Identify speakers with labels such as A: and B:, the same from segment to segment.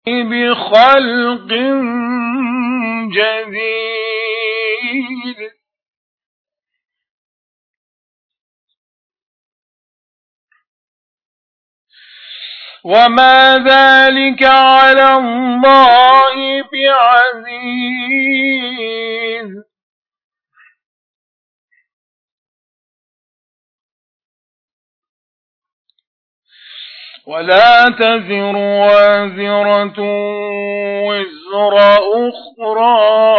A: بخلق جديد وما ذلك على الله بعزيز ولا تزر وازرة وزر أخرى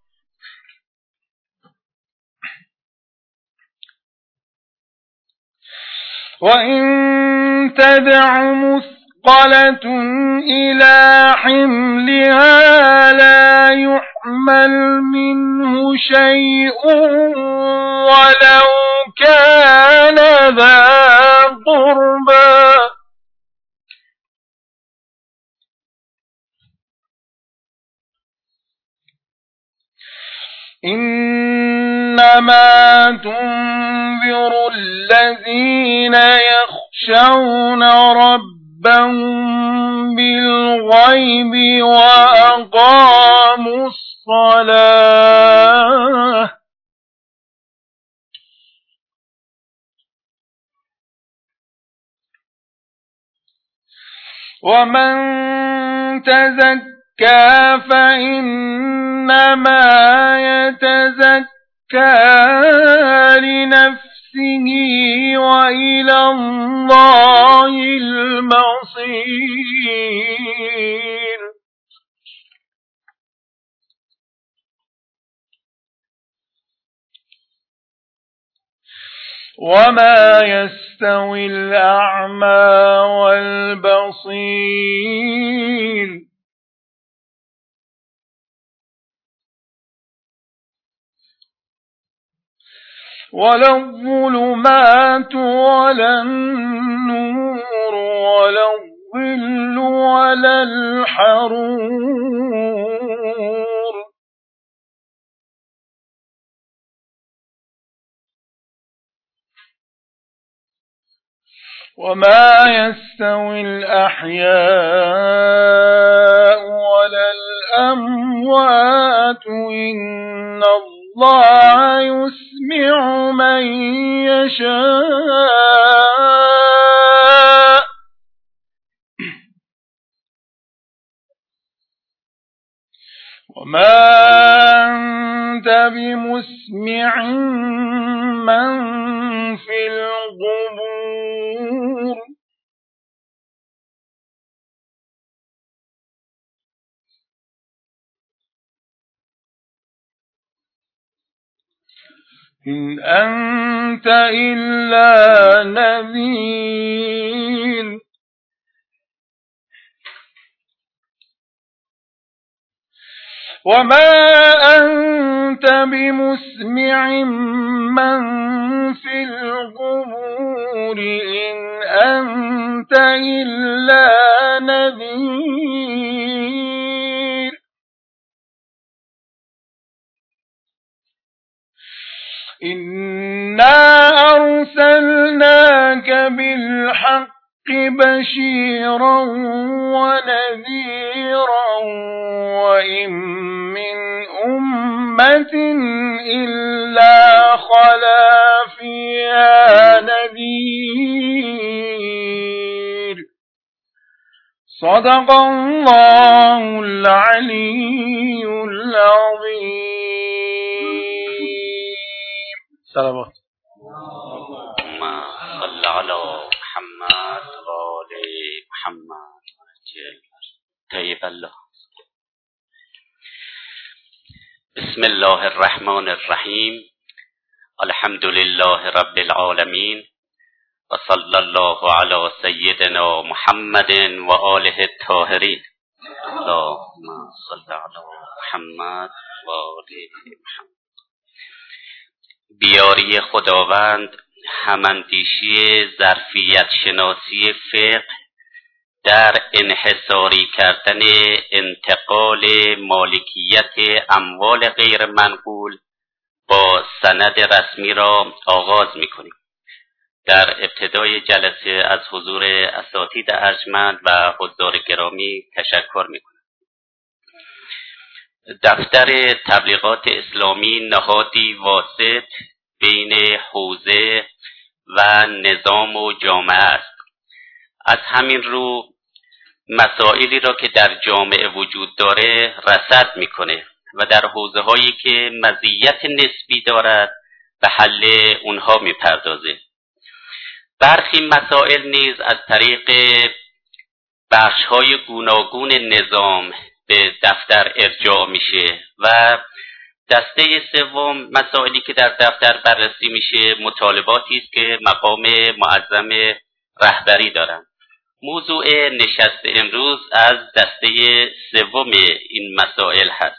A: وإن تدع مثقلة إلى حملها لا يحمل منه شيء ولو كان ذا قربى إنما تنذر الذين يخشون ربهم بالغيب وأقاموا الصلاة ومن تزكى فإنما يتزكى لنفسه وإلى الله المصير وما يستوي الأعمى والبصير ولا الظلمات ولا النور ولا الظل ولا الحرور وما يستوي الأحياء ولا الأموات إن الله يسمع من يشاء وما أنت بمسمع من في القبور إن أنت إلا نذير وما أنت بمسمع من في القبور إن أنت إلا نذير إنا أرسلناك بالحق بشيرا ونذيرا وإن من أمة إلا خلا فيها نذير صدق الله العلي العظيم. صلوات
B: اللهم صل على محمد و آل محمد طيب الله. بسم الله الرحمن الرحیم. الحمد لله رب العالمین و صلی الله علی سیدنا محمد و آله الطاهرین. اللهم صل علی محمد و آل محمد. بیاری خداوند، هماندیشی ظرفیت شناسی فقه در انحصاری کردن انتقال مالکیت اموال غیر منقول با سند رسمی را آغاز می‌کنیم. در ابتدای جلسه از حضور اساتید ارجمند و حضار گرامی تشکر میکنم. دفتر تبلیغات اسلامی نهادی واسط بین حوزه و نظام و جامعه است. از همین رو مسائلی را که در جامعه وجود داره رصد میکنه و در حوزه هایی که مزیت نسبی دارد به حل اونها میپردازه. برخی مسائل نیز از طریق بخش‌های گوناگون نظام به دفتر ارجاع میشه و دسته سوم مسائلی که در دفتر بررسی میشه مطالباتی است که مقام معظم رهبری دارند. موضوع نشست امروز از دسته سوم این مسائل هست.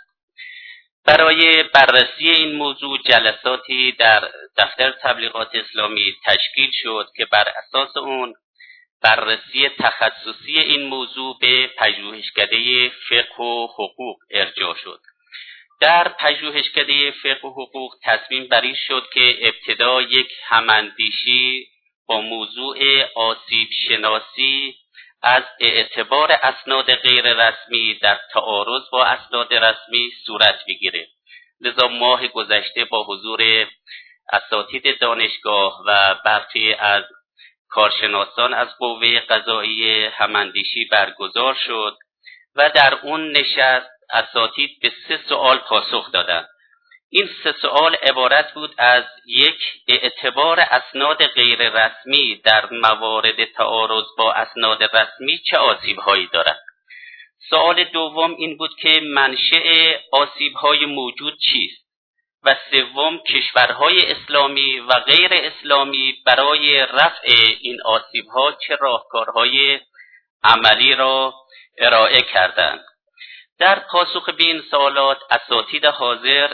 B: برای بررسی این موضوع جلساتی در دفتر تبلیغات اسلامی تشکیل شد که بر اساس اون بررسی تخصصی این موضوع به پژوهشکده فقه و حقوق ارجاع شد. در پژوهشکده فقه و حقوق تصمیم بر این شد که ابتدا یک هماندیشی با موضوع آسیب شناسی از اعتبار اسناد غیر رسمی در تعارض با اسناد رسمی صورت بگیره. لذا ماه گذشته با حضور اساتید دانشگاه و برخی از کارشناسان از قوه قضاییه هماندیشی برگزار شد و در اون نشست اساتید به 3 سوال پاسخ دادند. این 3 سوال عبارت بود از 1. اعتبار اسناد غیر رسمی در موارد تعارض با اسناد رسمی چه آسیب‌هایی دارد؟ سوال دوم این بود که منشأ آسیب‌های موجود چیست؟ و 3. کشورهای اسلامی و غیر اسلامی برای رفع این آسیب‌ها چه راهکارهای عملی را ارائه کردند؟ در پاسخ به این سوالات اساتید حاضر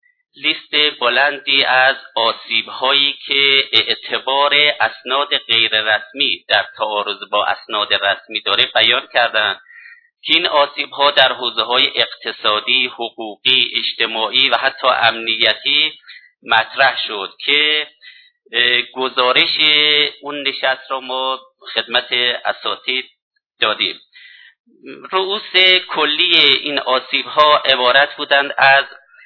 B: لیست بلندی از آسیب‌هایی که اعتبار اسناد غیر رسمی در تعارض با اسناد رسمی داره بیان کردند که این آسیب‌ها در حوزه‌های اقتصادی، حقوقی، اجتماعی و حتی امنیتی مطرح شد که گزارش اون نشست را ما خدمت اساتید دادیم. رؤوس کلی این آسیب‌ها عبارت بودند از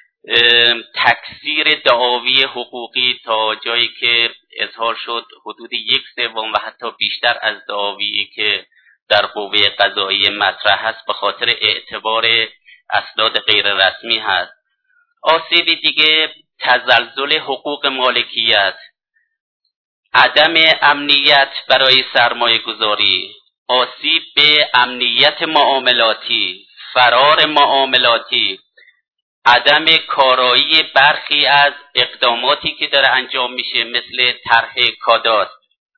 B: تکثیر دعاوی حقوقی تا جایی که اظهار شد حدود 1/3 و حتی بیشتر از دعاوی که در قوه قضاییه مطرح هست به خاطر اعتبار اسناد غیر رسمی هست. آسیب دیگه تزلزل حقوق مالکیت، عدم امنیت برای سرمایه گذاری، آسیب به امنیت معاملاتی، فرار معاملاتی، عدم کارایی برخی از اقداماتی که داره انجام میشه مثل طرح کادات،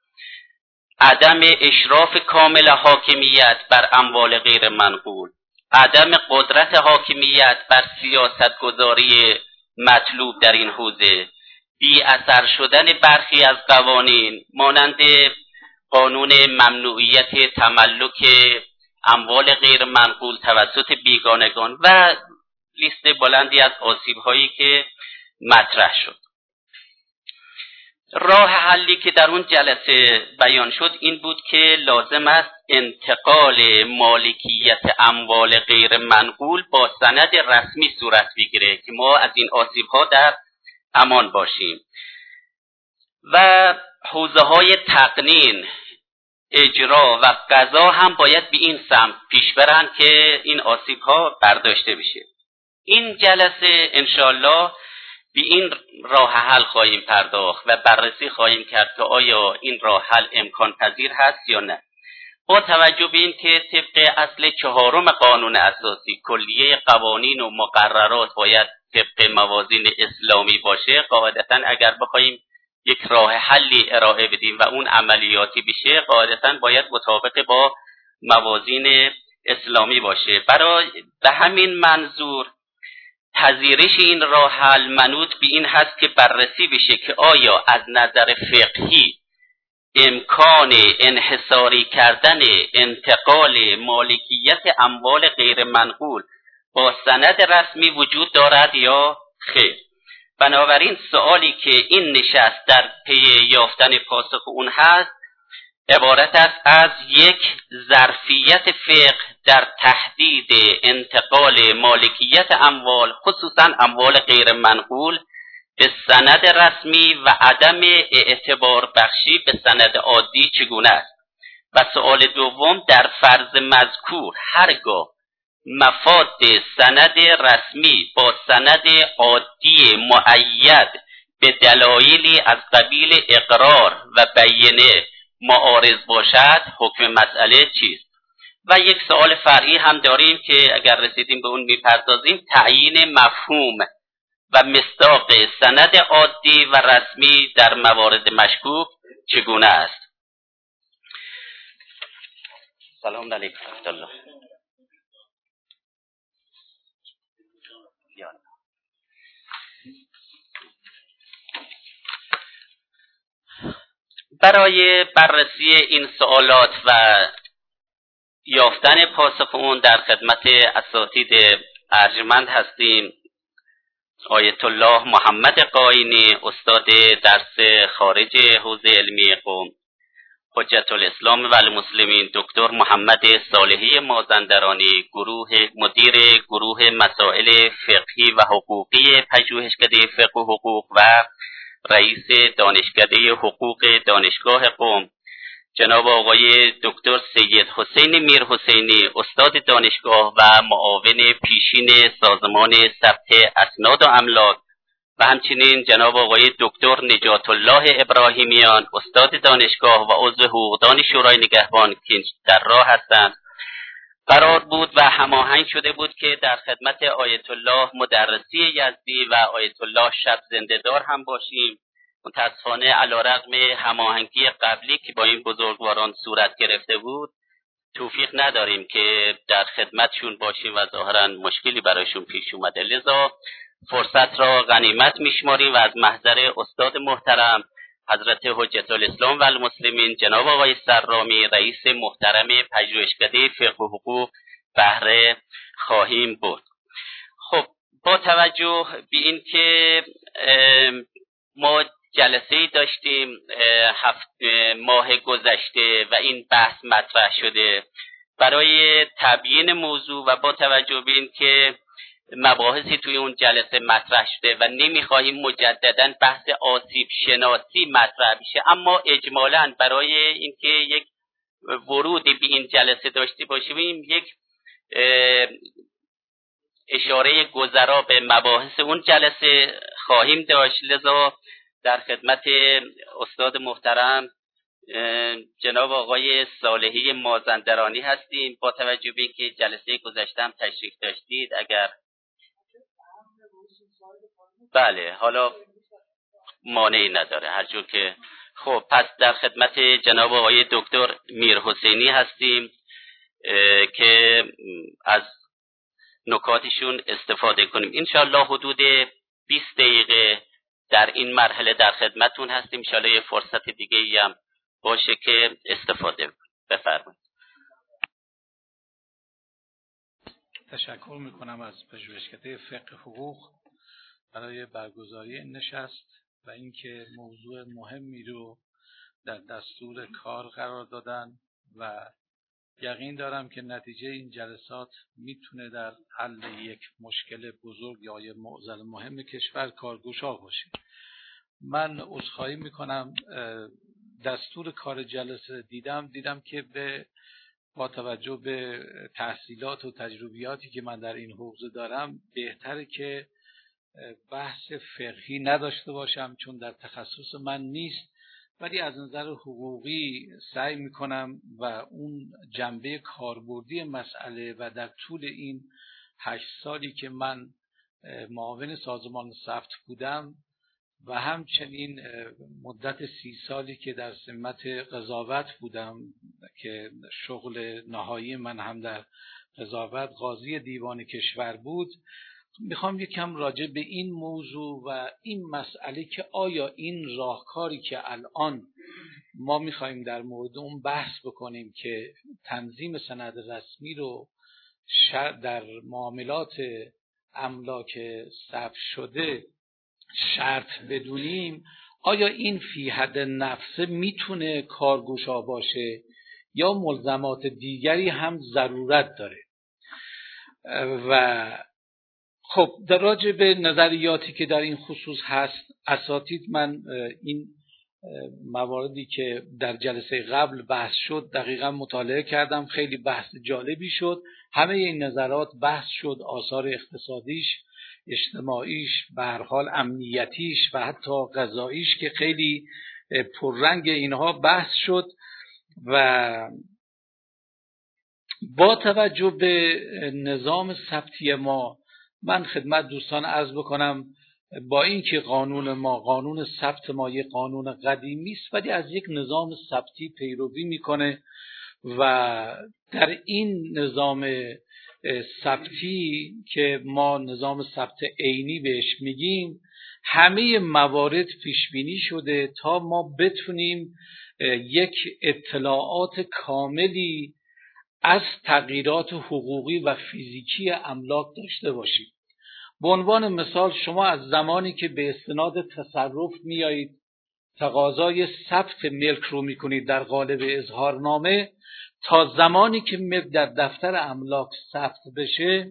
B: عدم اشراف کامل حاکمیت بر اموال غیر منقول، عدم قدرت حاکمیت بر سیاستگذاری مطلوب در این حوزه، بی اثر شدن برخی از قوانین مانند قانون ممنوعیت تملک اموال غیر منقول توسط بیگانگان و لیست بلندی از آسیب‌هایی که مطرح شد. راه حلی که در اون جلسه بیان شد این بود که لازم است انتقال مالکیت اموال غیر منقول با سند رسمی صورت بگیره که ما از این آسیب‌ها در امان باشیم و حوزه‌های تقنین، اجرا و قضا هم باید به این سمت پیش برن که این آسیب‌ها برداشته بشه. این جلسه انشالله به این راه حل خواهیم پرداخت و بررسی خواهیم کرد که آیا این راه حل امکان پذیر هست یا نه. با توجه به این که طبق اصل 4 قانون اساسی کلیه قوانین و مقررات باید طبق موازین اسلامی باشه، قاعدتاً اگر بخوایم یک راه حلی ارائه بدیم و اون عملیاتی بشه قاعدتاً باید مطابق با موازین اسلامی باشه. به همین منظور پذیرش این راه حل منوط به این هست که بررسی بشه که آیا از نظر فقهی امکان انحصاری کردن انتقال مالکیت اموال غیر منقول با سند رسمی وجود دارد یا خیر. بنابراین سوالی که این نشست در پی یافتن پاسخ اون هست عبارت است از یک ظرفیت فقه در تحدید انتقال مالکیت اموال، خصوصا اموال غیر منقول، به سند رسمی و عدم اعتبار بخشی به سند عادی چگونه است. و سوال دوم، در فرض مذکور هرگاه مفاد سند رسمی با سند عادی مؤید به دلایلی از قبیل اقرار و بیینه معارض باشد، حکم مسئله چیست؟ و یک سوال فرعی هم داریم که اگر رسیدیم به اون میپردازیم، تعیین مفهوم و مصداق سند عادی و رسمی در موارد مشکوک چگونه است. سلام علیکم ورحمة الله. برای بررسی این سوالات و یافتن پاسخ اون در خدمت اساتید ارجمند هستیم. آیت الله محمد قاینی، استاد درس خارج حوزه علمی قم، حجت الاسلام و المسلمین دکتر محمد صالحی مازندرانی، مدیر گروه مسائل فقهی و حقوقی پژوهشکده فقه و حقوق و رئیس دانشکده حقوق دانشگاه قم، جناب آقای دکتر سید حسین میرحسینی، استاد دانشگاه و معاون پیشین سازمان ثبت اسناد و املاک، و همچنین جناب آقای دکتر نجات الله ابراهیمیان، استاد دانشگاه و عضو حقوقدان شورای نگهبان که در راه هستند، قرار بود و هماهنگ شده بود که در خدمت آیت الله مدرسی یزدی و آیت الله شب زنده‌دار هم باشیم. متاسفانه علیرغم هماهنگی قبلی که با این بزرگواران صورت گرفته بود، توفیق نداریم که در خدمتشون باشیم و ظاهرا مشکلی برایشون پیش اومده. لذا فرصت را غنیمت میشماریم و از محضر استاد محترم حضرت حجت الاسلام و المسلمین جناب آقای سرامی، رئیس محترم پژوهشکده فقه و حقوق، بهره خواهیم برد. خب، با توجه به این که ما جلسه‌ای داشتیم 7 ماه گذشته و این بحث مطرح شده، برای تبیین موضوع و با توجه به این که مباحثی توی اون جلسه مطرح شده و نمیخواهیم مجددا بحث آسیب شناسی مطرح بشه، اما اجمالاً برای اینکه یک ورودی به این جلسه داشته باشیم، یک اشاره گذرا به مباحث اون جلسه خواهیم داشت. لذا در خدمت استاد محترم جناب آقای صالحی مازندرانی هستیم. با توجه به اینکه جلسه گذشته هم تشریف داشتید، اگر بله حالا مانعی نداره هر جور که خب، پس در خدمت جناب آقای دکتر میرحسینی هستیم که از نکاتشون استفاده کنیم. انشاءالله حدود 20 دقیقه در این مرحله در خدمتون هستیم. انشاءالله یه فرصت دیگه هم باشه که استفاده کنیم. بفرمایید.
C: تشکر میکنم از پژوهشکده فقه حقوق برای برگزاری این نشست و اینکه موضوع مهمی رو در دستور کار قرار دادن و یقین دارم که نتیجه این جلسات میتونه در حل یک مشکل بزرگ یا یک معضل مهم کشور کارگشا باشه. من عذرخواهی میکنم، دستور کار جلسه دیدم که با توجه به تحصیلات و تجربیاتی که من در این حوزه دارم بهتره که بحث فقهی نداشته باشم چون در تخصص من نیست، ولی از نظر حقوقی سعی میکنم و اون جنبه کاربردی مسئله و در طول این 8 سالی که من معاون سازمان ثبت بودم و همچنین مدت 30 سالی که در سمت قضاوت بودم که شغل نهایی من هم در قضاوت قاضی دیوان کشور بود، میخوام یکم راجع به این موضوع و این مسئله که آیا این راهکاری که الان ما میخوایم در مورد اون بحث بکنیم که تنظیم سند رسمی رو در معاملات املاک ثبت شده شرط بدونیم آیا این فی حد نفسه میتونه کارگشا باشه یا ملزمات دیگری هم ضرورت داره. و خب در راجع به نظریاتی که در این خصوص هست اساتید، من این مواردی که در جلسه قبل بحث شد دقیقا مطالعه کردم، خیلی بحث جالبی شد. همه این نظرات بحث شد، آثار اقتصادیش، اجتماعیش، به هر حال امنیتیش و حتی غذاییش که خیلی پررنگ اینها بحث شد. و با توجه به نظام ثبتی ما، من خدمت دوستان عرض بکنم با اینکه قانون ما، قانون ثبت ما یک قانون قدیمی است، ولی از یک نظام ثبتی پیروی میکنه و در این نظام ثبتی که ما نظام ثبت عینی بهش میگیم، همه موارد پیش بینی شده تا ما بتونیم یک اطلاعات کاملی از تغییرات حقوقی و فیزیکی املاک داشته باشیم. به عنوان مثال شما از زمانی که به استناد تصرف میایید تقاضای ثبت ملک رو میکنید در قالب اظهارنامه، تا زمانی که ملک در دفتر املاک ثبت بشه،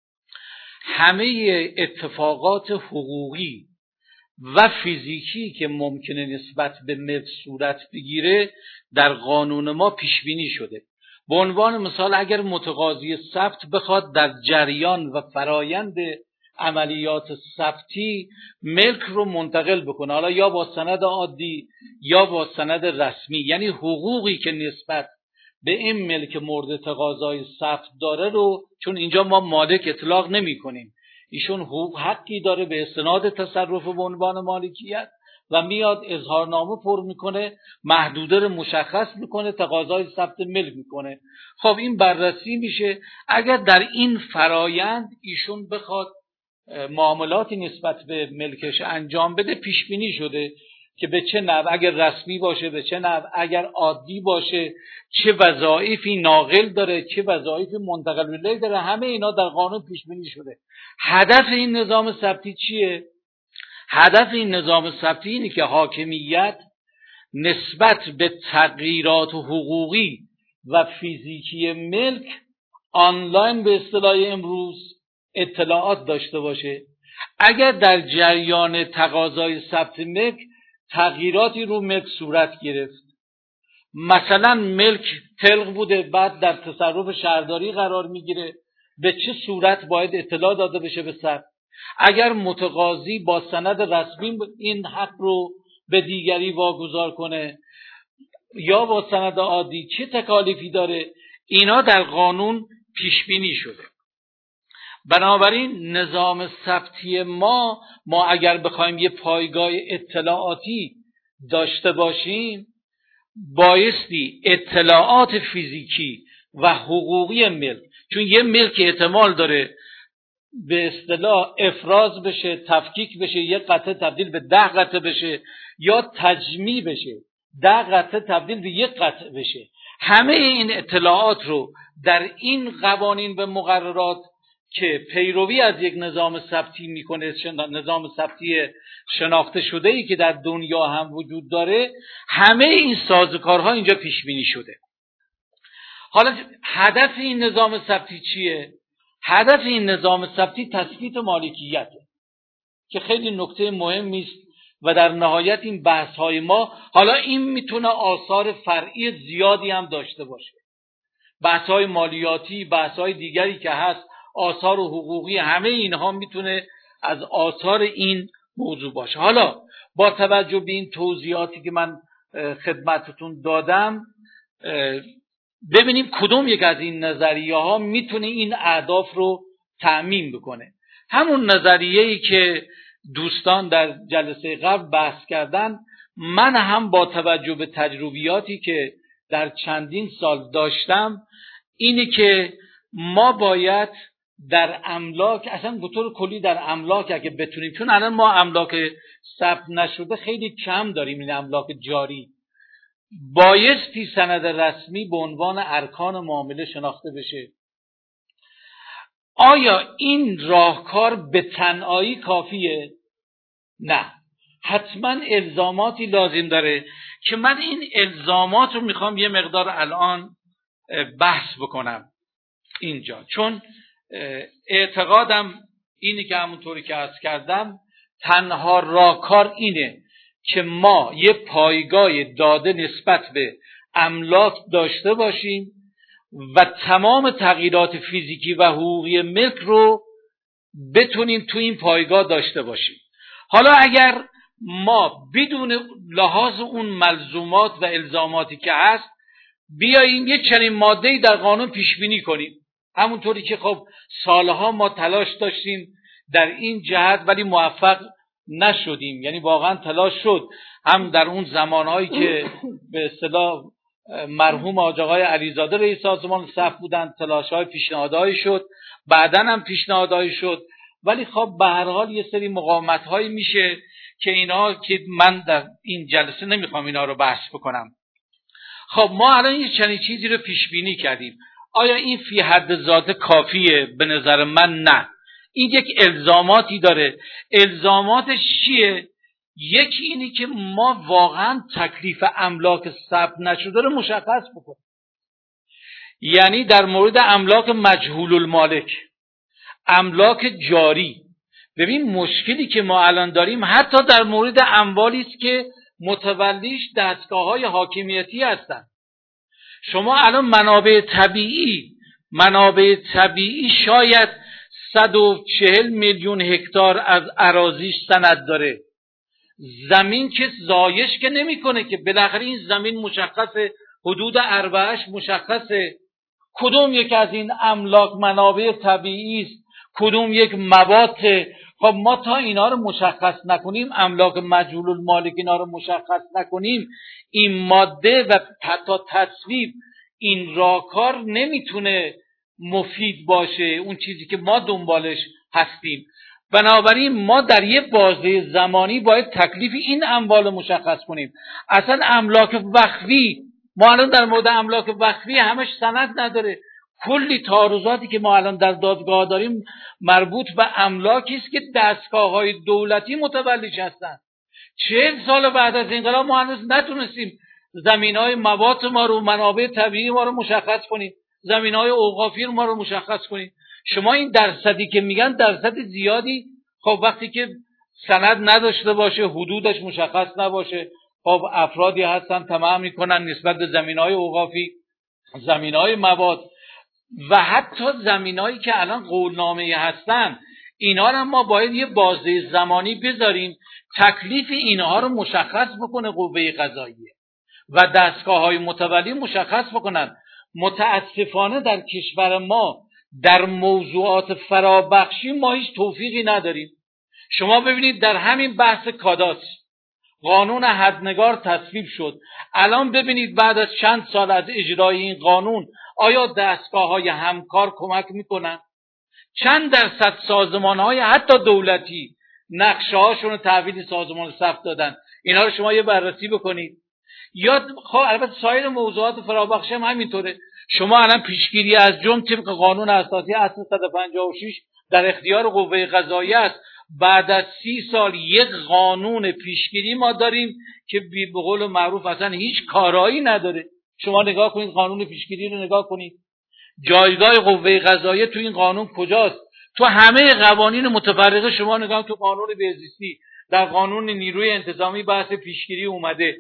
C: همه اتفاقات حقوقی و فیزیکی که ممکنه نسبت به ملک صورت بگیره در قانون ما پیش بینی شده. به عنوان مثال اگر متقاضی ثبت بخواد در جریان و فرایند عملیات ثبتی ملک رو منتقل بکنه، حالا یا با سند عادی یا با سند رسمی، یعنی حقوقی که نسبت به این ملک مورد تقاضای ثبت داره رو، چون اینجا ما مالک اطلاق نمی کنیم، ایشون حقی داره به استناد تصرف به عنوان مالکیت و میاد اظهارنامه پر میکنه، محدوده رو مشخص میکنه، تقاضای ثبت ملک میکنه. خب این بررسی میشه. اگر در این فرایند ایشون بخواد معاملاتی نسبت به ملکش انجام بده، پیش بینی شده که به چه نحو، اگر رسمی باشه به چه نحو، اگر عادی باشه چه وظایفی ناقل داره، چه وظایفی منتقل الیه داره، همه اینا در قانون پیش بینی شده. هدف این نظام ثبتی چیه؟ هدف این نظام ثبتی اینه که حاکمیت نسبت به تغییرات حقوقی و فیزیکی ملک آنلاین به اصطلاح امروز اطلاعات داشته باشه. اگر در جریان تقاضای ثبت ملک تغییراتی رو ملک صورت گرفت، مثلا ملک تلق بوده بعد در تصرف شهرداری قرار میگیره، به چه صورت باید اطلاع داده بشه به ثبت؟ اگر متقاضی با سند رسمی این حق رو به دیگری واگذار کنه یا با سند عادی، چه تکالیفی داره؟ اینا در قانون پیش بینی شده. بنابراین نظام ثبتی ما اگر بخوایم یه پایگاه اطلاعاتی داشته باشیم، بایستی اطلاعات فیزیکی و حقوقی ملک، چون یه ملک احتمال داره به اصطلاح افراز بشه، تفکیک بشه، یک قطعه تبدیل به 10 قطعه بشه، یا تجمیع بشه 10 قطعه تبدیل به یک قطعه بشه. همه این اطلاعات رو در این قوانین و مقررات که پیروی از یک نظام ثبتی میکنه، نظام ثبتی شناخته شده ای که در دنیا هم وجود داره، همه این سازوکارها اینجا پیش بینی شده. حالا هدف این نظام ثبتی چیه؟ هدف این نظام ثبتی تثبیت مالکیته که خیلی نکته مهمی است و در نهایت این بحث‌های ما، حالا این میتونه آثار فرعی زیادی هم داشته باشه، بحث‌های مالیاتی، بحث‌های دیگری که هست، آثار حقوقی، همه اینها میتونه از آثار این موضوع باشه. حالا با توجه به این توضیحاتی که من خدمتتون دادم، ببینیم کدوم یک از این نظریه ها میتونه این اهداف رو تأمین بکنه. همون نظریه‌ای که دوستان در جلسه قبل بحث کردن، من هم با توجه به تجربیاتی که در چندین سال داشتم، اینه که ما باید در املاک، اصلا به طور کلی در املاک اگه بتونیم، چون الان ما املاک ثبت نشده خیلی کم داریم، این املاک جاری، بایستی سند رسمی به عنوان ارکان معامله شناخته بشه. آیا این راهکار به تنهایی کافیه؟ نه، حتما الزاماتی لازم داره که من این الزامات رو میخوام یه مقدار الان بحث بکنم اینجا، چون اعتقادم اینی که همونطوری که عرض کردم تنها راهکار اینه که ما یه پایگاه داده نسبت به املاک داشته باشیم و تمام تغییرات فیزیکی و حقوقی ملک رو بتونیم تو این پایگاه داشته باشیم. حالا اگر ما بدون لحاظ اون ملزومات و الزاماتی که هست بیاییم یک چنین ماده‌ای در قانون پیش بینی کنیم، همونطوری که خب سالها ما تلاش داشتیم در این جهت ولی موفق نشدیم، یعنی واقعا تلاش شد، هم در اون زمانهایی که به اصطلاح مرحوم حاج آقای علیزاده رئیس سازمان صف بودن تلاش‌های پیشنهادهایی شد، بعداً هم پیشنهادهایی شد، ولی خب به هر حال یه سری مقاومت‌هایی میشه که اینا که من در این جلسه نمیخوام اینا رو بحث بکنم. خب ما الان یه چنین چیزی رو پیش بینی کردیم، آیا این فی حد ذاته کافیه؟ به نظر من نه. این یک الزاماتی داره. الزاماتش چیه؟ یکی اینی که ما واقعا تکلیف املاک ثبت نشده رو مشخص بکنیم، یعنی در مورد املاک مجهول المالک، املاک جاری. ببین مشکلی که ما الان داریم حتی در مورد اموالی است که متولیش دستگاه‌های حاکمیتی هستند. شما الان منابع طبیعی شاید 140 میلیون هکتار از اراضیش سند داره. زمین که زایش که نمیکنه که، بالاخره این زمین مشخصه، حدود عربه‌اش مشخصه، کدوم یک از این املاک منابع طبیعی است، کدوم یک مواد. خب ما تا اینا رو مشخص نکنیم، املاک مجهول المالک اینا رو مشخص نکنیم، این ماده و حتی تصویب این راهکار نمیتونه مفید باشه، اون چیزی که ما دنبالش هستیم. بنابراین ما در یه بازه زمانی باید تکلیف این اموال مشخص کنیم. اصلا املاک وقفی، ما الان در مورد املاک وقفی همش سند نداره. کلی تعارضاتی که ما الان در دادگاه داریم مربوط به املاکی است که دستگاه‌های دولتی متولیش هستند. 40 سال بعد از انقلاب ما هنوز نتونستیم زمین‌های مواد ما رو، منابع طبیعی ما رو مشخص کنیم، زمین‌های اوقافی ما رو مشخص کنیم. شما این درصدی که میگن درصد زیادی، خب وقتی که سند نداشته باشه، حدودش مشخص نباشه، خب افرادی هستن طمع میکنن نسبت به زمین‌های اوقافی، زمین‌های مواد و حتی زمینایی که الان قولنامه‌ای هستن، اینا رو ما باید یه بازه زمانی بذاریم تکلیف اینها رو مشخص بکنه قوه قضاییه و دستگاه‌های متولی مشخص بکنن. متاسفانه در کشور ما در موضوعات فرابخشی ما هیچ توفیقی نداریم. شما ببینید در همین بحث کاداستر قانون حدنگار تصویب شد. الان ببینید بعد از چند سال از اجرای این قانون آیا دستگاه‌های همکار کمک میکنن؟ چند درصد سازمان‌های حتی دولتی نقشه‌هاشون رو تحویل سازمان ثبت دادن؟ اینا رو شما یه بررسی بکنید. یا خب البته سایر موضوعات فرابخش هم همینطوره. شما الان پیشگیری از جرم طبق قانون اساسی اصل 156 در اختیار قوه قضاییه است. بعد از 30 سال یک قانون پیشگیری ما داریم که به قول معروف اصلا هیچ کارایی نداره. شما نگاه کنید قانون پیشگیری رو نگاه کنید، جایگاه قوه قضاییه تو این قانون کجاست؟ تو همه قوانین متفرقه شما نگاه، تو قانون بهزیستی، در قانون نیروی انتظامی بحث پیشگیری اومده،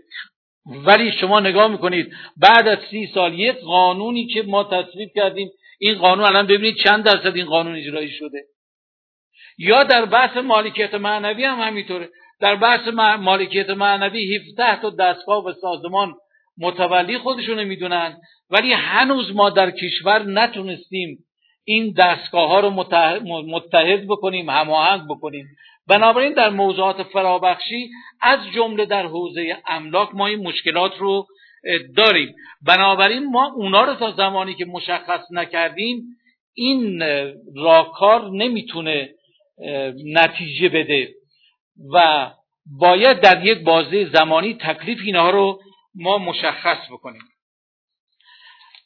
C: ولی شما نگاه میکنید بعد از 30 سال یک قانونی که ما تصویب کردیم، این قانون الان ببینید چند درصد این قانون اجرایی شده. یا در بحث مالکیت معنوی هم همینطوره. در بحث مالکیت معنوی 17 تا دستگاه و سازمان متولی خودشونو میدونن، ولی هنوز ما در کشور نتونستیم این دستگاه ها رو متحد بکنیم، هماهنگ بکنیم. بنابراین در موضوعات فرابخشی از جمله در حوزه املاک ما این مشکلات رو داریم. بنابراین ما اونا رو تا زمانی که مشخص نکردیم این راهکار نمیتونه نتیجه بده و باید در یک بازه زمانی تکلیف اینها رو ما مشخص بکنیم.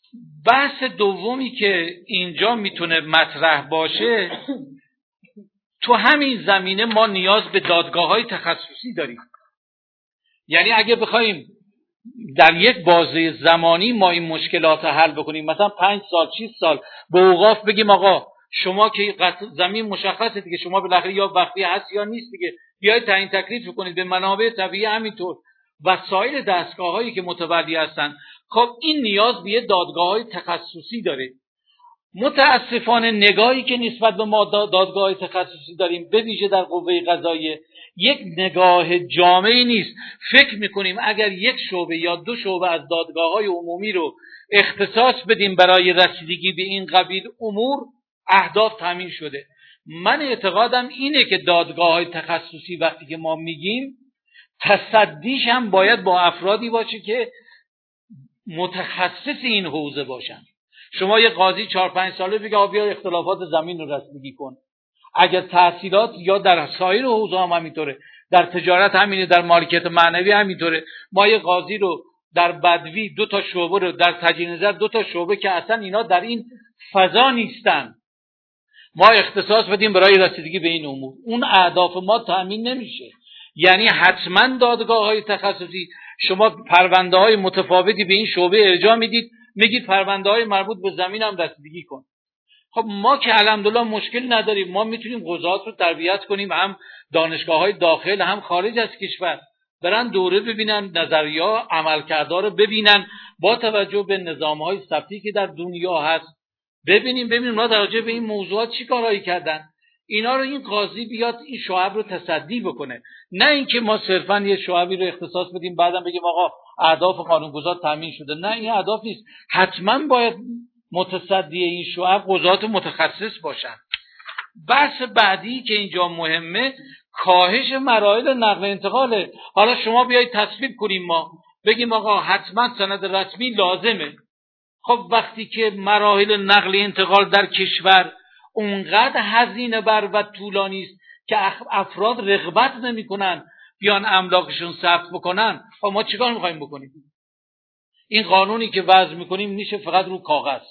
C: بحث دومی که اینجا میتونه مطرح باشه تو همین زمینه ما نیاز به دادگاه‌های تخصصی داریم. یعنی اگه بخوایم در یک بازه زمانی ما این مشکلات رو حل بکنیم، مثلا 5 سال 6 سال به اوقاف بگیم آقا شما که زمین مشخصه دیگه، شما بالاخره یا وقتی هست یا نیست دیگه، بیاید تعیین تکلیف کنید، به منابع طبیعی همینطور وسایل دستگاه‌هایی که متولی هستن. خب این نیاز به دادگاه‌های تخصصی داره. متاسفانه نگاهی که نسبت به ما دادگاه تخصصی داریم، به ویژه در قوه قضاییه، یک نگاه جامعی نیست. فکر میکنیم اگر یک شعبه یا 2 شعبه از دادگاه‌های عمومی رو اختصاص بدیم برای رسیدگی به این قبیل امور، اهداف تامین شده. من اعتقادم اینه که دادگاه‌های تخصصی وقتی که ما میگیم، تصدیش هم باید با افرادی باشه که متخصص این حوزه باشن. شما یه قاضی 4-5 ساله بگه بیا اختلافات زمین رو رسیدگی کن. اگر تحصیلات یا در سایر حوزه هم همینطوره، در تجارت همینه، در مالکیت معنوی همینطوره. ما یه قاضی رو در بدوی 2 تا شعبه رو، در تجدید نظر 2 تا شعبه که اصلا اینا در این فضا نیستن، ما اختصاص بدیم برای رسیدگی به این امور، اون اهداف ما تامین نمیشه. یعنی حتما دادگاه‌های تخصصی، شما پرونده‌های متفاوتی به این شعبه ارجاع میدید، میگید پرونده‌های مربوط به زمین هم رسیدگی کن. خب ما که الحمدلله مشکل نداریم، ما میتونیم قضات رو تربیت کنیم، هم دانشگاه‌های داخل هم خارج از کشور، برن دوره ببینن، نظریه عملکردها رو ببینن، با توجه به نظام‌های ثبتی که در دنیا هست ببینیم اونا در راجع به این موضوعات چی کارایی کردن. اینا رو این قاضی بیاد این شعب رو تصدی بکنه، نه اینکه ما صرفا یه شعبی رو اختصاص بدیم بعدم بگیم آقا اهداف قانونگذار تامین شده. نه، این اهداف نیست. حتما باید متصدی این شعب قضات متخصص باشن. بحث بعدی که اینجا مهمه، کاهش مراحل نقل انتقاله. حالا شما بیایید تصویب کنیم، ما بگیم آقا حتما سند رسمی لازمه. خب وقتی که مراحل نقل انتقال در کشور اونقدر هزینه بر و طولانی است که افراد رغبت نمی‌کنن بیان املاکشون ثبت بکنن، خب ما چیکار می‌خوایم بکنیم؟ این قانونی که وضع می‌کنیم میشه فقط رو کاغذ.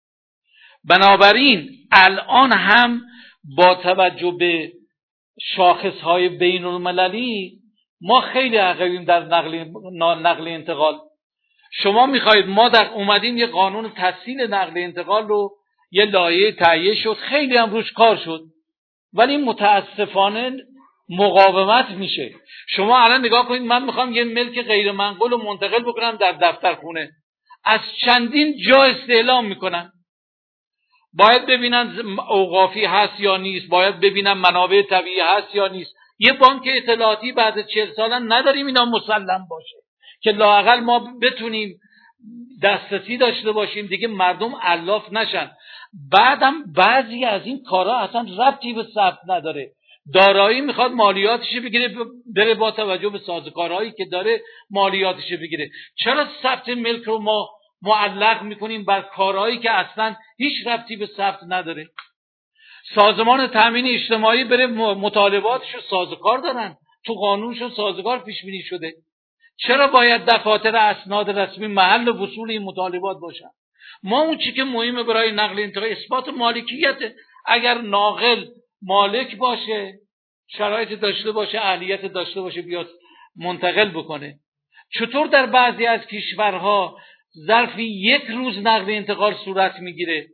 C: بنابراین الان هم با توجه به شاخص‌های بین‌المللی ما خیلی عقبیم در نقل انتقال. شما میخواید، ما در اومدیم یه قانون تسهیل نقل انتقال رو، یه لایحه تهیه شد، خیلی هم روش کار شد، ولی متاسفانه مقاومت میشه. شما الان نگاه کنید، من میخوام یه ملک غیر منقول رو منتقل بکنم در دفترخونه، از چندین جا استعلام میکنن، باید ببینن اوقافی هست یا نیست، باید ببینن منابع طبیعی هست یا نیست. یه بانک اطلاعاتی بعد 40 سال نداریم اینا مسلم باشه که لااقل ما بتونیم دسترسی داشته باشیم دیگه، مردم علاف نشن. بعدم بعضی از این کارا اصلا ربطی به ثبت نداره. دارایی میخواد مالیاتش بگیره، بره با توجه به سازوکارهایی که داره مالیاتش بگیره. چرا ثبت ملک رو ما معلق میکنیم بر کارهایی که اصلا هیچ ربطی به ثبت نداره؟ سازمان تامین اجتماعی بره مطالباتشو سازوکار دارن، تو قانونشون سازوکار پیش بینی شده. چرا باید دفاتر اسناد رسمی محل وصول این مطالبات باشن؟ ما اون چی که مهمه برای نقل انتقال اثبات مالکیت. اگر ناقل مالک باشه، شرایط داشته باشه، اهلیت داشته باشه، بیاد منتقل بکنه. چطور در بعضی از کشورها ظرف 1 روز نقل انتقال صورت میگیره؟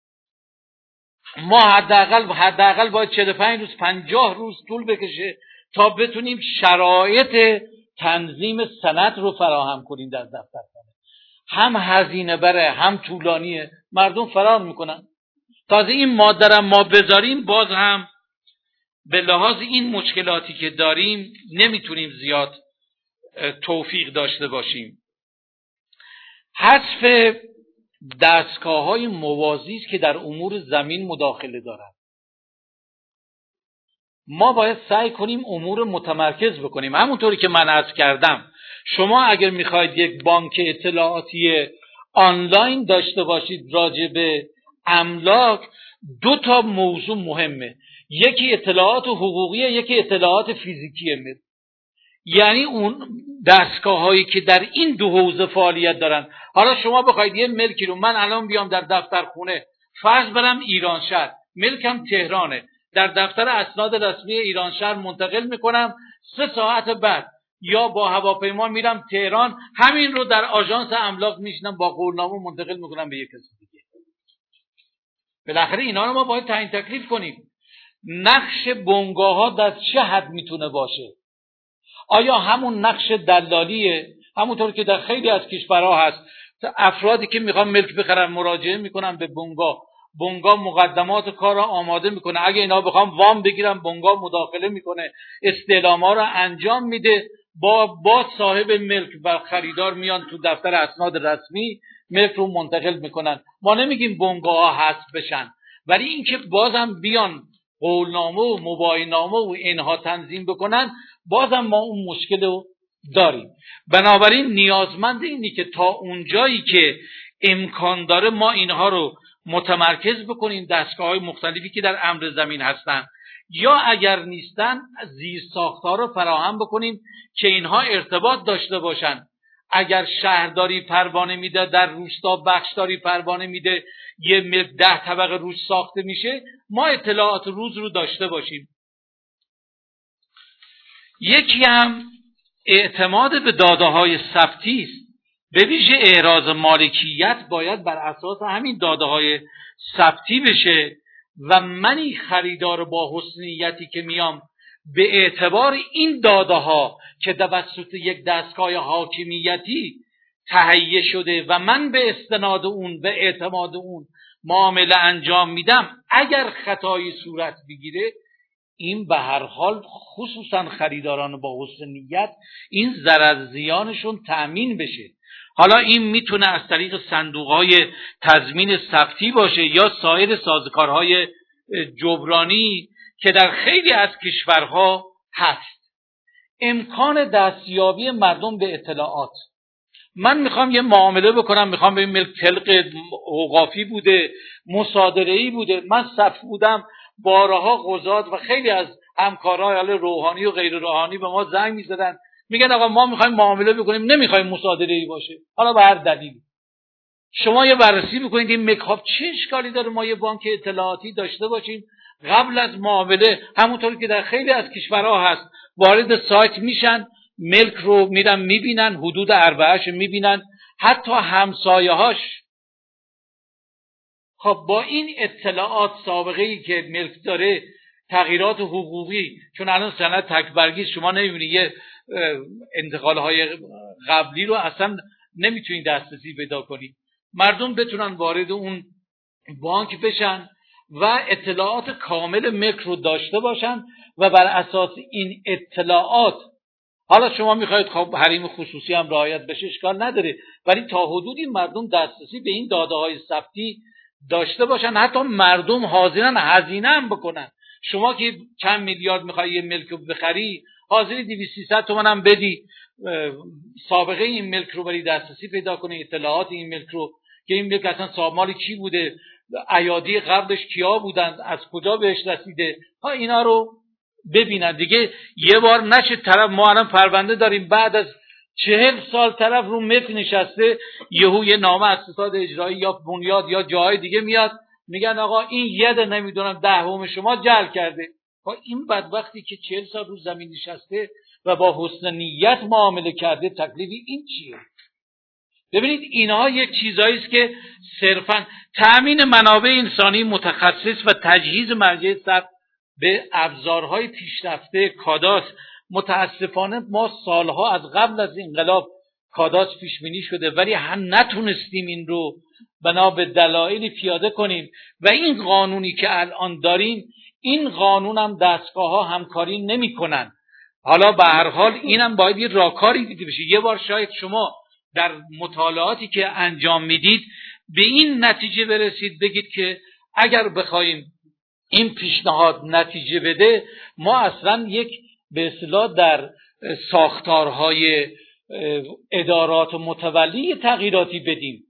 C: ما حداقل باید 45 روز 50 روز طول بکشه تا بتونیم شرایط تنظیم سند رو فراهم کنیم در دفترخانه. هم هزینه بره، هم طولانیه، مردم فرار میکنن. تازه این ماده را ما بذاریم، باز هم به لحاظ این مشکلاتی که داریم نمیتونیم زیاد توفیق داشته باشیم. حذف دستگاه‌های موازی است که در امور زمین مداخله دارند. ما باید سعی کنیم امور متمرکز بکنیم. همونطوری که من عرض کردم، شما اگر میخواید یک بانک اطلاعاتی آنلاین داشته باشید راجع به املاک، 2 تا موضوع مهمه. یکی اطلاعات حقوقیه، یکی اطلاعات فیزیکیه. یعنی اون دستگاه‌هایی که در این 2 حوزه فعالیت دارن. حالا شما بخواید یه ملکی رو، من الان بیام در دفتر خونه، فرض برم ایران شهر، ملکم تهرانه، در دفتر اسناد رسمی ایران شهر منتقل میکنم، 3 ساعت بعد یا با هواپیما میرم تهران، همین رو در آژانس املاک میشنم با قولنامه منتقل میکنم به یک کسی دیگه. بالاخره اینا رو ما باید تعیین تکلیف کنیم. نقش بنگاه ها در چه حد میتونه باشه؟ آیا همون نقش دلالیه؟ همونطور که در خیلی از کشورها هست، افرادی که میخوان ملک بخرن مراجعه میکنن به بنگاه مقدمات کار را آماده میکنه، اگه اینا بخوام وام بگیرن بنگاه مداخله میکنه، استعلاما رو انجام میده، با صاحب ملک و خریدار میان تو دفتر اسناد رسمی ملک رو منتقل میکنن. ما نمیگیم بنگاه ها حذف بشن، ولی اینکه بازم بیان قولنامه و مباینامه و اینها تنظیم بکنن، بازم ما اون مشکل رو داریم. بنابراین نیازمند اینی که تا اونجایی که امکان داره ما اینها رو متمرکز بکنیم، دستگاه‌های مختلفی که در امر زمین هستن، یا اگر نیستن زیرساخت‌ها رو فراهم بکنیم که اینها ارتباط داشته باشن. اگر شهرداری پروانه میده، در روستا بخشداری پروانه میده، یه 10 طبقه روش ساخته میشه، ما اطلاعات روز رو داشته باشیم. یکی هم اعتماد به داده‌های ثبتی است. به ویژه احراز مالکیت باید بر اساس همین داده‌های ثبتی بشه و منی خریدار با حسن نیتی که میام به اعتبار این داده‌ها که توسط یک دستگاه حاکمیتی تهیه شده و من به استناد اون و اعتماد اون معامله انجام میدم، اگر خطایی صورت بگیره، این به هر حال خصوصا خریداران با حسن نیت این ضرر زیانشون تأمین بشه. حالا این میتونه از طریق صندوق‌های تضمین ثبتی باشه یا سایر سازوکارهای جبرانی که در خیلی از کشورها هست. امکان دستیابی مردم به اطلاعات. من میخوام یه معامله بکنم، میخوام به ملک طلق اوقافی بوده، مصادره‌ای بوده، من صف بودم، بارها قضات و خیلی از همکارهای روحانی و غیر روحانی به ما زنگ میزدن، میگن آقا ما میخوایم معامله بکنیم، نمیخوایم مصادره‌ای باشه، حالا به هر دلیلی. شما یه بررسی بکنید این ملک چه اشکالی داره ما یه بانک اطلاعاتی داشته باشیم قبل از معامله. همونطور که در خیلی از کشورها هست، وارد سایت میشن، ملک رو میرن میبینن، حدود اربعه‌اش میبینن، حتی همسایه‌هاش. خب با این اطلاعات سابقه‌ای که ملک داره، تغییرات حقوقی، چون الان سند تکبرگی شما نمیبینید، یه انتقال‌های قبلی رو اصلا نمیتونید دسترسی پیدا کنید، مردم بتونن وارد اون بانک بشن و اطلاعات کامل ملک رو داشته باشن و بر اساس این اطلاعات، حالا شما میخواید خب حریم خصوصی هم رعایت بشه اشکال نداره، ولی تا حدودی مردم دسترسی به این داده‌های ثبتی داشته باشن، حتی مردم حاضرن هزینه هم بکنن. شما که چند میلیارد میخوای یه ملک رو بخری، حاضری 200-300 تومان هم بدی، سابقه این ملک رو بری دسترسی پیدا کنی، اطلاعات این ملک رو، که این ملک اصلا صاحب مال کی بوده، ایادی قبلش کیا بودن، از کجا بهش رسیده، ها اینا رو ببینن دیگه. یه بار نشه طرف، ما الان پرونده داریم بعد از 40 سال طرف رو ملک نشسته، یهو یه نامه از ستاد اجرایی یا بنیاد یا جای دیگه میاد میگن آقا این یه نمیدونم دهم شما جعل کرده. این بدبختی که 40 سال رو زمین نشسته و با حسن نیت معامله کرده، تکلیف این چیه؟ ببینید اینها یک چیزایی است که صرفا تأمین منابع انسانی متخصص و تجهیز مرجع ثبت به ابزارهای پیشرفته کاداس. متاسفانه ما سالها از قبل از انقلاب کاداس پیش بینی شده، ولی هم نتونستیم این رو بنا به دلایلی پیاده کنیم و این قانونی که الان داریم، این قانون هم دستگاه ها همکاری نمی کنن. حالا به هر حال اینم باید یه راهکاری دیده بشه. یه بار شاید شما در مطالعاتی که انجام میدید به این نتیجه برسید، بگید که اگر بخوایم این پیشنهاد نتیجه بده، ما اصلا یک به اصطلاح در ساختارهای ادارات متولی تغییراتی بدیم،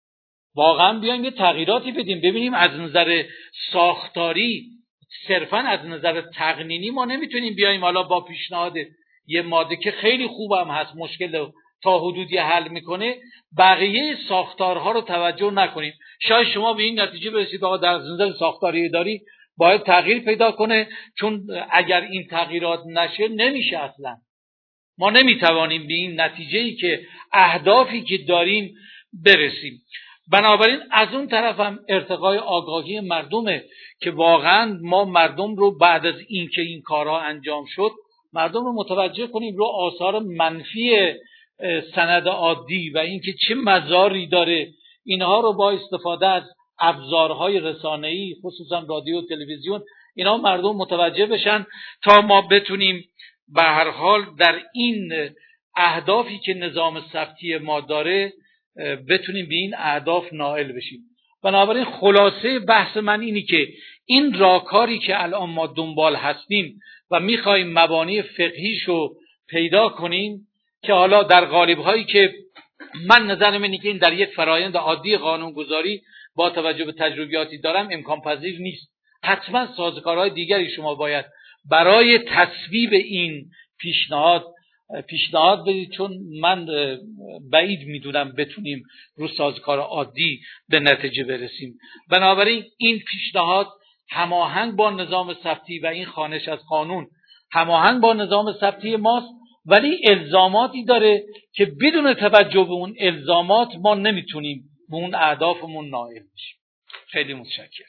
C: واقعا بیایم یه تغییراتی بدیم. ببینیم از نظر ساختاری، صرفا از نظر تقنینی ما نمیتونیم بیایم حالا با پیشنهاد یه ماده که خیلی خوبم هست، مشکل تا حدودی حل میکنه، بقیه ساختارها رو توجه نکنیم. شاید شما به این نتیجه برسید آقا در نظر ساختاری اداری باید تغییر پیدا کنه، چون اگر این تغییرات نشه نمیشه اصلا. ما نمیتوانیم به این نتیجه‌ای که اهدافی که داریم برسیم. بنابراین از اون طرف هم ارتقای آگاهی مردمه که واقعا ما مردم رو بعد از اینکه این کارها انجام شد مردم رو متوجه کنیم رو آثار منفی سند عادی و اینکه چه مضاری داره، اینها رو با استفاده از ابزارهای رسانه‌ای خصوصا رادیو و تلویزیون اینها مردم متوجه بشن تا ما بتونیم به هر حال در این اهدافی که نظام ثبتی ما داره بتونیم به این اهداف نائل بشیم. بنابراین خلاصه بحث من اینی که این راهکاری که الان ما دنبال هستیم و میخوایم مبانی فقهیشو پیدا کنیم که حالا در قالب‌هایی که من نظرم اینه که این در یک فرایند عادی قانونگذاری با توجه به تجربیاتی دارم امکان پذیر نیست. حتما سازوکارهای دیگری شما باید برای تصویب این پیشنهاد بدید، چون من بعید میدونم بتونیم رو سازوکار عادی به نتیجه برسیم. بنابراین این پیشنهاد هماهنگ با نظام ثبتی و این خوانش از قانون هماهنگ با نظام ثبتی ماست، ولی الزاماتی داره که بدون توجه به اون الزامات ما نمیتونیم به اون اهدافمون نائل بشیم. خیلی متشکرم.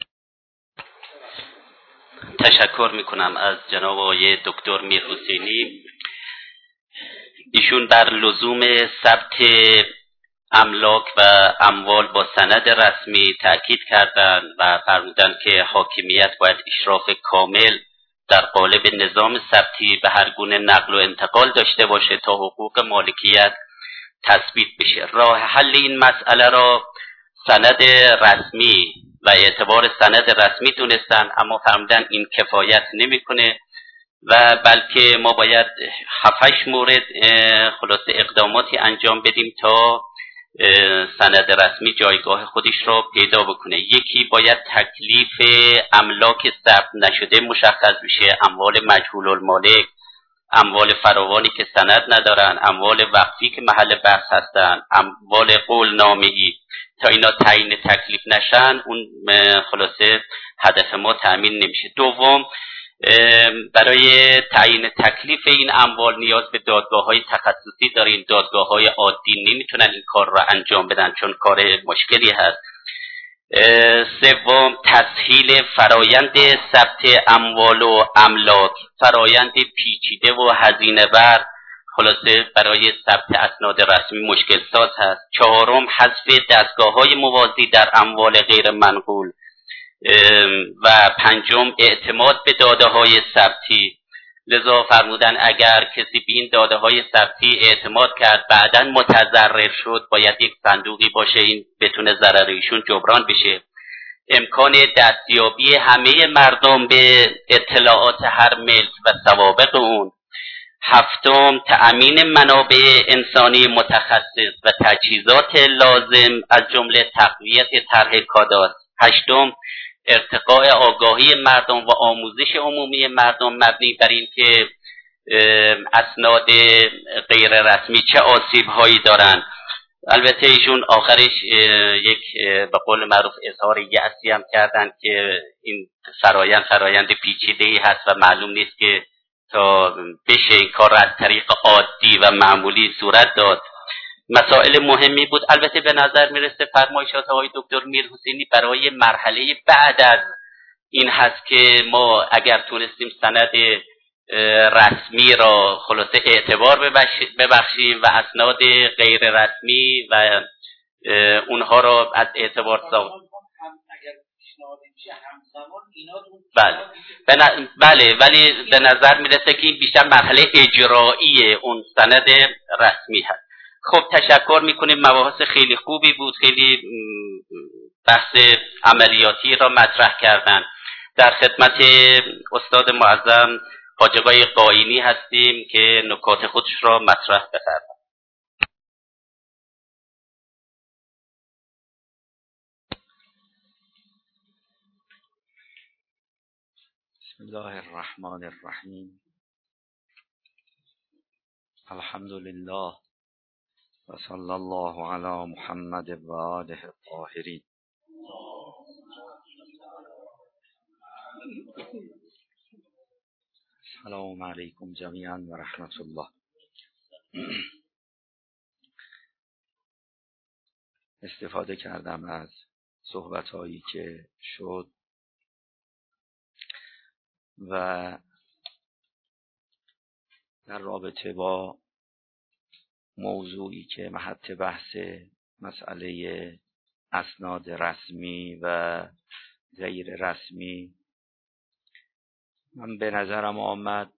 B: تشکر میکنم از جناب آقای دکتر میرحسینی. ایشون بر لزوم ثبت املاک و اموال با سند رسمی تأکید کردند و فرمودند که حاکمیت باید اشراف کامل در قالب نظام ثبتی به هر گونه نقل و انتقال داشته باشه تا حقوق مالکیت تثبیت بشه. راه حل این مسئله را سند رسمی و اعتبار سند رسمی دونستن، اما فرمودن این کفایت نمیکنه و بلکه ما باید 7-8 مورد خلاصه اقداماتی انجام بدیم تا سند رسمی جایگاه خودش را پیدا بکنه. یکی باید تکلیف املاک ثبت نشده مشخص بشه، اموال مجهول المالک، اموال فراوانی که سند ندارن، اموال وقفی که محل بحث هستن، اموال قولنامه‌ای. تا اینا تعیین تکلیف نشن اون خلاصه هدف ما تأمین نمیشه. دوم، برای تعیین تکلیف این اموال نیاز به دادگاه‌های تخصصی داریم. دادگاه‌های عادی نمیتونن این کار را انجام بدن چون کار مشکلی هست. سوم، تسهیل فرایند ثبت اموال و املاک، فرایند پیچیده و هزینه بر خلاصه برای ثبت اسناد رسمی مشکل ساز هست. چهارم، حذف دستگاه‌های موازی در اموال غیر منقول و پنجم، اعتماد به داده‌های ثبتی. لذا فرمودن اگر کسی به این داده‌های ثبتی اعتماد کرد بعداً متضرر شد باید یک صندوقی باشه این بتونه ضرر ایشون جبران بشه. امکان دستیابی همه مردم به اطلاعات هر ملک و سوابق اون. هفتم، تأمین منابع انسانی متخصص و تجهیزات لازم از جمله تقویت طرح کاداست. هشتم، ارتقاء آگاهی مردم و آموزش عمومی مردم مبنی بر این که اسناد غیر رسمی چه آسیب‌هایی دارن. البته ایشون آخرش یک به قول معروف اظهار یأسی هم کردن که این فرایند پیچیده‌ای هست و معلوم نیست که تا بشه این کار از طریق عادی و معمولی صورت داد. مسائل مهمی بود. البته به نظر میرسه فرمایشات آقای دکتر میرحسینی برای مرحله بعد از این هست که ما اگر تونستیم سند رسمی را خلاصه اعتبار ببخشیم و اسناد غیر رسمی و اونها را از اعتبار بله ولی به نظر میرسه که این بیشتر مرحله اجرایی اون سند رسمی هست. خب تشکر میکنیم. مباحث خیلی خوبی بود، خیلی بحث عملیاتی را مطرح کردن. در خدمت استاد معظم حاج آقای قاینی هستیم که نکات خودش را مطرح بفرمایند.
D: بسم الله الرحمن الرحیم. الحمد لله و صلی الله علی محمد و آله الطاهرین. السلام علیکم جمیعا و رحمت الله. استفاده کردم از صحبت‌هایی که شد و در رابطه با موضوعی که محط بحث مسئله اسناد رسمی و غیر رسمی، من به نظرم آمد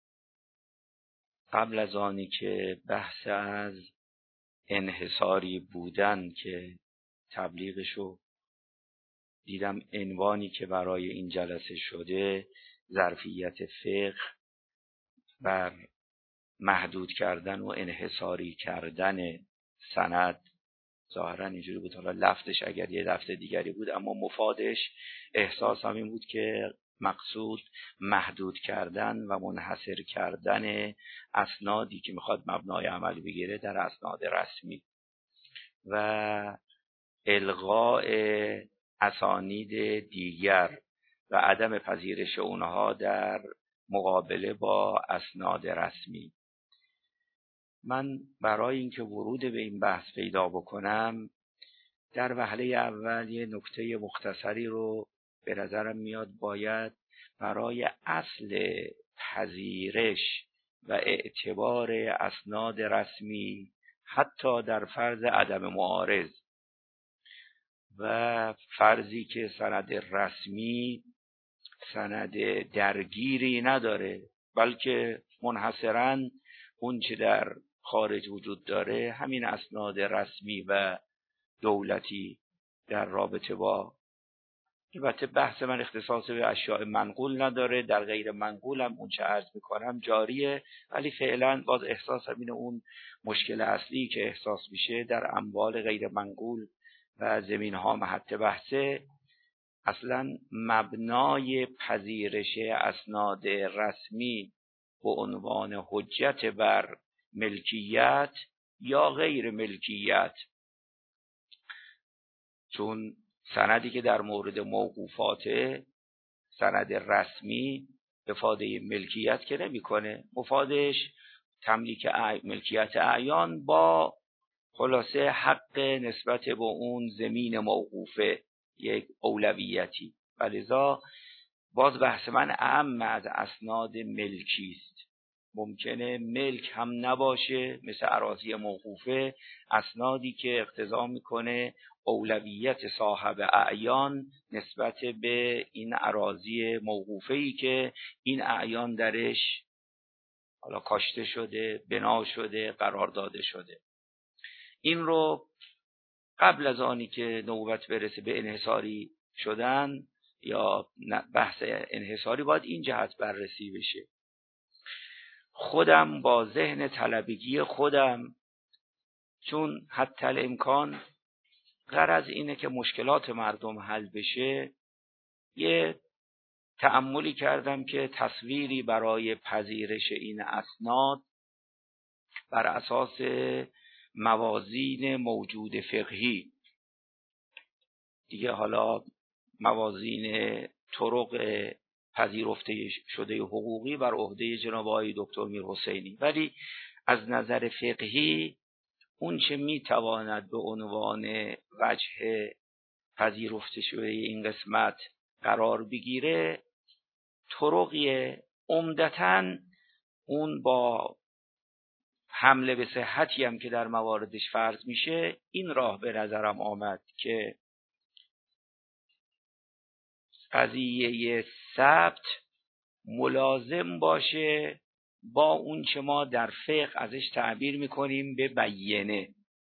D: قبل از آنی که بحث از انحصاری بودن که تبلیغشو دیدم، عنوانی که برای این جلسه شده ظرفیت فقه بر محدود کردن و انحصاری کردن سند. ظاهرا اینجوری بود، حالا لفتش اگر یه لفظ دیگری بود اما مفادش احساسم این بود که مقصود محدود کردن و منحصر کردن اسنادی که میخواد مبنای عمل بگیره در اسناد رسمی و الغاء اسانید دیگر و عدم پذیرش اونها در مقابله با اسناد رسمی. من برای اینکه ورود به این بحث پیدا بکنم در وهله اول یه نکته مختصری رو به نظرم میاد باید برای اصل پذیرش و اعتبار اسناد رسمی حتی در فرض عدم معارض و فرضی که سند رسمی سند درگیری نداره بلکه منحصراً اون چه در خارج وجود داره همین اسناد رسمی و دولتی در رابطه با، البته بحث من اختصاص به اشیاء منقول نداره، در غیر منقول هم اون چه عرض میکنم جاریه، ولی فعلا باز احساسم اینه اون مشکل اصلی که احساس میشه در اموال غیر منقول و زمین ها محط بحثه اصلا مبنای پذیرش اسناد رسمی به عنوان حجت بر ملکیت یا غیر ملکیت، چون سندی که در مورد موقوفاته سند رسمی افاده ملکیت که نمیکنه، مفادش تملیک ملکیت اعیان با خلاصه حق نسبت به اون زمین موقوفه، یک اولویتی. ولذا باز بحث من اعم از اسناد ملکی است. ممکنه ملک هم نباشه مثل اراضی موقوفه، اسنادی که اقتضا میکنه اولویت صاحب اعیان نسبت به این اراضی موقوفه‌ای که این اعیان درش حالا کاشته شده، بنا شده، قرار داده شده. این رو قبل از آنی که نوبت برسه به انحصاری شدن یا بحث انحصاری باید این جهت بررسی بشه. خودم با ذهن طلبگی خودم، چون حتی الامکان غرض اینه که مشکلات مردم حل بشه، یه تأملی کردم که تصویری برای پذیرش این اسناد بر اساس موازین موجود فقهی، دیگه حالا موازین طرق پذیرفته شده حقوقی بر عهده جناب آقای دکتر میرحسینی، ولی از نظر فقهی اون چه میتواند به عنوان وجه پذیرفته شده این قسمت قرار بگیره طرقی عمدتاً اون با حمله به صحتی هم که در مواردش فرض میشه این راه به نظرم آمد که قضیه ثبت ملازم باشه با اون چه ما در فقه ازش تعبیر میکنیم به بیینه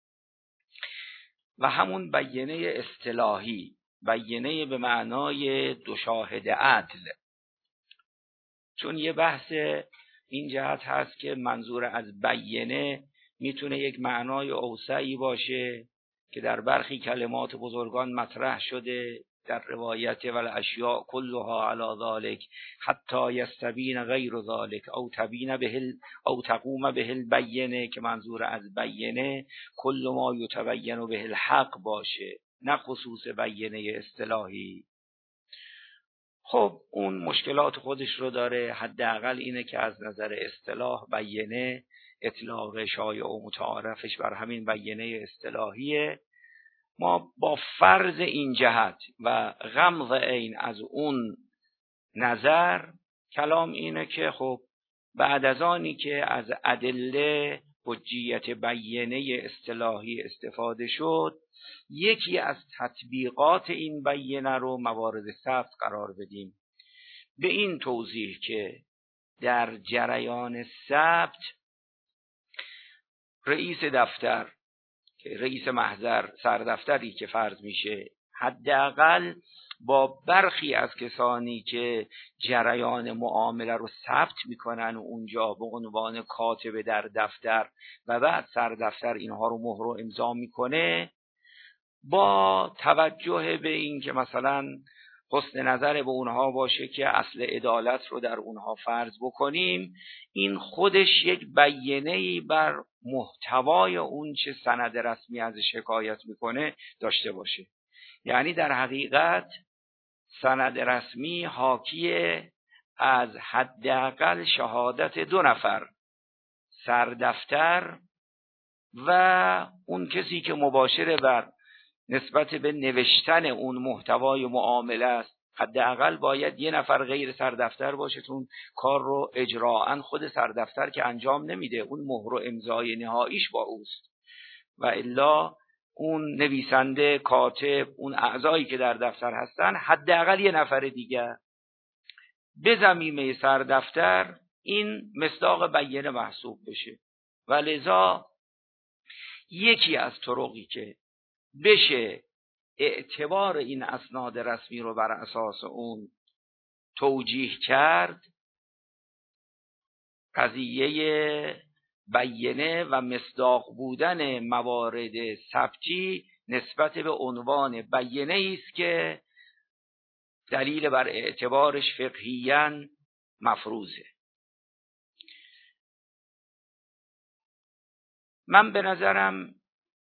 D: و همون بیینه اصطلاحی، بیینه به معنای دو شاهد عدل. چون یه بحث این جهت هست که منظور از بیینه میتونه یک معنای اوسعی باشه که در برخی کلمات بزرگان مطرح شده در روایت والاشیاء کلها علی ذلک حتی یستبین غیر ذلک او تبین به او تقوم به البینه، که منظور از بیینه کل ما یتبین به الحق باشه، نه خصوص بیینه اصطلاحی. خب اون مشکلات خودش رو داره. حداقل اینه که از نظر اصطلاح بیینه اطلاق شایع و متعارفش بر همین بیینه اصطلاحیه. ما با فرض این جهت و غمض عین از اون نظر، کلام اینه که خب بعد از آنی که از ادله حجیت بیینه اصطلاحی استفاده شد، یکی از تطبیقات این بیینه رو موارد ثبت قرار بدیم. به این توضیح که در جریان ثبت رئیس دفتر، که رئیس محضر، سردفتری که فرض میشه، حداقل با برخی از کسانی که جریان معامله رو ثبت میکنن و اونجا به عنوان کاتب در دفتر و بعد سردفتر اینها رو مهر و امضا میکنه، با توجه به این که مثلا حسن نظر به اونها باشه که اصل عدالت رو در اونها فرض بکنیم، این خودش یک بیانیه‌ای بر محتوای اون چه سند رسمی ازش حکایت میکنه داشته باشه. یعنی در حقیقت سند رسمی حاکی از حداقل شهادت 2 نفر، سردفتر و اون کسی که مباشر بر نسبت به نوشتن اون محتوای معامله است. حداقل باید 1 نفر غیر سردفتر باشه، چون کار رو اجراعاً خود سردفتر که انجام نمیده، اون مهر و امضای نهاییش با اوست، و الا اون نویسنده، کاتب، اون اعضایی که در دفتر هستن حداقل 1 نفر دیگر به ضمیمه سردفتر این مصداق بیانه محسوب بشه. و لذا یکی از طرقی که بشه اعتبار این اسناد رسمی رو بر اساس اون توجیه کرد، قضیه بیانه و مصداق بودن موارد ثبتی نسبت به عنوان بیانه است که دلیل بر اعتبارش فقهیاً مفروضه. من به نظرم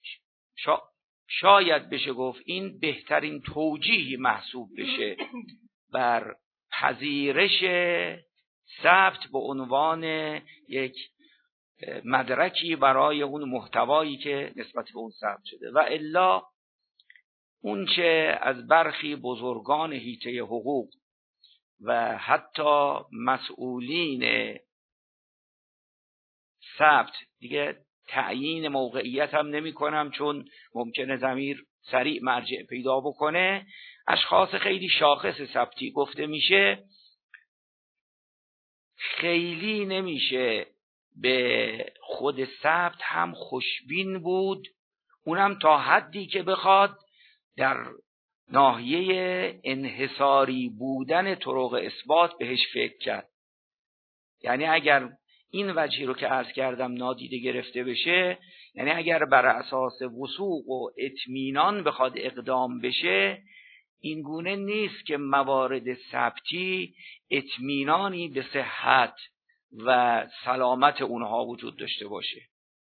D: شاید بشه گفت این بهترین توجیهی محسوب بشه بر پذیرش ثبت به عنوان یک مدرکی برای اون محتوایی که نسبت به اون ثبت شده. و الا اون چه از برخی بزرگان حیطه حقوق و حتی مسئولین ثبت، دیگه تعیین موقعیت هم نمی کنم چون ممکنه ضمیر سریع مرجع پیدا بکنه، اشخاص خیلی شاخص ثبتی گفته میشه، خیلی نمیشه به خود ثبت هم خوشبین بود، اونم تا حدی که بخواد در ناحیه انحصاری بودن طرق اثبات بهش فکر کرد. یعنی اگر این وجهی رو که عرض کردم نادیده گرفته بشه، یعنی اگر بر اساس وثوق و اطمینان بخواد اقدام بشه، این گونه نیست که موارد ثبتی اطمینانی به صحت و سلامت اونها وجود داشته باشه.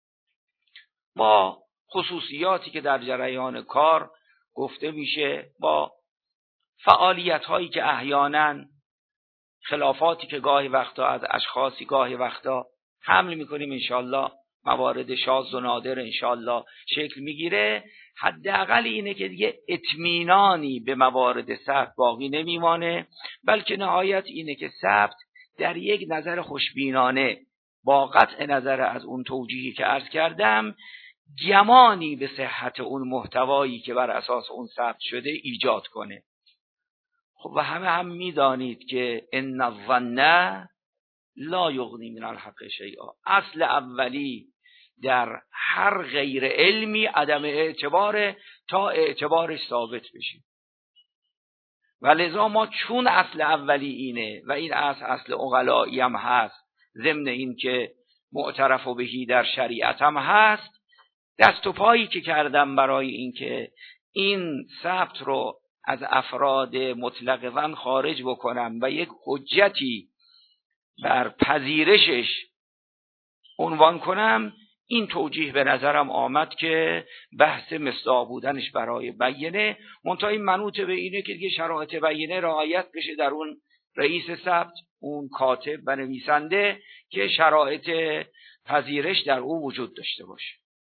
D: با خصوصیاتی که در جریان کار گفته میشه، با فعالیت هایی که احیانا، خلافاتی که گاهی وقتا از اشخاصی گاهی وقتا حمل میکنیم، انشالله موارد شاذ و نادر انشالله شکل میگیره، حداقل اینه که دیگه اطمینانی به موارد ثبت باقی نمیمانه، بلکه نهایت اینه که ثبت در یک نظر خوشبینانه با قطع نظر از اون توجیهی که عرض کردم گمانی به صحت اون محتوایی که بر اساس اون ثبت شده ایجاد کنه. خب و هم میدانید که ان الظن لا یغنی من الحق شیئا، اصل اولی در هر غیر علمی عدم اعتبار تا اعتبارش ثابت بشه. و لذا ما چون اصل اولی اینه و این اصل عقلایی هم هست، ضمن این که معترف و بهی در شریعت هم هست، دست و پایی که کردم برای این که این ثبت رو از افراد مطلق خارج بکنم و یک حجتی بر پذیرشش عنوان کنم، این توجیه به نظرم آمد که بحث مصداق بودنش برای بیینه، منتها این منوط به اینه که دیگه شرایط بیینه رعایت بشه در اون رئیس ثبت، اون کاتب و نویسنده، که شرایط پذیرش در او وجود داشته باشه.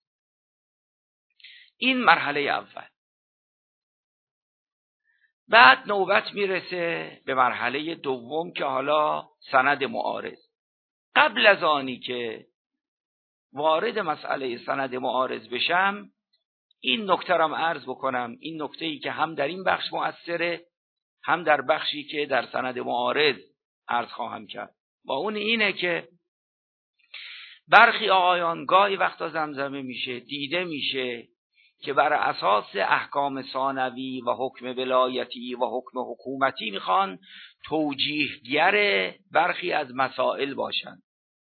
D: این مرحله اول. بعد نوبت میرسه به مرحله دوم که حالا سند معارض. قبل از آنی که وارد مسئله سند معارض بشم، این نکته را عرض بکنم، این نکته‌ای که هم در این بخش مؤثره، هم در بخشی که در سند معارض عرض خواهم کرد. با اون اینه که برخی آقایان گاهی وقتا زمزمه میشه، دیده میشه که بر اساس احکام ثانوی و حکم ولایتی و حکم حکومتی میخوان توجیهگر برخی از مسائل باشن.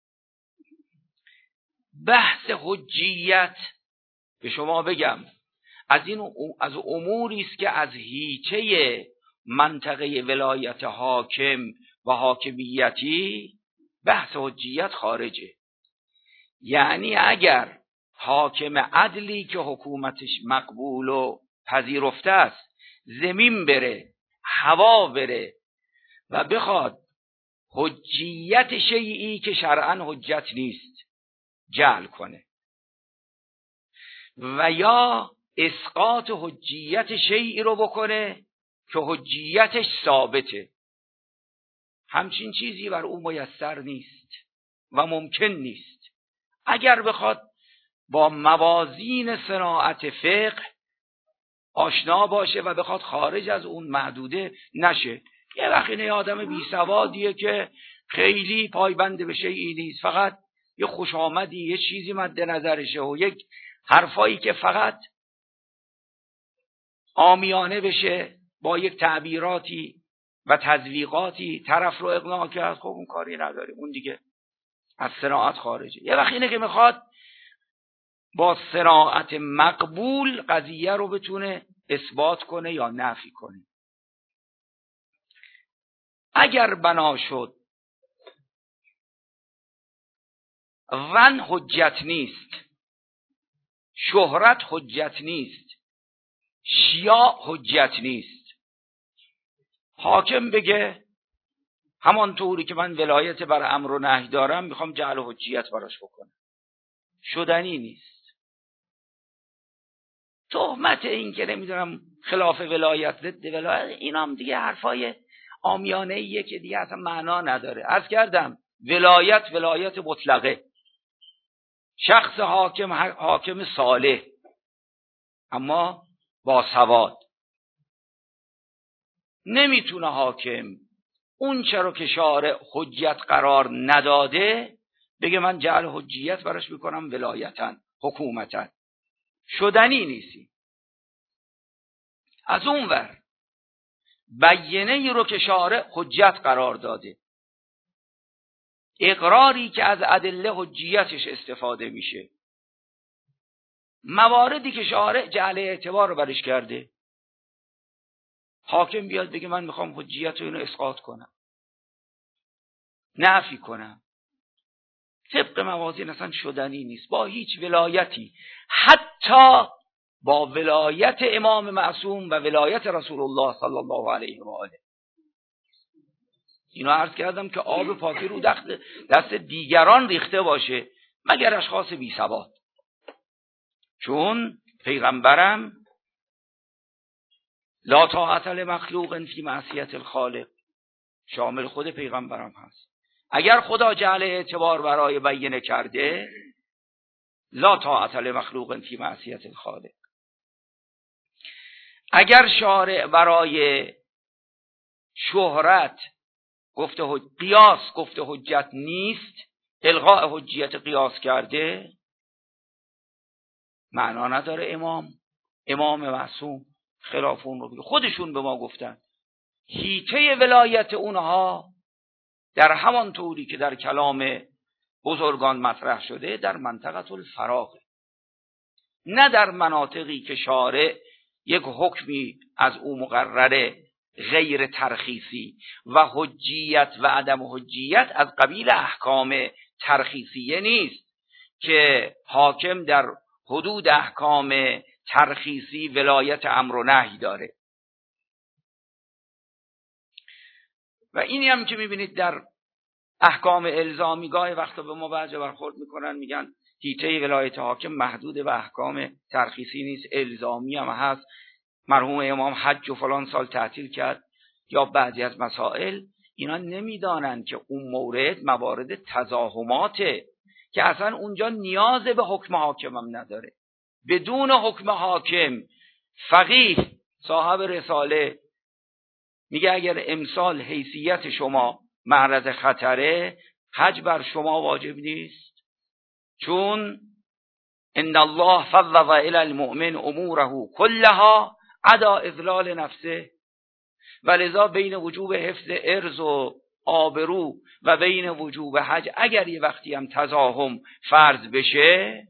D: بحث حجیت به شما بگم از اموری است که از هیچه منطقه ولایت حاکم و حاکمیتی بحث حجیت خارجه. یعنی اگر حاکم عدلی که حکومتش مقبول و پذیرفته است زمین بره، هوا بره و بخواد حجیت شیئی که شرعاً حجت نیست جعل کنه و یا اسقاط حجیت شیئی رو بکنه که حجیتش ثابته، همچین چیزی بر او میسر نیست و ممکن نیست. اگر بخواد با موازین صناعت فقه آشنا باشه و بخواد خارج از اون محدوده نشه. یه وقت اینه آدم بی سوادیه که خیلی پایبند به شیئی نیست، فقط یه خوش آمدی، یه چیزی مد نظرشه و یک حرفایی که فقط عامیانه بشه با یک تعبیراتی و تزویقاتی طرف رو اقناع کرد، خب اون کاری نداریم، اون دیگه از صناعت خارجه. یه وقت اینه که میخواد با صناعت مقبول قضیه رو بتونه اثبات کنه یا نفی کنه. اگر بنا شد ون حجت نیست، شهرت حجت نیست، شیاع حجت نیست، حاکم بگه همان طوری که من ولایت بر امر و نهی دارم میخوام جعل حجیت براش بکنم، شدنی نیست. تهمت این که نمیدونم خلاف ولایت ضد ولایت، اینام دیگه حرفای عامیانه ایه که دیگه اصلا معنا نداره. عرض کردم ولایت مطلقه، شخص حاکم صالح اما با سواد، نمیتونه حاکم اون چرا که شارع حجت قرار نداده بگه من جعل حجیت براش میکنم ولایتاً حکومتاً، شدنی نیستی. از اون ور بیینه ای رو که شارع حجت قرار داده، اقراری که از ادله حجیتش استفاده میشه، مواردی که شارع جعل اعتبار رو برش کرده، حاکم بیاد بگه من میخوام حجیت رو اینو اسقاط کنم، نفی کنم، طبق موازین اصلا شدنی نیست با هیچ ولایتی، حتی با ولایت امام معصوم و ولایت رسول الله صلی الله علیه و آله. اینو عرض کردم که آب پاکی رو دست دیگران ریخته باشه مگر اشخاص بی ثبات، چون پیغمبرم لا طاعت لمخلوق فی معصیت الخالق شامل خود پیغمبرم هست. اگر خدا جعل اعتبار برای بیینه کرده، لا طاعت لمخلوق فی معصیت الخالق. اگر شارع برای شهرت قیاس گفته حجت نیست، الغاء حجیت قیاس کرده، معنا نداره امام معصوم خلاف اون رو بگه. خودشون به ما گفتن حیطه ولایت اونها در همان طوری که در کلام بزرگان مطرح شده در منطقه الفراغ، نه در مناطقی که شارع یک حکمی از او مقرره غیر ترخیصی و حجیت و عدم حجیت از قبیل احکام ترخیصیه نیست. که حاکم در حدود احکام ترخیصی ولایت امر و نهی داره. و اینی هم که میبینید در احکام الزامی گاهی وقتا به ما بعضی برخورد میکنن، میگن حیطه ولایت حاکم محدود به احکام ترخیصی نیست، الزامی هم هست. مرحوم امام حج و فلان سال تعطیل کرد یا بعضی از مسائل. اینا نمیدانن که اون موارد تزاحماته که اصلا اونجا نیاز به حکم حاکم هم نداره. بدون حکم حاکم فقیه صاحب رساله میگه اگر امسال حیثیت شما معرض خطره، حج بر شما واجب نیست، چون ان الله فوض الی المؤمن اموره کلها عدا اذلال نفسه، ولذا بین وجوب حفظ ارض و آبرو و بین وجوب حج اگر یه وقتی هم تزاحم فرض بشه،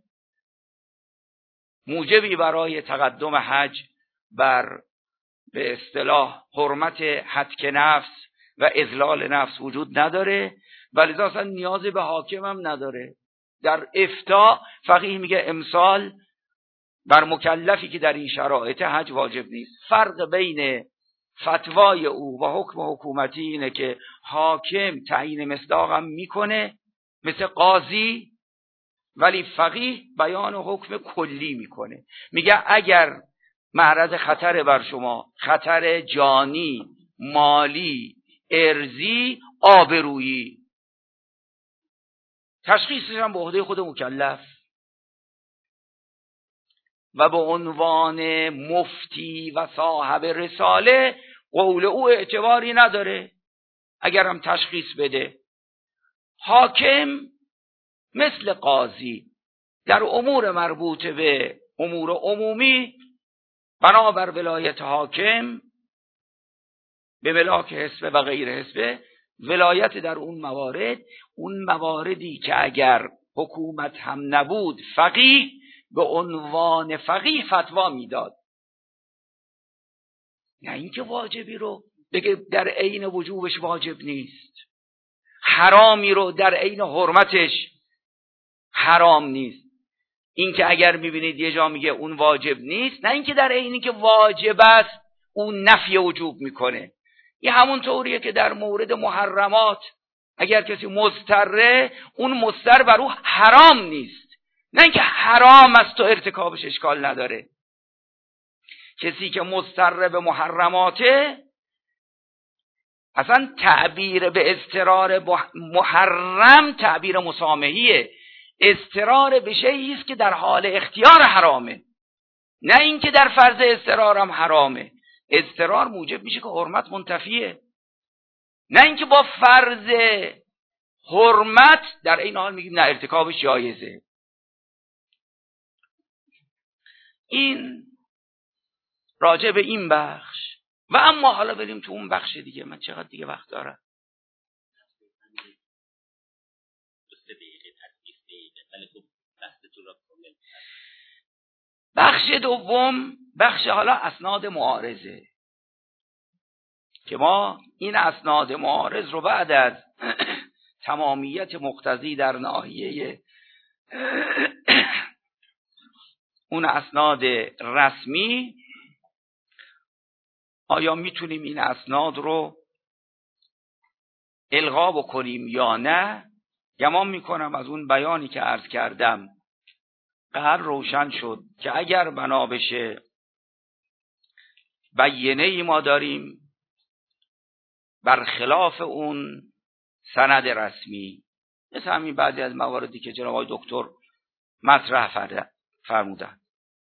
D: موجبی برای تقدم حج بر به اصطلاح حرمت هتک نفس و اذلال نفس وجود نداره، ولذا اصلا نیاز به حاکم هم نداره. در افتاء فقیه میگه امسال بر مکلفی که در این شرایط حج واجب نیست. فرق بین فتوای او و حکم حکومتی اینه که حاکم تعیین مصداق هم میکنه مثل قاضی، ولی فقیه بیان حکم کلی میکنه. میگه اگر معرض خطر بر شما، خطر جانی، مالی، ارزی، آبرویی، تشخیصش هم به عهده خود مکلف و به عنوان مفتی و صاحب رساله قول او اعتباری نداره اگر هم تشخیص بده. حاکم مثل قاضی در امور مربوط به امور عمومی بنابر ولایت حاکم به ملاک حسبه و غیر حسبه ولایت در اون مواردی که اگر حکومت هم نبود فقیه به عنوان فقیه فتوا میداد، نه اینکه واجبی رو بگه در عین وجوبش واجب نیست، حرامی رو در عین حرمتش حرام نیست. اینکه اگر میبینید یه جا میگه اون واجب نیست، نه اینکه در عینی که واجب است اون نفی وجوب میکنه. این همون طوریه که در مورد محرمات اگر کسی مضطره، اون مضطر بر او حرام نیست، نه اینکه حرام است و ارتکابش اشکال نداره. کسی که مضطر به محرماته، اصلا تعبیر به اضطرار محرم تعبیر مسامحیه. اضطرار به شیئی است که در حال اختیار حرامه، نه اینکه در فرض اضطرار هم حرامه. اضطرار موجب میشه که حرمت منتفیه، نه اینکه با فرض حرمت در این حال میگیم نه ارتکابش جایزه. این راجع به این بخش. و اما حالا بریم تو اون بخش دیگه. من چقدر دیگه وقت دارم؟ بخش دوم، بخش حالا اسناد معارضه، که ما این اسناد معارض رو بعد از تمامیت مقتضی در ناحیه اون اسناد رسمی، آیا میتونیم این اسناد رو الغا بکنیم یا نه؟ گمان میکنم از اون بیانی که عرض کردم قبل روشن شد که اگر بنا بشه بیانیه‌ای ما داریم برخلاف اون سند رسمی، مثل همین بعضی از مواردی که جناب آقای دکتر مطرح فرمودن،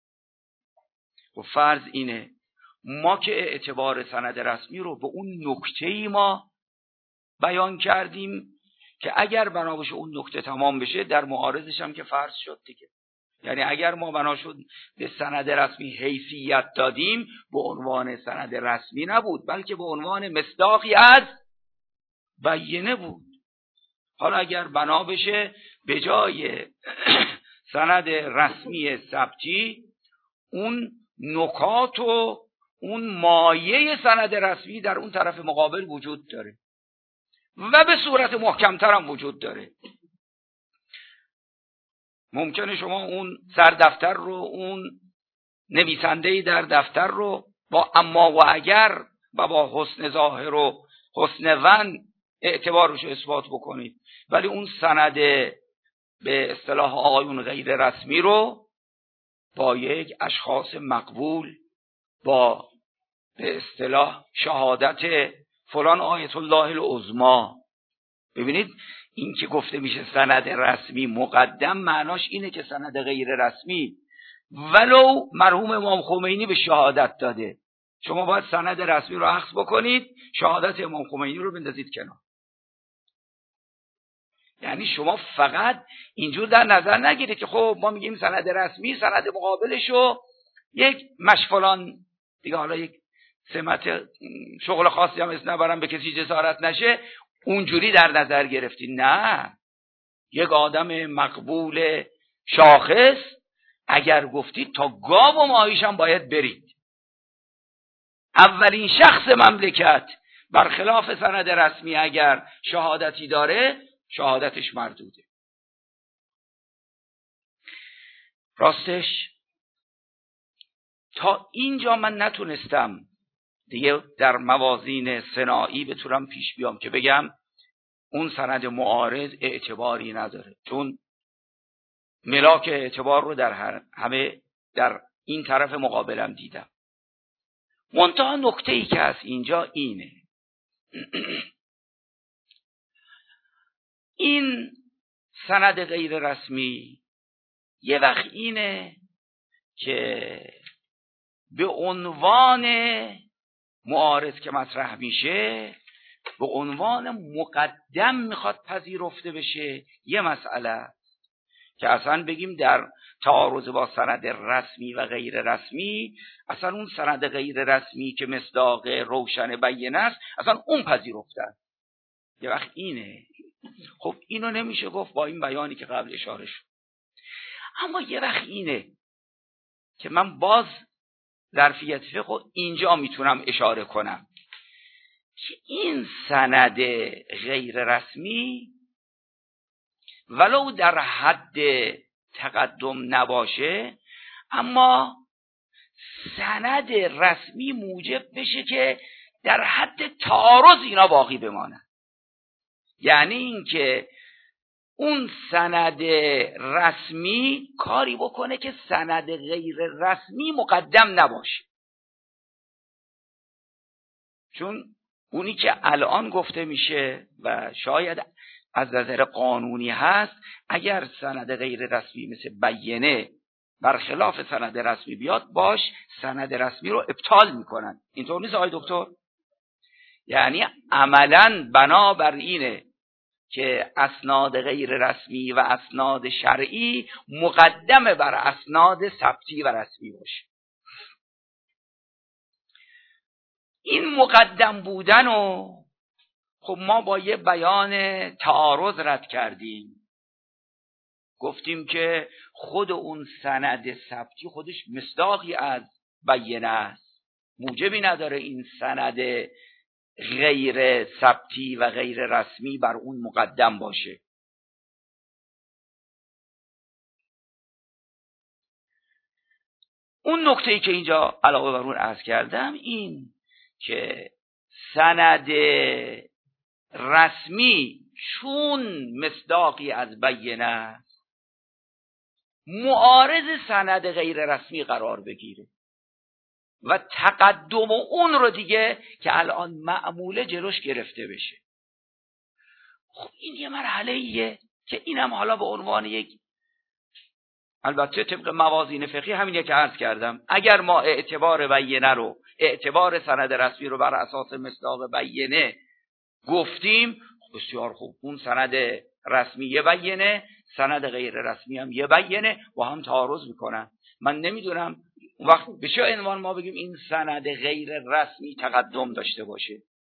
D: و فرض اینه ما که اعتبار سند رسمی رو به اون نکته‌ای ما بیان کردیم که اگر بنا بشه اون نکته تمام بشه در معارضش هم که فرض شد دیگه. یعنی اگر ما بنا شد به سند رسمی حیثیت دادیم، به عنوان سند رسمی نبود بلکه به عنوان مصداقی از بیانیه بود. حالا اگر بنا بشه به جای سند رسمی ثبتی اون نکات و اون مایه سند رسمی در اون طرف مقابل وجود داره و به صورت محکمتر هم وجود داره. ممکنه شما اون سردفتر رو، اون نویسنده‌ای در دفتر رو با اما و اگر و با حسن ظاهر و حسن ظن اعتبارش رو اثبات بکنید، ولی اون سند به اصطلاح آقایون غیر رسمی رو با یک اشخاص مقبول، با به اصطلاح شهادت فلان آیت الله العظما. ببینید این که گفته میشه سند رسمی مقدم، معناش اینه که سند غیر رسمی ولو مرحوم امام خمینی به شهادت داده، شما باید سند رسمی رو اخذ بکنید، شهادت امام خمینی رو بندازید کنار. یعنی شما فقط اینجور در نظر نگیرید که خب ما میگیم سند رسمی، سند مقابلشو یک مشفلان دیگه، حالا یک سمت شغل خاصی هم اسم نبرم به کسی جسارت نشه، اونجوری در نظر گرفتی. نه، یک آدم مقبول شاخص اگر گفتید تا گاو و ماهیش هم باید برید. اولین شخص مملکت برخلاف سند رسمی اگر شهادتی داره، شهادتش مردوده. راستش تا اینجا من نتونستم دیگه در موازین سنایی بتونم پیش بیام که بگم اون سند معارض اعتباری نداره، چون ملاک اعتبار رو در همه در این طرف مقابلم دیدم. منتها نکته ای که از اینجا اینه این سند غیر رسمی یه وقت اینه که به عنوان معارض که مطرح میشه به عنوان مقدم میخواد پذیرفته بشه. یه مسئله که اصلا بگیم در تعارض با سند رسمی و غیر رسمی، اصلا اون سند غیر رسمی که مصداق روشن بینه است اصلا اون پذیرفته است. یه وقت اینه. خب اینو نمیشه گفت با این بیانی که قبل اشاره شد. اما یه وقت اینه که من باز ظرفیت فقه اینجا میتونم اشاره کنم که این سند غیر رسمی ولو در حد تقدم نباشه، اما سند رسمی موجب بشه که در حد تعارض اینا باقی بمانن. یعنی اینکه اون سند رسمی کاری بکنه که سند غیر رسمی مقدم نباشه. چون اونی که الان گفته میشه و شاید از نظر قانونی هست، اگر سند غیر رسمی مثل بینه برخلاف سند رسمی بیاد، باش سند رسمی رو ابطال میکنن. اینطور نیست آقای دکتر؟ یعنی عملاً بنابر اینه که اسناد غیر رسمی و اسناد شرعی مقدم بر اسناد ثبتی و رسمی باشه. این مقدم بودن و خب ما با یه بیان تعارض رد کردیم، گفتیم که خود اون سند ثبتی خودش مصداقی از بینه است، موجبی نداره این سند غیر ثبتی و غیر رسمی بر اون مقدم باشه. اون نکته‌ای که اینجا علاوه بر اون عرض کردم این که سند رسمی چون مصداقی از بینه است، معارض سند غیر رسمی قرار بگیره و تقدم اون رو دیگه که الان معموله جلوش گرفته بشه. خب این یه مرحله‌ایه که اینم حالا به عنوان یک، البته طبق موازین فقهی همینه که عرض کردم، اگر ما اعتبار بینه رو، اعتبار سند رسمی رو بر اساس مصداق بینه گفتیم، بسیار خوب، اون سند رسمی یه بینه، سند غیر رسمی هم یه بینه، با هم تعارض میکنن. من نمیدونم وقت به چه عنوان ما بگیم این سند غیر رسمی تقدم داشته باشه.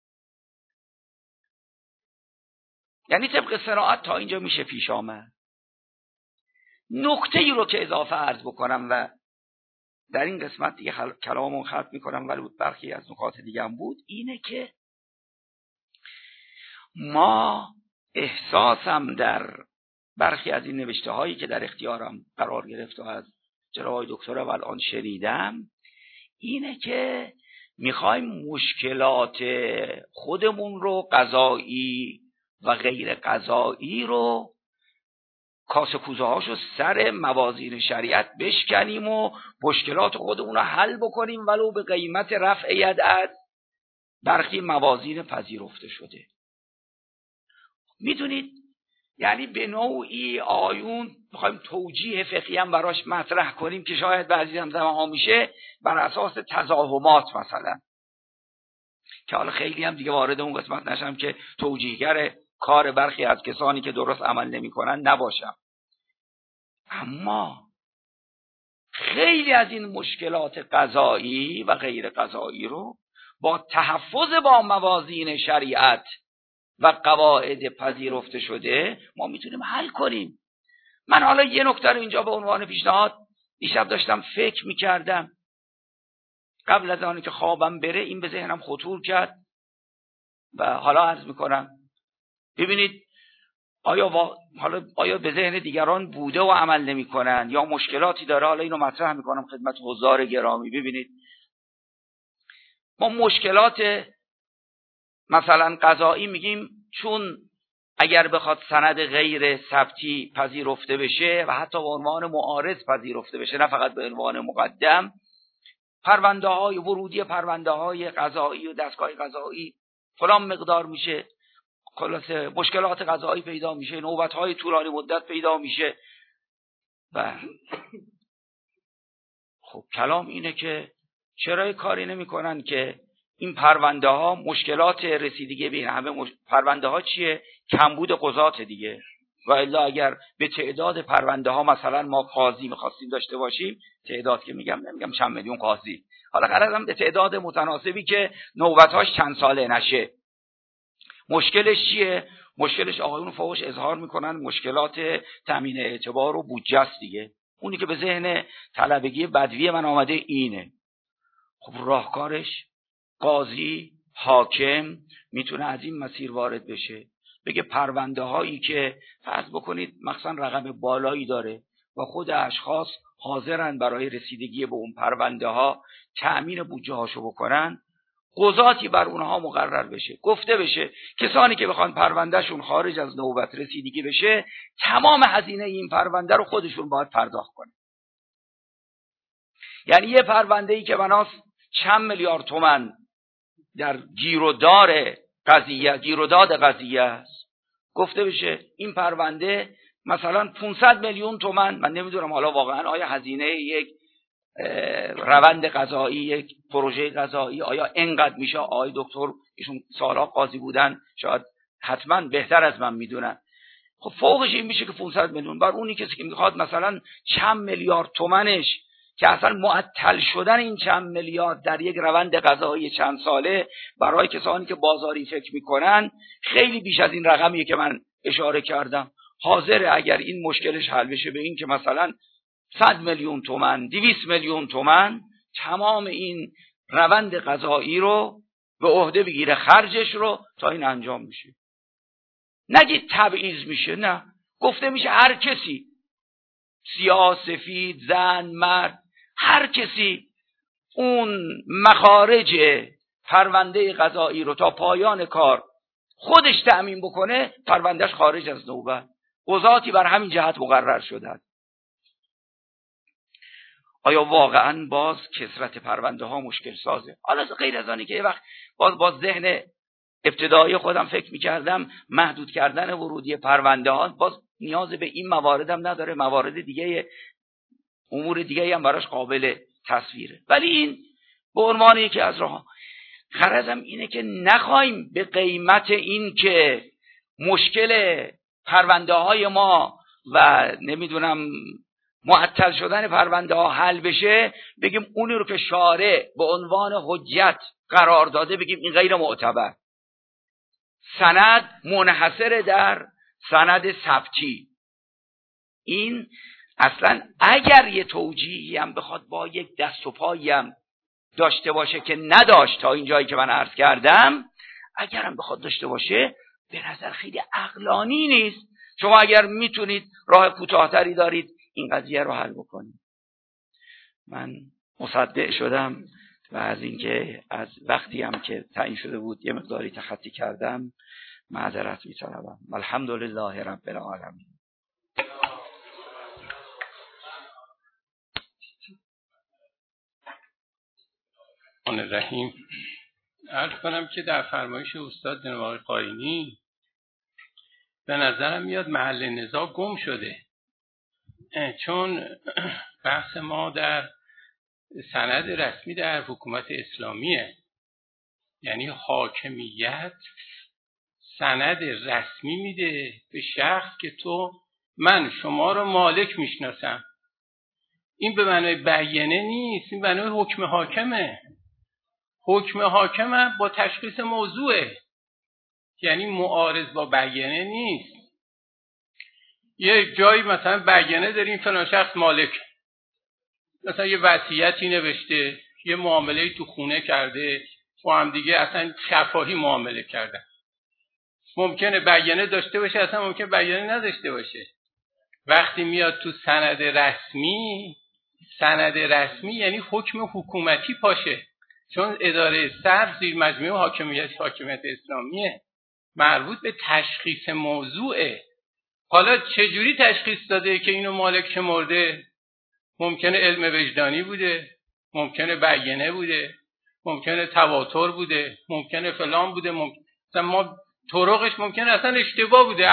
D: یعنی طبق صراحت تا اینجا میشه پیش آمد. نکته ای رو که اضافه عرض بکنم و در این قسمت دیگه کلاممون ختم میکنم، ولی برخی از نکات دیگه هم بود، اینه که ما احساسم در برخی از این نوشته هایی که در اختیارم قرار گرفت و از جناب دکتر و الان شنیدم اینه که میخوایم مشکلات خودمون رو، قضایی و غیر قضایی رو، کاسه کوزه هاشو سر موازین شریعت بشکنیم و مشکلات خودمون رو حل بکنیم ولو به قیمت رفع ید از برخی موازین پذیرفته شده. میدونید یعنی به نوعی آیون میخوایم توجیه فقهی هم براش مطرح کنیم که شاید بعضی هم زمان ها میشه بر اساس تضاهمات مثلا، که حالا خیلی هم دیگه وارد اون قسمت نشم که توجیهگر کار برخی از کسانی که درست عمل نمی‌کنن نباشم. اما خیلی از این مشکلات قضایی و غیر قضایی رو با تحفظ با موازین شریعت و قواعد پذیرفته شده ما میتونیم حل کنیم. من حالا یه نکته رو اینجا به عنوان پیشنهاد دیشب داشتم فکر میکردم، قبل از آنی که خوابم بره این به ذهنم خطور کرد و حالا عرض میکنم. ببینید آیا به ذهن دیگران بوده و عمل نمیکنن یا مشکلاتی داره؟ حالا اینو مطرح میکنم خدمت حضار گرامی. ببینید ما مشکلات مثلا قضایی میگیم چون اگر بخواد سند غیر ثبتی پذیرفته بشه و حتی به عنوان معارض پذیرفته بشه نه فقط به عنوان مقدم، پرونده های ورودی پرونده های قضایی و دستگاه قضایی فلان مقدار میشه، خلاصه مشکلات قضایی پیدا میشه، نوبت های طولانی مدت پیدا میشه. و خب کلام اینه که چرا کاری نمیکنن که این پرونده ها مشکلات رسیدگی به همه پرونده ها چیه؟ کمبود قضات دیگه. و الا اگر به تعداد پرونده ها مثلا ما قاضی میخواستیم داشته باشیم، تعداد که نمیگم چند میلیون قاضی، حالا قرارم به تعداد متناسبی که نوبتاش چند ساله نشه. مشکلش چیه؟ مشکلش آقایون فوقش اظهار میکنن مشکلات تامین اعتبار و بودجه است دیگه. اونی که به ذهن طلبگی بدوی من آمده اینه. خب راهکارش قاضی، حاکم میتونه از این مسیر وارد بشه، بگه پرونده هایی که فرض بکنید مثلا رقم بالایی داره و خود اشخاص حاضرن برای رسیدگی به اون پرونده ها تأمین بودجه هاشو بکنن، قضاتی بر اونها مقرر بشه، گفته بشه کسانی که بخوان پروندهشون خارج از نوبت رسیدگی بشه تمام هزینه این پرونده رو خودشون باید پرداخت کنن. یعنی یه پرونده‌ای که بناس چند میلیارد تومان در گیروداد قضیه است، گفته بشه این پرونده مثلا 500 میلیون تومان، من نمیدونم حالا واقعا آیا هزینه یک روند قضایی، یک پروژه قضایی آیا اینقدر میشه؟ آقای دکتر ایشون سالها قاضی بودن، شاید حتما بهتر از من میدونن. خب فوقش این میشه که 500 میلیون بر اونی کسی که میخواد مثلا چند میلیارد تومنش که اصلا معطل شدن این چند میلیارد در یک روند قضایی چند ساله برای کسانی که بازاری فکر میکنن خیلی بیش از این رقمیه که من اشاره کردم. حاضره اگر این مشکلش حل بشه به این که مثلا 100 میلیون تومان، 200 میلیون تومان تمام این روند قضایی رو به عهده بگیره، خرجش رو تا این انجام میشه. نگید تبعیض میشه، نه، گفته میشه هر کسی، سیاه سفید، زن مرد، هر کسی اون مخارج پرونده قضایی رو تا پایان کار خودش تأمین بکنه، پروندهش خارج از نوبت. قضاتی بر همین جهت مقرر شدن. آیا واقعا باز کثرت پرونده ها مشکل سازه؟ حالا غیر از آنی که یه وقت باز ذهن ابتدایی خودم فکر می‌کردم محدود کردن ورودی پرونده ها باز نیاز به این موارد هم نداره، موارد دیگه، امور دیگه هم براش قابل تصویره. ولی این به عنوان یکی از راه غرضم اینه که نخوایم به قیمت این که مشکل پرونده های ما و نمیدونم معطل شدن پرونده ها حل بشه بگیم اونی رو که شارع به عنوان حجت قرار داده بگیم این غیر معتبر. سند منحصر در سند ثبتی. این اصلا اگر یه توجیهی هم بخواد با یک دست و پایی هم داشته باشه که نداشت تا این جایی که من عرض کردم، اگر هم بخواد داشته باشه به نظر خیلی عقلانی نیست شما اگر میتونید راه کوتاه‌تری دارید این قضیه رو حل بکنید. من مصدق شدم و از اینکه از وقتی هم که تعیین شده بود یه مقداری تخطی کردم معذرت می‌طلبم. الحمدلله رب العالمین.
A: الرحیم. عرض کنم که در فرمایش استاد جناب آقای قاینی به نظرم میاد محل نزاع گم شده، چون بحث ما در سند رسمی در حکومت اسلامیه، یعنی حاکمیت سند رسمی میده به شخص که من شما رو مالک میشناسم. این به معنای بیانه نیست، این به معنای حکم حاکمه. حکم حاکم با تشخیص موضوعه، یعنی معارض با بیانه نیست. یه جایی مثلا بیانه داریم فلان شخص مالک، مثلا یه وصیتی نوشته، یه معامله‌ای تو خونه کرده، با هم دیگه اصلا شفاهی معامله کردن. ممکنه بیانه داشته باشه، اصلا ممکنه بیانه نداشته باشه. وقتی میاد تو سند رسمی یعنی حکم حکومتی پاشه، چون اداره صرف زیر مجموعه حاکمیت اسلامیه، مربوط به تشخیص موضوعه. حالا چجوری تشخیص داده که اینو مالک شمرده؟ ممکنه علم وجدانی بوده، ممکنه بیانه بوده، ممکنه تواتر بوده، ممکنه فلان بوده، مثلا ما طرقش ممکنه اصلا اشتباه بوده.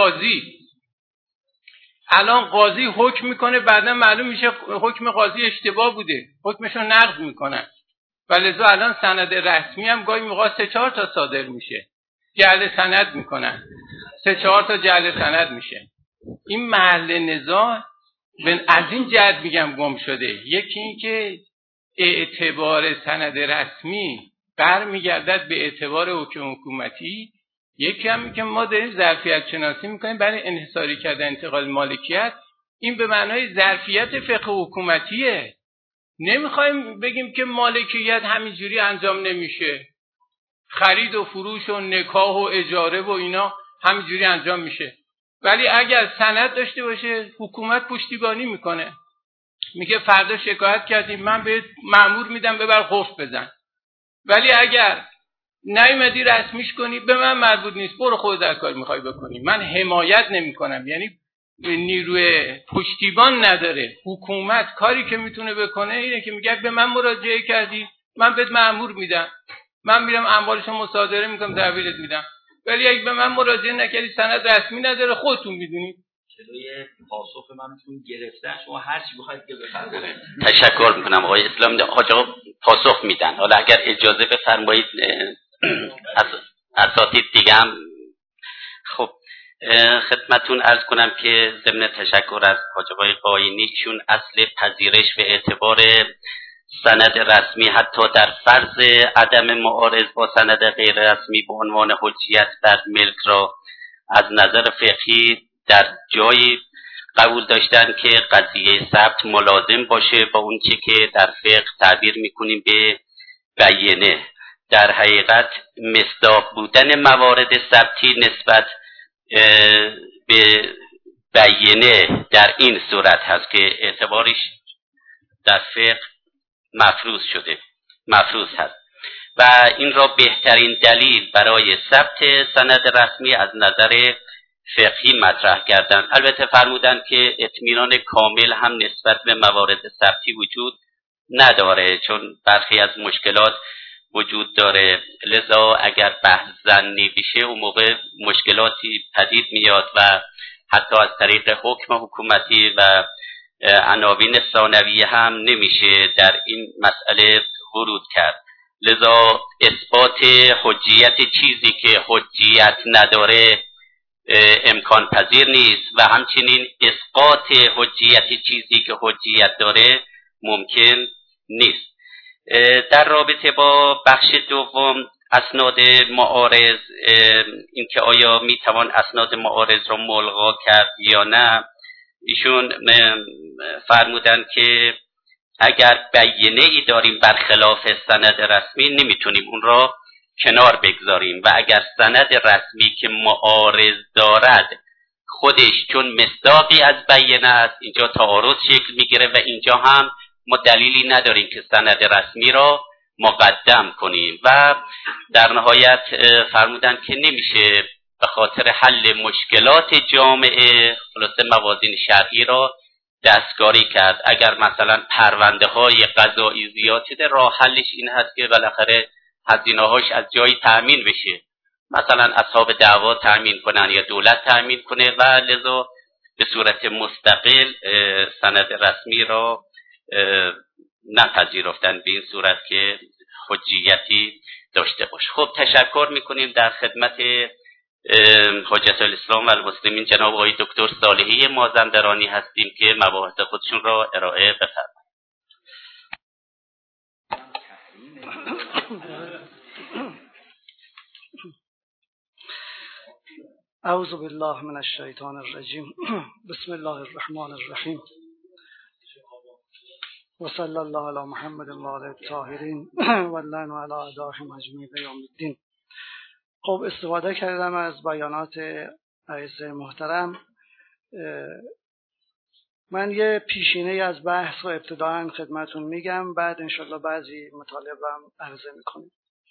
A: الان قاضی حکم میکنه، بعدا معلوم میشه حکم قاضی اشتباه بوده، حکمشو نقض میکنن. ولذا الان سند رسمی هم گاهی موقع 3-4 تا صادر میشه، جعل سند میکنن، 3-4 تا جعل سند میشه. این محل نزاع از این جهت میگم گم شده. یکی این که اعتبار سند رسمی برمیگردد به اعتبار حکم حکومتی، یکی هم که ما داریم ظرفیت شناسی میکنیم برای انحصاری کردن انتقال مالکیت. این به معنای ظرفیت فقه حکومتیه. نمیخوایم بگیم که مالکیت همینجوری انجام نمیشه، خرید و فروش و نکاح و اجاره و اینا همینجوری انجام میشه. ولی اگر سند داشته باشه حکومت پشتیبانی میکنه، میگه فردا شکایت کردیم من بهت مأمور میدم ببر قفل بزن، ولی اگر نیومدی رسمیش کنی به من مربوط نیست، برو خود در کار میخوای بکنی، من حمایت نمیکنم. یعنی نیروی پشتیبان نداره. حکومت کاری که میتونه بکنه اینه که میگه به من مراجعه کردی من بهت مأمور میدم، من میرم اموالشو مصادره میکنم تحویلت میدم. ولی اگه به من مراجعه نکردی سند رسمی نداره، خودتون میدونید.
D: جلوی پاسخ منتون گرفتن، شما هر چی بخواید که بفرمایید.
B: تشکر میکنم آقای اسلام. حاج آقا پاسخ میدن. حالا اگر اجازه بفرمایید اساتید دیگه هم خب خدمتون عرض کنم که ضمن تشکر از حاج آقای قاینی، چون اصل پذیرش به اعتبار سند رسمی حتی در فرض عدم معارض با سند غیر رسمی به عنوان حجیت بر ملک را از نظر فقهی در جایی قبول داشتن که قضیه ثبت ملازم باشه با اون چه که در فقه تعبیر میکنیم به بیانه. در حقیقت مصداق بودن موارد ثبتی نسبت به بیانه در این صورت هست که اعتبارش در فقه مفروض هست و این را بهترین دلیل برای ثبت سند رسمی از نظر فقهی مطرح کردن. البته فرمودن که اطمینان کامل هم نسبت به موارد ثبتی وجود نداره، چون برخی از مشکلات وجود داره، لذا اگر بحث ظنی بشه اون موقع مشکلاتی پدید میاد و حتی از طریق حکم حکومتی و عناوین ثانویه هم نمیشه در این مسئله ورود کرد. لذا اثبات حجیت چیزی که حجیت نداره امکان پذیر نیست و همچنین اسقاط حجیت چیزی که حجیت داره ممکن نیست. در رابطه با بخش دوم اسناد معارض، اینکه آیا میتوان اسناد معارض را ملغا کرد یا نه، ایشون فرمودن که اگر بیانه ای داریم برخلاف سند رسمی نمیتونیم اون را کنار بگذاریم و اگر سند رسمی که معارض دارد خودش چون مصداقی از بیانه است اینجا تعارض شکل میگیره و اینجا هم ما دلیلی نداریم که سند رسمی را مقدم کنیم و در نهایت فرمودن که نمیشه به خاطر حل مشکلات جامعه خلاصه موازین شرعی را دستکاری کرد. اگر مثلا پرونده های قضایی زیاد شده راه حلش این هست که بالاخره هزینه هاش از جایی تأمین بشه، مثلا اصحاب دعوا تأمین کنن یا دولت تأمین کنه و لذا به صورت مستقل سند رسمی را نپذیرفتن به این صورت که حجیتی داشته باشه. خب تشکر میکنیم. در خدمت حجت الاسلام و المسلمین جناب آقای دکتر صالحی مازندرانی هستیم که مباحث خودشون را ارائه بفرمایند.
E: اعوذ بالله من الشیطان الرجیم. بسم الله الرحمن الرحیم و صلی الله علی محمد و آله الطاهرین و اللعن علی اعدائهم اجمعین الی یوم الدین. خب استفاده کردم از بیانات ائمه محترم. من یه پیشینه از بحث رو ابتداً خدمتون میگم، بعد انشالله بعضی مطالبم عرضه میکنیم.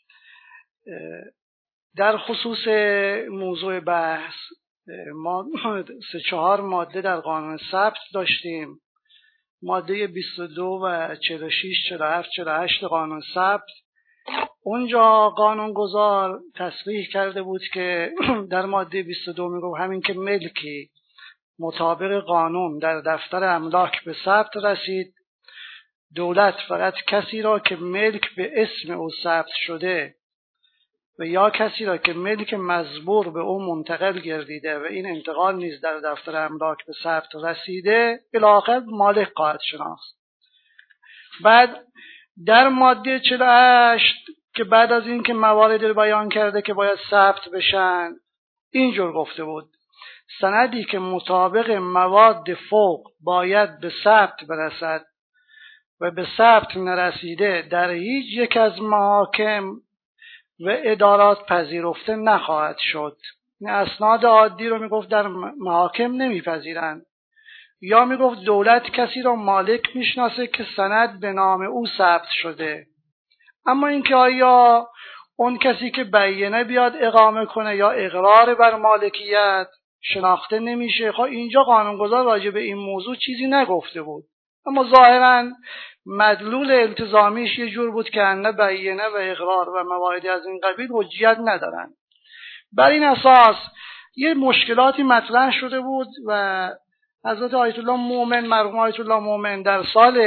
E: در خصوص موضوع بحث ما 3-4 ماده در قانون ثبت داشتیم. ماده 22 و 46 47 48 قانون ثبت. اونجا قانونگذار تصریح کرده بود که در ماده 22 میگه همین که ملکی مطابق قانون در دفتر املاک به ثبت رسید، دولت فقط کسی را که ملک به اسم او ثبت شده و یا کسی را که ملک مزبور به او منتقل گردیده و این انتقال نیز در دفتر املاک به ثبت رسیده الاخر مالک خواهد شناخت. بعد در ماده 48 که بعد از این که مواردی رو بیان کرده که باید ثبت بشن، اینجور گفته بود سندی که مطابق مواد فوق باید به ثبت برسد و به ثبت نرسیده در هیچ یک از محاکم و ادارات پذیرفته نخواهد شد. اسناد عادی رو میگفت در محاکم نمیپذیرند، یا میگفت دولت کسی را مالک میشناسه که سند به نام او ثبت شده، اما اینکه آیا اون کسی که بیانه بیاد اقامه کنه یا اقرار بر مالکیت شناخته نمیشه. خب اینجا قانونگذار راجع به این موضوع چیزی نگفته بود، اما ظاهراً مدلول التزامیش یه جور بود که نه بیانه و اقرار و مواردی از این قبیل حجیت ندارن. بر این اساس یه مشکلاتی مطرح شده بود و حضرت آیت الله مومن، مرحوم آیت الله مومن در سال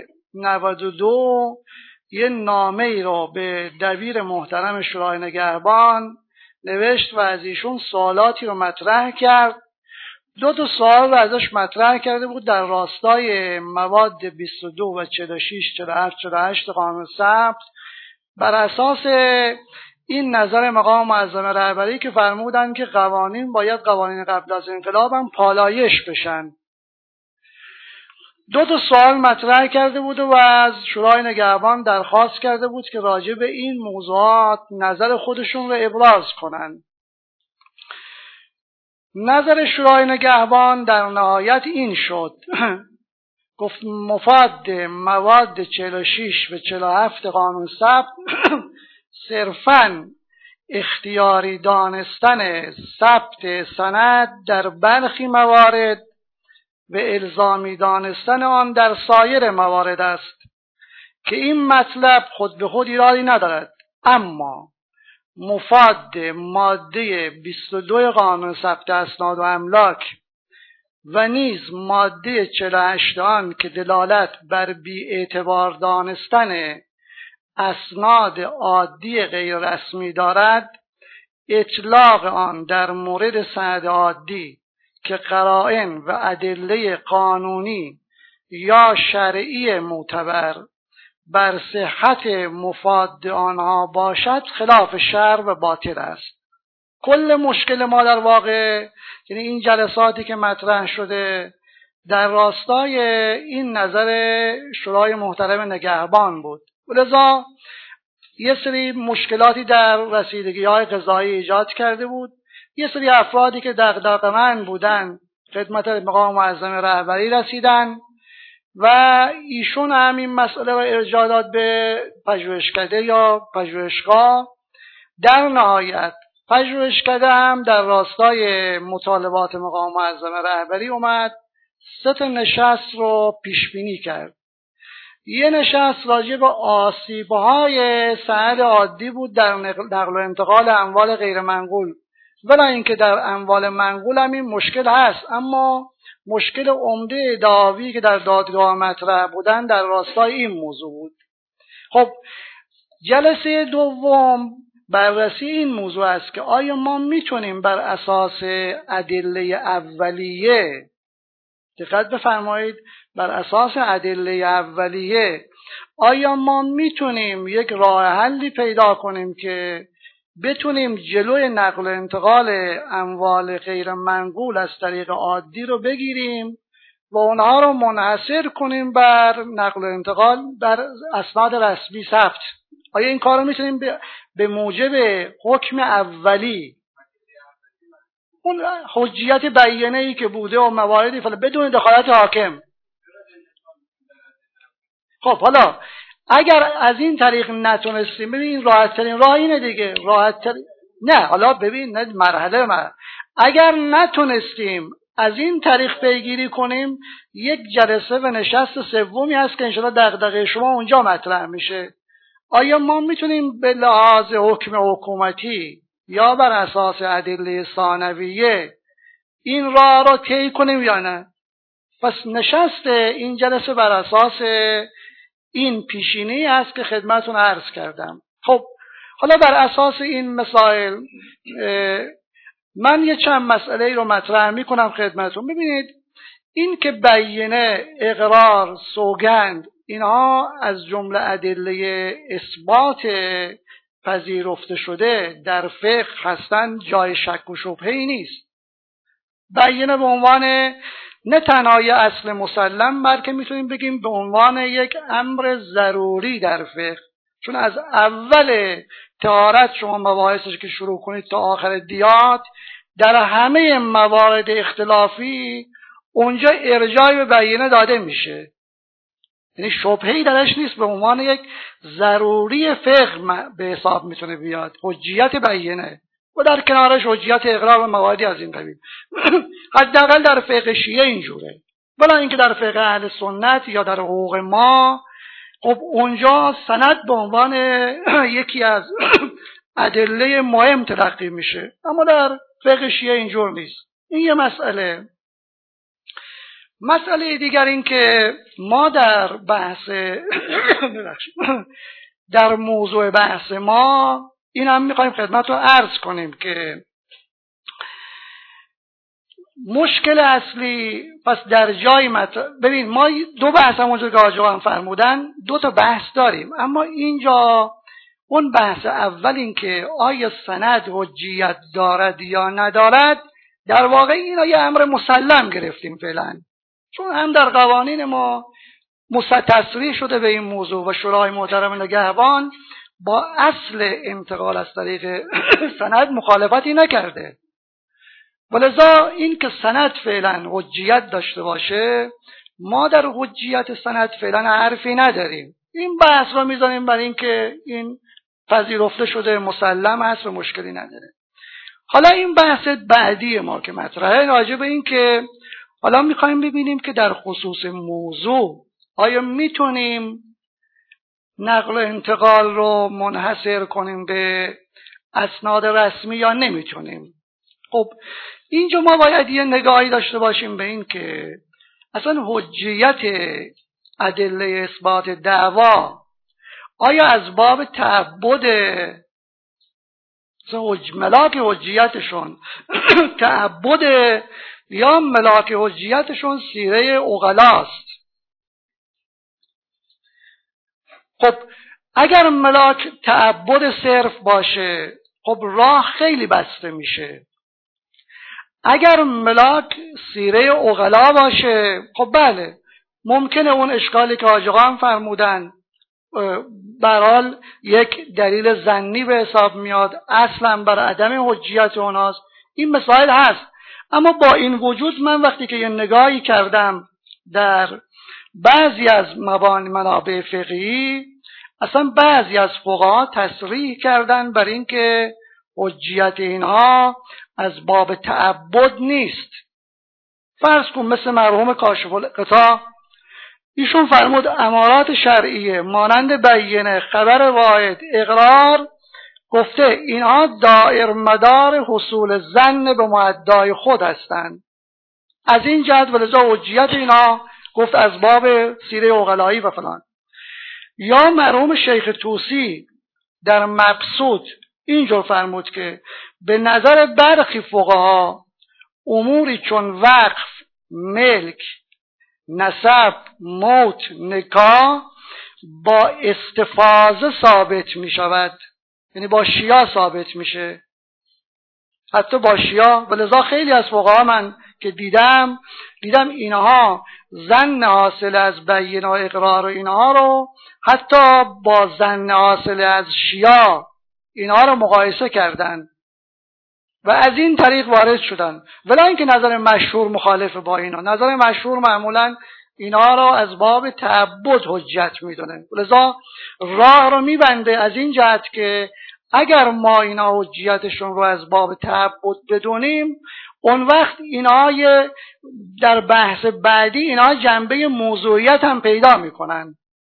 E: 92 یه نامه ای رو به دبیر محترم شورای نگهبان نوشت و از ایشون سوالاتی رو مطرح کرد. 2 سوال رو ازش مطرح کرده بود در راستای مواد 22 و 46 47 48 قانون ثبت، بر اساس این نظر مقام معظم رهبری که فرمودن که قوانین باید قوانین قبل از انقلاب هم پالایش بشن. 2 سوال مطرح کرده بود و از شورای نگهبان درخواست کرده بود که راجع به این موضوعات نظر خودشون رو ابراز کنن. نظر شورای نگهبان در نهایت این شد گفت مفاد مواد 46 و 47 قانون ثبت صرفاً اختیاری دانستن ثبت سند در برخی موارد و الزامی دانستن آن در سایر موارد است که این مطلب خود به خود ایرادی ندارد، اما مفاد ماده 22 قانون ثبت اسناد و املاک و نیز ماده 48 آن که دلالت بر بی‌اعتبار دانستن اسناد عادی غیر رسمی دارد، اطلاق آن در مورد سند عادی که قرائن و ادله قانونی یا شرعی معتبر بر صحت مفاد آنها باشد خلاف شرع و باطل است. کل مشکل ما در واقع یعنی این جلساتی که مطرح شده در راستای این نظر شورای محترم نگهبان بود، لذا یه سری مشکلاتی در رسیدگی‌های قضایی ایجاد کرده بود یه سری افرادی که دغدغه‌مند بودن خدمت مقام معظم رهبری رسیدن و ایشون همین مسئله رو ارجاع داد به پژوهشکده یا پژوهشگاه. در نهایت پژوهشکده هم در راستای مطالبات مقام معظم رهبری اومد 3 نشست رو پیش بینی کرد. یه نشست راجع به آسیب‌های سند عادی بود در نقل و انتقال اموال غیر منقول، ولی اینکه در اموال منقول هم این مشکل هست، اما مشکل عمده دعاوی که در دادگاه مطرح بودن در راستای این موضوع بود. خب جلسه دوم بررسی این موضوع است که آیا ما میتونیم بر اساس ادله اولیه، دقت بفرمایید، بر اساس ادله اولیه آیا ما میتونیم یک راه حلی پیدا کنیم که بتونیم جلوی نقل و انتقال اموال غیر منقول از طریق عادی رو بگیریم و اونها رو منحصر کنیم بر نقل و انتقال در اسناد رسمی ثبت؟ آیا این کار رو میتونیم به موجب حکم اولی، اون حجیت بیانه‌ای که بوده و مواردی بدون دخالت حاکم؟ خب حالا اگر از این طریق نتونستیم، ببین راحت ترین راه اینه دیگه، نه حالا ببین مرحله اگر نتونستیم از این طریق پیگیری کنیم، یک جلسه و نشست سومی هست که انشاءالله دغدغه شما اونجا مطرح میشه. آیا ما میتونیم به لحاظ حکم حکومتی یا بر اساس ادله ثانویه این راه را طی کنیم یا نه؟ پس نشست این جلسه بر اساس این پیشینی است که خدمتتون عرض کردم. خب حالا بر اساس این مسائل من یه چند مسئله رو مطرح میکنم خدمتتون. ببینید این که بیانه، اقرار، سوگند، اینها از جمله ادله اثبات پذیرفته شده در فقه هستن، جای شک و شبهه‌ای نیست. بیانه به عنوان نه تنها اصل مسلم، بلکه میتونیم بگیم به عنوان یک امر ضروری در فقه، چون از اول طهارت شما مباحثش که شروع کنید تا آخر دیات، در همه موارد اختلافی اونجا ارجاع به بیانه داده میشه، یعنی شبهه‌ای درش نیست، به عنوان یک ضروری فقه به حساب میتونه بیاد حجیت بیانه و در کنارش حجیت اقرار و مواردی از این قبیل. حداقل در فقه شیعه اینجوره، ولی اینکه در فقه اهل سنت یا در حقوق ما، خب اونجا سند به عنوان یکی از ادله مهم تلقی میشه، اما در فقه شیعه اینجور نیست. این یه مسئله. مسئله دیگر این که ما در بحث در موضوع بحث ما این هم میخوایم خدمت رو عرض کنیم که مشکل اصلی پس در جای ببین ما 2 بحث همونجور که آقا هم فرمودن 2 تا بحث داریم، اما اینجا اون بحث اول این که آیا سند حجیت دارد یا ندارد، در واقع اینا یه امر مسلم گرفتیم فعلا، چون هم در قوانین ما تصریح شده به این موضوع و شورای محترم نگهبان با اصل انتقال از طریق سند مخالفتی نکرده. ولذا این که سند فعلا حجیت داشته باشه، ما در حجیت سند فعلا حرفی نداریم. این بحث رو میذاریم برای اینکه این پذیرفته شده مسلم هست و مشکلی نداره. حالا این بحث بعدی ما که مطرحه راجع به این که حالا میخوایم ببینیم که در خصوص موضوع آیا میتونیم نقل و انتقال رو منحصر کنیم به اسناد رسمی یا نمیتونیم. خب اینجا ما باید یه نگاهی داشته باشیم به این که اصلا حجیت ادله اثبات دعوا آیا از باب تعبد ملاک حجیتشون تعبد یا ملاک حجیتشون سیره عقلاست. خب اگر ملاک تعبد صرف باشه، خب راه خیلی بسته میشه. اگر ملاک سیره عقلا باشه، خب بله ممکنه اون اشکالی که آقا هم فرمودن به هر حال یک دلیل ظنی به حساب میاد، اصلا بر عدم حجیت اوناست. این مسائل هست. اما با این وجود من وقتی که یه نگاهی کردم در بعضی از منابع فقهی، اصلا بعضی از فقها تصریح کردن بر این که حجیت اینها از باب تعبد نیست. فرض کن مثل مرحوم کاشف الغطا، ایشون فرمود امارات شرعیه مانند بینه، خبر واحد، اقرار، گفته اینها دائر مدار حصول ظن به مؤدای خود هستند. از این جهت ولذا حجیت اینها گفت از باب سیره عقلایی و فلان. یا مرحوم شیخ طوسی در مبسوط اینجور فرمود که به نظر برخی فقها اموری چون وقف، ملک، نسب، موت، نکاح با استفاضه ثابت می شود، یعنی با شیعه ثابت میشه، حتی با شیعه. ولذا خیلی از فقها من که دیدم اینها ظن حاصل از بینه و اقرار و اینها رو حتی با ظن حاصل از شیعه اینها رو مقایسه کردن و از این طریق وارد شدن، ولی اینکه نظر مشهور مخالف با اینا. نظر مشهور معمولا اینها را از باب تعبد حجت میدونه، لذا راه رو میبنده از این جهت که اگر ما اینا حجیتشون رو از باب تعبد بدونیم، اون وقت اینا در بحث بعدی اینا جنبه موضوعیت هم پیدا میکنن.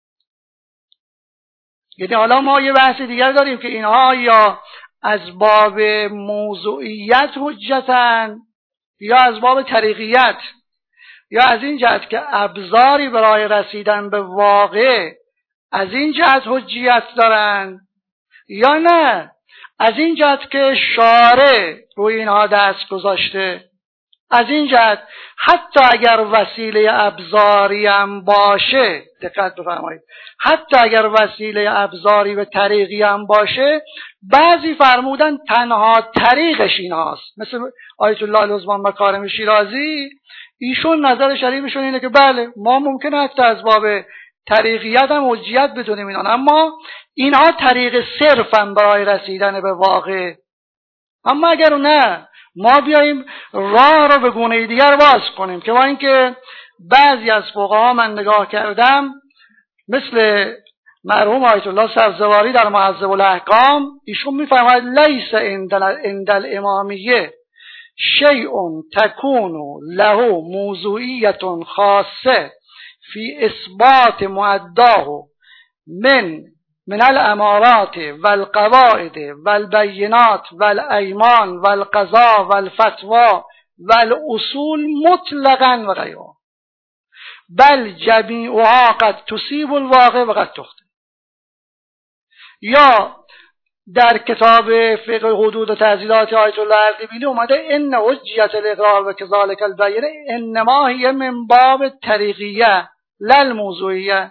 E: یعنی حالا ما یه بحث دیگر داریم که اینها یا از باب موضوعیت حجتن یا از باب طریقیت، یا از این جهت که ابزاری برای رسیدن به واقع از این جهت حجیت دارن، یا نه از این جهت که شارع روی اینها دست گذاشته. از این جهت حتی اگر وسیله ابزاری هم باشه، دقت بفرمایید، حتی اگر وسیله ابزاری و طریقی هم باشه، بعضی فرمودن تنها طریقش این هاست. مثل آیت الله العظمان مکارم شیرازی، ایشون نظر شریفشون اینه که بله ما ممکنه حتی از باب طریقیت هم حجیت بدونیم اینا، اما اینها طریق صرف هم برای رسیدن به واقع. اما اگر نه ما بیاییم راه رو به گونه دیگر باز کنیم، که با اینکه بعضی از فقها من نگاه کردم مثل مرحوم آیت الله سبزواری در مهذب الاحکام، ایشون میفرماید لیس عند الامامیه شیء تکون له موضوعیت خاصه فی اثبات مؤداه من الامارات والقواعد والبینات والایمان والقضاء والفتوى والاصول مطلقا و غیره، بل جمیعها قد تصیب الواقع و قد تخطئ. یا در کتاب فقه حدود و تعزیرات آیت الله اردبیلی اومده ان حجیت الاقرار و کذالک البینه انما هی من باب طریقیه لا الموضوعیه.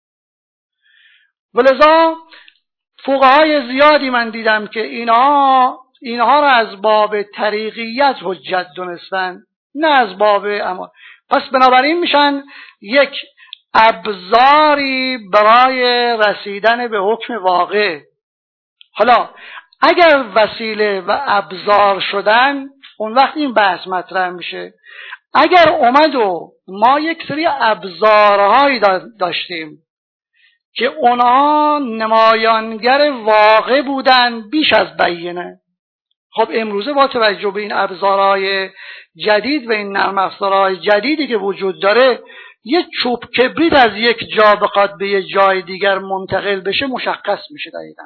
E: ولذا فقهای زیادی من دیدم که اینها را از باب طریقیت حجت دونستن، نه از باب اما. پس بنابراین میشن یک ابزاری برای رسیدن به حکم واقع. حالا اگر وسیله و ابزار شدن، اون وقت این بحث مطرح میشه. اگر اومد و ما یک سری ابزارهایی داشتیم که اونا نمایانگر واقع بودن بیش از بینه، خب امروزه با توجه به این ابزارهای جدید و این نرم افزارهای جدیدی که وجود داره، یک چوب کبریت از یک جا بخواد به یک جای دیگر منتقل بشه مشخص میشه دقیقاً.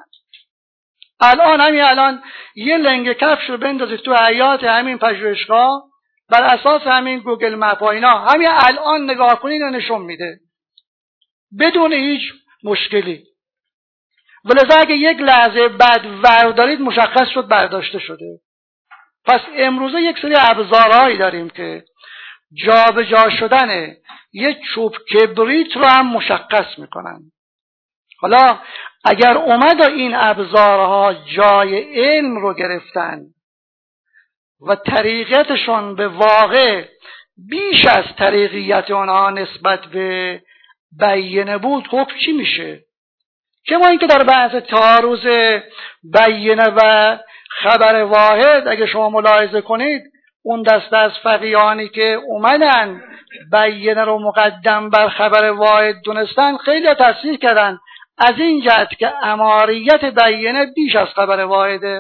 E: الان یه لنگ کفش رو بندازید تو حیات همین پژوهشگاه، بر اساس همین گوگل مپ ها اینا همین الان نگاه کنید و نشون میده بدون هیچ مشکلی. ولذا اگه یک لحظه بعد وردارید مشخص شد برداشته شده. پس امروزه یک سری ابزارهایی داریم که جابجا شدن یک چوب کبریت رو هم مشخص میکنن. حالا اگر اومد این ابزارها جای علم رو گرفتن و طریقتشون به واقع بیش از طریقیت اونها نسبت به بینه بود، خب چی میشه؟ که ما اینکه در بحث تعارض بینه و خبر واحد اگه شما ملاحظه کنید اون دسته از فقیهانی که اومدن بیینه رو مقدم بر خبر واحد دونستن خیلی تصحیح کردن از این جهت که اماریت بیینه بیش از خبر واحده،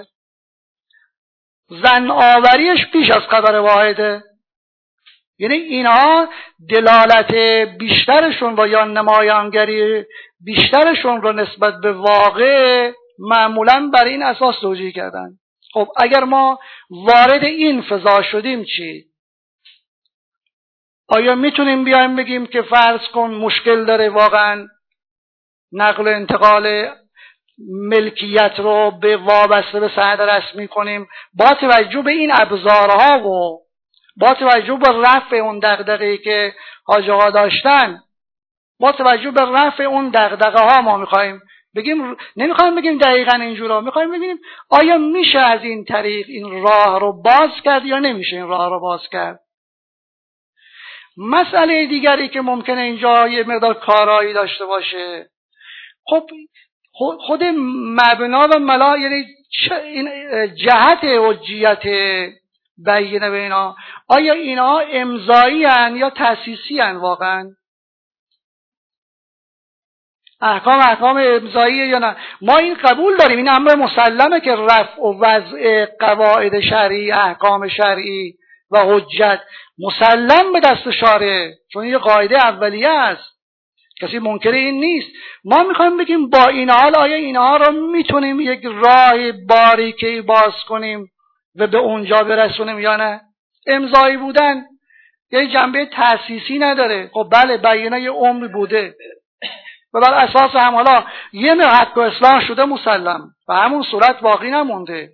E: ظن آوریش بیش از خبر واحده. یعنی اینها دلالت بیشترشون رو یا نمایانگری بیشترشون رو نسبت به واقع معمولاً بر این اساس توجیه کردن. خب اگر ما وارد این فضا شدیم چی؟ آیا میتونیم بیایم بگیم که فرض کن مشکل داره واقعاً نقل و انتقال ملکیت رو به وابسته به سند رسمی کنیم با توجه به این ابزارها و با توجه به رفع اون دغدغه‌ای که حاج آقا داشتن، با توجه به رفع اون دغدغه ها ما میخوایم بگیم، نمیخوایم بگیم دقیقاً اینجورا، میخوایم ببینیم آیا میشه از این طریق این راه رو باز کرد یا نمیشه این راه رو باز کرد. مسئله دیگری که ممکنه اینجا یه مقدار کارایی داشته باشه، خب خود مبنا و ملا، یعنی این جهت حجیت بیینه به اینا، آیا اینا امضایی هن یا تأسیسی هن؟ واقعا احکام امضایی یا نه؟ ما این قبول داریم، این امر مسلمه که رفع و وضع قواعد شرعی، احکام شرعی و حجت مسلم به دست شارع، چون یه قاعده اولیه است، کسی منکر این نیست. ما میخوایم بگیم با این حال آیا اینها رو میتونیم یک راه باریکی باز کنیم و به اونجا برسونیم یا نه؟ امضایی بودن یه جنبه تأسیسی نداره. خب بله، بیانه یه عمر بوده و بر اساس هم حالا یه حق و اصلاح شده مسلم و همون صورت باقی نمونده.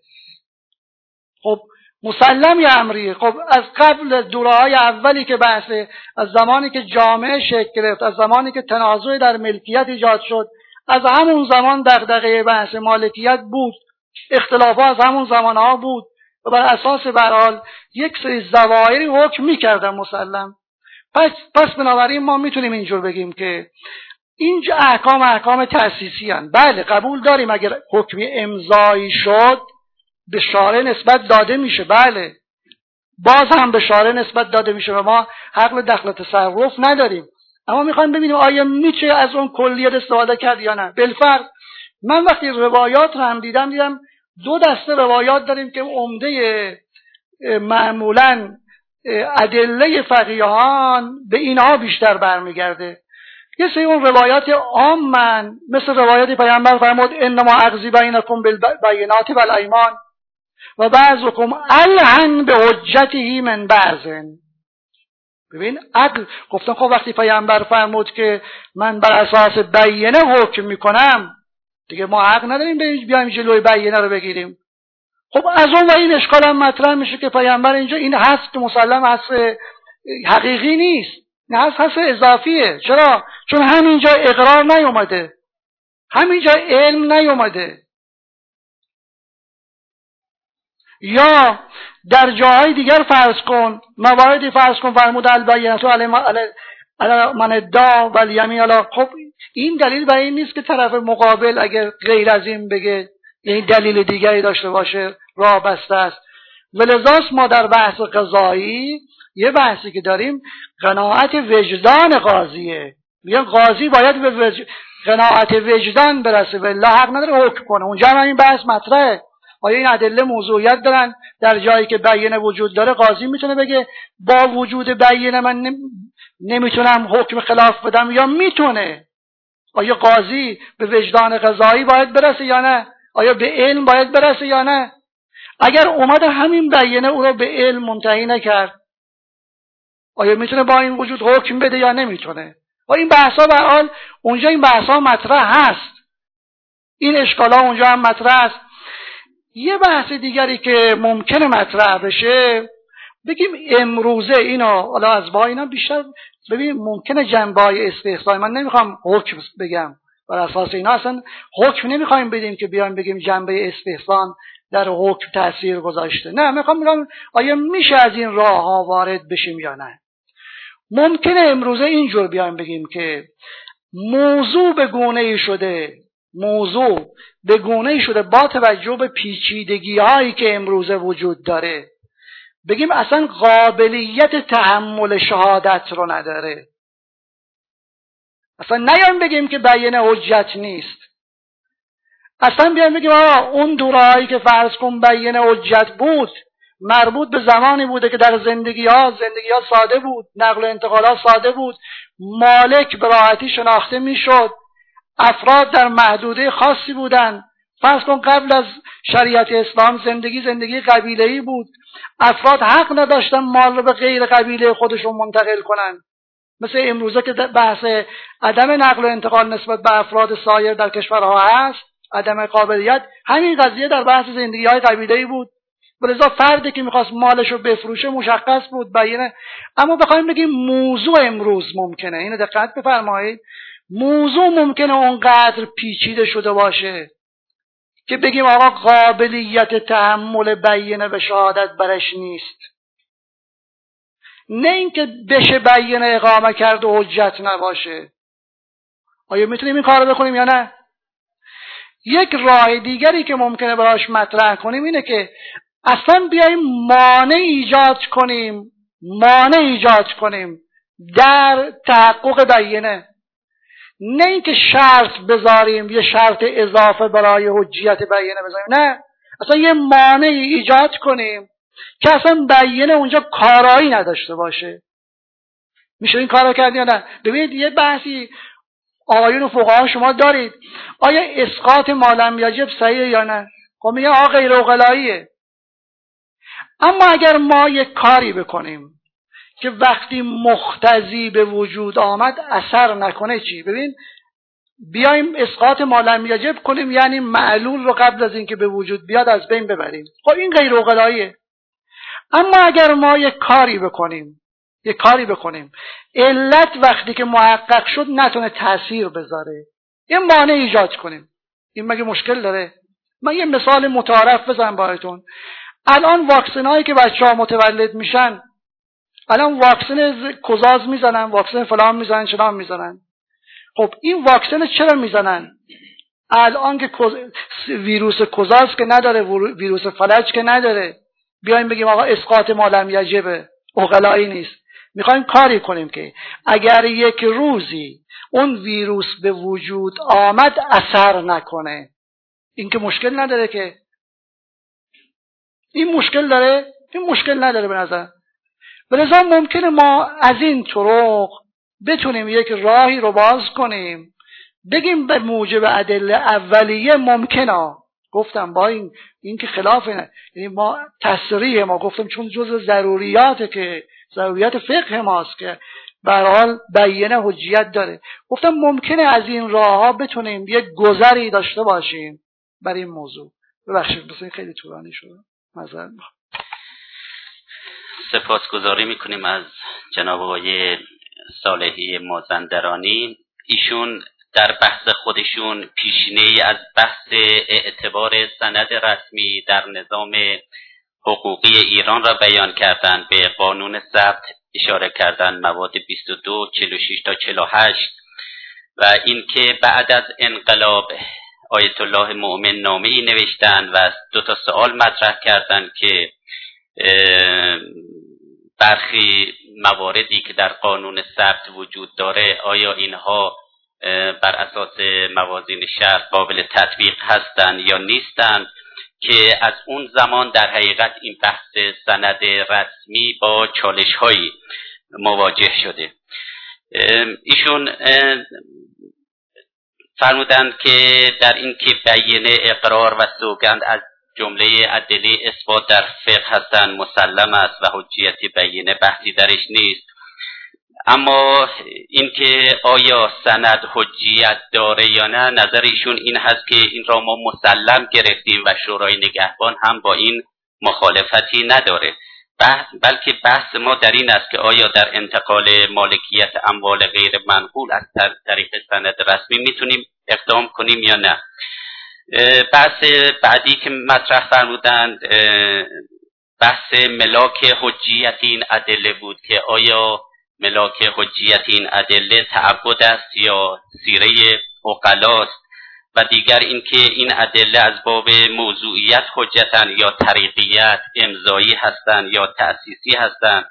E: خب مسلم یه امریه. خب از قبل دوره‌های اولی که بحثه، از زمانی که جامعه شکل گرفت، از زمانی که تنازع در ملکیت ایجاد شد، از همون زمان دغدغه بحث مالکیت بود، اختلافات از همون زمانها بود و بر اساس برحال یک سری ظواهری حکم می‌کردن مسلم. پس بنابراین ما میتونیم اینجور بگیم که اینجا احکام تأسیسی هستند. بله قبول داریم اگر حکمی امضایی شد به شارع نسبت داده میشه، بله باز هم به شارع نسبت داده میشه و ما حق دخل تصرف نداریم، اما میخوایم ببینیم آیا میشه از اون کلیت استفاده کرد یا نه. بالفرض من وقتی روایات رو هم دیدم دو دسته روایات داریم که عمده معمولاً ادله فقیهان به اینها بیشتر برمیگرده. یه سری اون روایات عامن، مثل روایات پیامبر فرمود انما اقضی بینکم بالبینات والایمان و بعضکم الحن به حجته من بعض. ببین عدل گفتن، خب وقتی پیامبر فرمود که من بر اساس بیینه حکم میکنم، دیگه ما حق نداریم بیایم جلوی بیینه رو بگیریم. خب از اون و این اشکال هم مطرح میشه که پیامبر اینجا این هست که مسلم هست حقیقی نیست، نه هست اضافیه. چرا؟ چون همینجا اقرار نیومده، همینجا علم نیومده. یا در جاهای دیگر فرض کن، مواردی فرض کن فرمود البینة علی من ادعا و الیمین علی. خب این دلیل برای این نیست که طرف مقابل اگر غیر از این بگه یعنی دلیل دیگری داشته باشه راه بسته است. ولذاست ما در بحث قضایی یه بحثی که داریم قناعت وجدان قاضیه. میگن قاضی باید به قناعت وجدان برسه و الا حق نداره حکم کنه. اونجا هم این بحث مطرحه، آیا این ادله موضوعیت دارن؟ در جایی که بیینه وجود داره قاضی میتونه بگه با وجود بیینه من نمیتونم حکم خلاف بدم، یا میتونه؟ آیا قاضی به وجدان قضایی باید برسه یا نه؟ آیا به علم باید برسه یا نه؟ اگر اومده همین بیینه او رو به علم منتهی نکرد، آیا میتونه با این وجود حکم بده یا نمیتونه؟ و این بحثا به حال اونجا این بحثا مطرح هست، این اشکالا اونجا هم مطرح است. یه بحث دیگری که ممکنه مطرح بشه، بگیم امروزه اینا حالا از با اینا بیشتر ببین ممکنه جنبه‌های استحسان، من نمیخوام حکم بگم بر اساس اینا اصلا حکم نمیخوایم بدیم که بیایم بگیم جنبه استحسان در حکم تأثیر گذاشته، نه میخوام بگم آیا میشه از این راه ها وارد بشیم یا نه. ممکنه امروزه اینجور بیایم بگیم که موضوع به گونه‌ای شده موضوع به گونه‌ای شده با توجه به پیچیدگی‌هایی که امروزه وجود داره بگیم اصلا قابلیت تحمل شهادت رو نداره. اصلا نیایم بگیم که بیان حجت نیست. اصلا بیایم بگیم اون دورهایی که فرض کن بیان حجت بود مربوط به زمانی بوده که در زندگی ها ساده بود، نقل و انتقالات ساده بود، مالک به راحتی شناخته میشد، افراد در محدوده خاصی بودند. فرض کن قبل از شریعت اسلام زندگی قبیله‌ای بود، افراد حق نداشتن مال رو به غیر قبیله خودشون منتقل کنن. مثل امروزه که بحث عدم نقل و انتقال نسبت به افراد سایر در کشورها هست، عدم قابلیت، همین قضیه در بحث زندگی‌های قبیله‌ای بود. ولذا فردی که میخواست مالش رو بفروشه مشخص بود بیانه. اما بخوایم بگیم موضوع امروز ممکنه، اینو دقت بفرمایید، موضوع ممکنه اونقدر پیچیده شده باشه که بگیم آقا قابلیت تحمل بیانه به شهادت برش نیست. نه اینکه بشه بیانه اقامه کرد و حجت نباشه. آیا میتونیم این کارو بکنیم یا نه؟ یک راه دیگری که ممکنه براش مطرح کنیم اینه که اصلا بیاییم مانع ایجاد کنیم در تحقق بیانه. نه اینکه شرط بذاریم، یه شرط اضافه برای حجیت بیانه بذاریم، نه، اصلا یه مانع ایجاد کنیم که اصلا بیانه اونجا کارایی نداشته باشه. میشه این کارو کرد یا نه؟ ببینید یه بحثی آقایون فقها شما دارید، آیا اسقاط ما لم یجب صحیح یا نه؟ خب میگه غیر عقلاییه. اما اگر ما یک کاری بکنیم که وقتی مقتضی به وجود آمد اثر نکنه چی؟ ببین بیایم اسقاط ما لم یجب کنیم، یعنی معلول رو قبل از اینکه به وجود بیاد از بین ببریم. خب این غیر عقلاییه. اما اگر ما یک کاری بکنیم علت وقتی که محقق شد نتونه تأثیر بذاره، یه مانع ایجاد کنیم، این مگه مشکل داره؟ من یه مثال متعارف بزنم براتون. الان واکسن هایی که بچه‌ها متولد میشن، الان واکسن کوزاز میزنن، واکسن فلان میزنن، چنان میزنن. خب این واکسن چرا میزنن؟ الان که ویروس کوزاز که نداره، ویروس فلج که نداره، بیایم بگیم آقا اسقاط ما لم یجب عقلایی نیست. میخوایم کاری کنیم که اگر یک روزی اون ویروس به وجود آمد اثر نکنه. این که مشکل نداره که. این مشکل داره؟ این مشکل نداره به نظر. ولذا ممکنه ما از این طرق بتونیم یک راهی رو باز کنیم، بگیم به موجب ادله اولیه ممکنه. گفتم با این که خلاف نه، یعنی ما تصریح ما گفتم چون جزء ضروریات فقه ماست که به هر حال بیانه حجیت داره. گفتم ممکنه از این راهها بتونیم یک گذری داشته باشیم بر این موضوع. ببخشید مثلا خیلی طولانی شد. معذرت میخوام.
B: سپاسگزاری میکنیم از جناب آقای صالحی مازندرانی. ایشون در بحث خودشون پیشینه‌ای از بحث اعتبار سند رسمی در نظام حقوقی ایران را بیان کردند. به قانون ثبت اشاره کردند، مواد 22 46 تا 48، و اینکه بعد از انقلاب آیت الله مؤمن نامه‌ای نوشتند و 2 تا سوال مطرح کردند که برخی مواردی که در قانون ثبت وجود داره آیا اینها بر اساس موازین شرع قابل تطبیق هستند یا نیستند، که از اون زمان در حقیقت این بحث سند رسمی با چالش‌هایی مواجه شده. ایشون فرمودند که در این که بیانه، اقرار و سوگند از جمله ادله اثبات در فقه هستند مسلم است و حجیت بیانه بحثی درش نیست. اما اینکه آیا سند حجیت داره یا نه، نظر ایشون این هست که این را ما مسلم گرفتیم و شورای نگهبان هم با این مخالفتی نداره، بلکه بحث ما در این است که آیا در انتقال مالکیت اموال غیر منقول از طریق سند رسمی میتونیم اقدام کنیم یا نه. بحث بعدی که مطرح فرمودند بحث ملاک حجیت این ادله بود که آیا ملاک حجیت این ادله تعبد است یا سیره عقلاست، و دیگر اینکه این ادله از باب موضوعیت حجتن یا طریقیت، امضایی هستند یا تأسیسی هستند.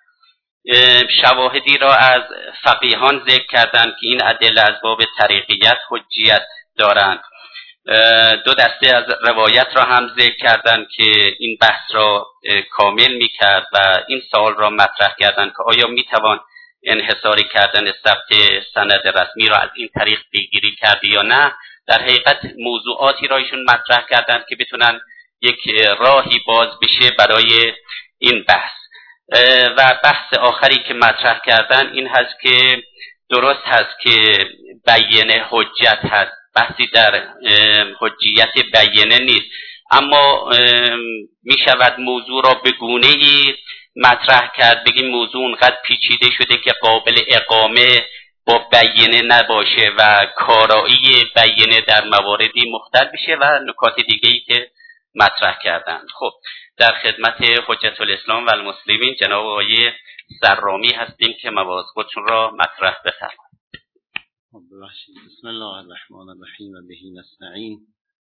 B: شواهدی را از فقیهان ذکر کردند که این ادله از باب طریقیت حجیت دارند. دو دسته از روایت را هم ذکر کردند که این بحث را کامل می‌کرد و این سوال را مطرح کردند که آیا می‌توان انحصاری کردن ثبت سند رسمی را از این طریق پیگیری کرد یا نه. در حقیقت موضوعاتی را ایشون مطرح کردند که بتونن یک راهی باز بشه برای این بحث. و بحث آخری که مطرح کردن این هست که درست هست که بیانه حجت هست، بحثی در حجیت بیانه نیست، اما می شود موضوع را به گونه‌ای مطرح کرد بگیم موضوع اونقدر پیچیده شده که قابل اقامه با بیانه نباشه و کارایی بیانه در مواردی مختلف بشه و نکات دیگه‌ای که مطرح کردند. خب در خدمت حجت الاسلام و المسلمین جناب آقای سرامی هستیم که مواضع خودشون را مطرح بفرمایند.
F: ببخشید. بسم الله الرحمن الرحیم و بهی نستعین.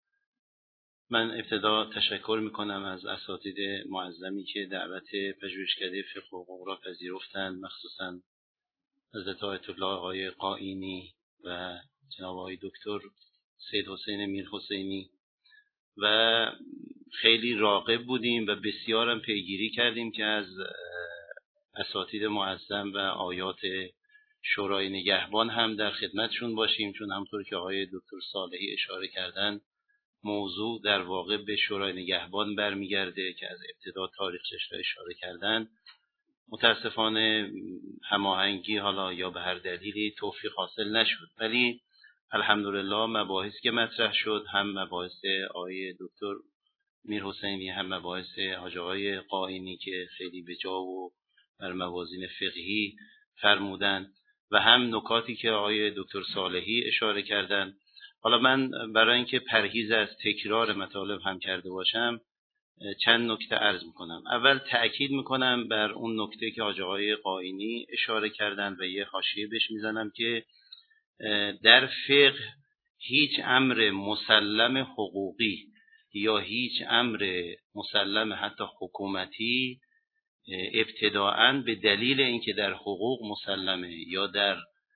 F: من ابتدا تشکر میکنم از اساتید معظمی که دعوت پژوهشکده فقه و حقوق را پذیرفتند، مخصوصا حضرت آیت الله آقای قائینی و جناب آقای دکتر سید حسین میرحسینی، و خیلی راغب بودیم و بسیارم پیگیری کردیم که از اساتید معظم و آیات شورای نگهبان هم در خدمتشون باشیم، چون همطور که آقای دکتر صالحی اشاره کردن موضوع در واقع به شورای نگهبان برمیگرده که از ابتدا تاریخش را اشاره کردن. متاسفانه هماهنگی حالا یا به هر دلیلی توفیق حاصل نشد، ولی الحمدلله مباحث که مطرح شد، هم مباحث آقای دکتر میرحسینی هم مباحث حاج آقای قائینی که خیلی به جا و بر موازین فقهی فرمودن، و هم نکاتی که آقای دکتر صالحی اشاره کردن. حالا من برای اینکه پرهیز از تکرار مطالب هم کرده باشم چند نکته عرض میکنم. اول تأکید میکنم بر اون نکته که حاج آقای قائینی اشاره کردن و یه حاشیه بهش میزنم که در فقه هیچ امر مسلم حقوقی یا هیچ امر مسلم حتی حکومتی ابتداءً به دلیل اینکه در حقوق مسلمه یا در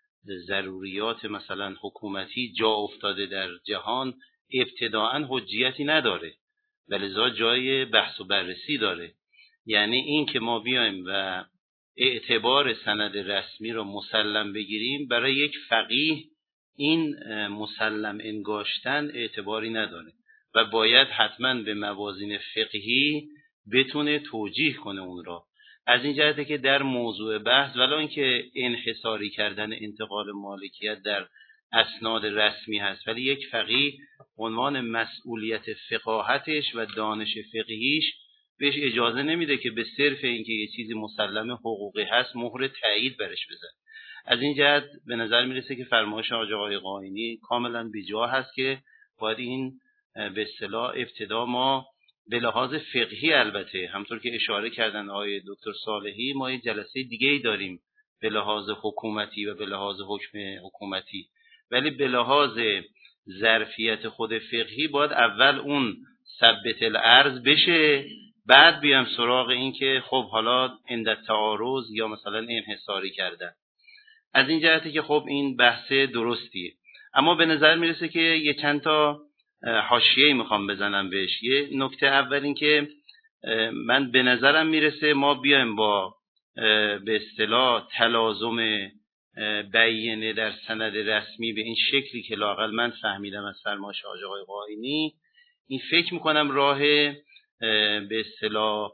F: ضروریات مثلا حکومتی جا افتاده در جهان ابتداءً حجیتی نداره، ولذا جای بحث و بررسی داره. یعنی این که ما بیایم و اعتبار سند رسمی رو مسلم بگیریم، برای یک فقیه این مسلم انگاشتن اعتباری نداره و باید حتما به موازین فقهی بتونه توجیه کنه اون را. از این جهته که در موضوع بحث ولی اینکه انحصاری کردن انتقال مالکیت در اسناد رسمی هست، ولی یک فقیه عنوان مسئولیت فقاهتش و دانش فقهیش بهش اجازه نمیده که به صرف اینکه یه چیزی مسلم حقوقی هست مهر تایید برش بزنه. از این جهت به نظر میرسه که فرمایش آقای قائینی کاملا بی‌جا هست که باید این به اصطلاح ابتدا ما به لحاظ فقهی، البته همطور که اشاره کردن آقای دکتر صالحی، ما یه جلسه دیگه ای داریم به لحاظ حکومتی و به لحاظ حکم حکومتی، ولی به لحاظ ظرفیت خود فقهی باید اول اون ثبت الارض بشه، بعد بیام سراغ این که خب حالا عند تعارض یا مثلا انحصاری کردن. از این جهتی که خب این بحث درستیه، اما به نظر میرسه که یه چند تا حاشیه‌ای میخوام بزنم بهش. یه نکته اول این که من به نظرم میرسه ما بیایم با به اصطلاح تلازم بیانه در سند رسمی به این شکلی که لااقل من فهمیدم از فرمایش آقای قائینی، این فکر میکنم راه به اصطلاح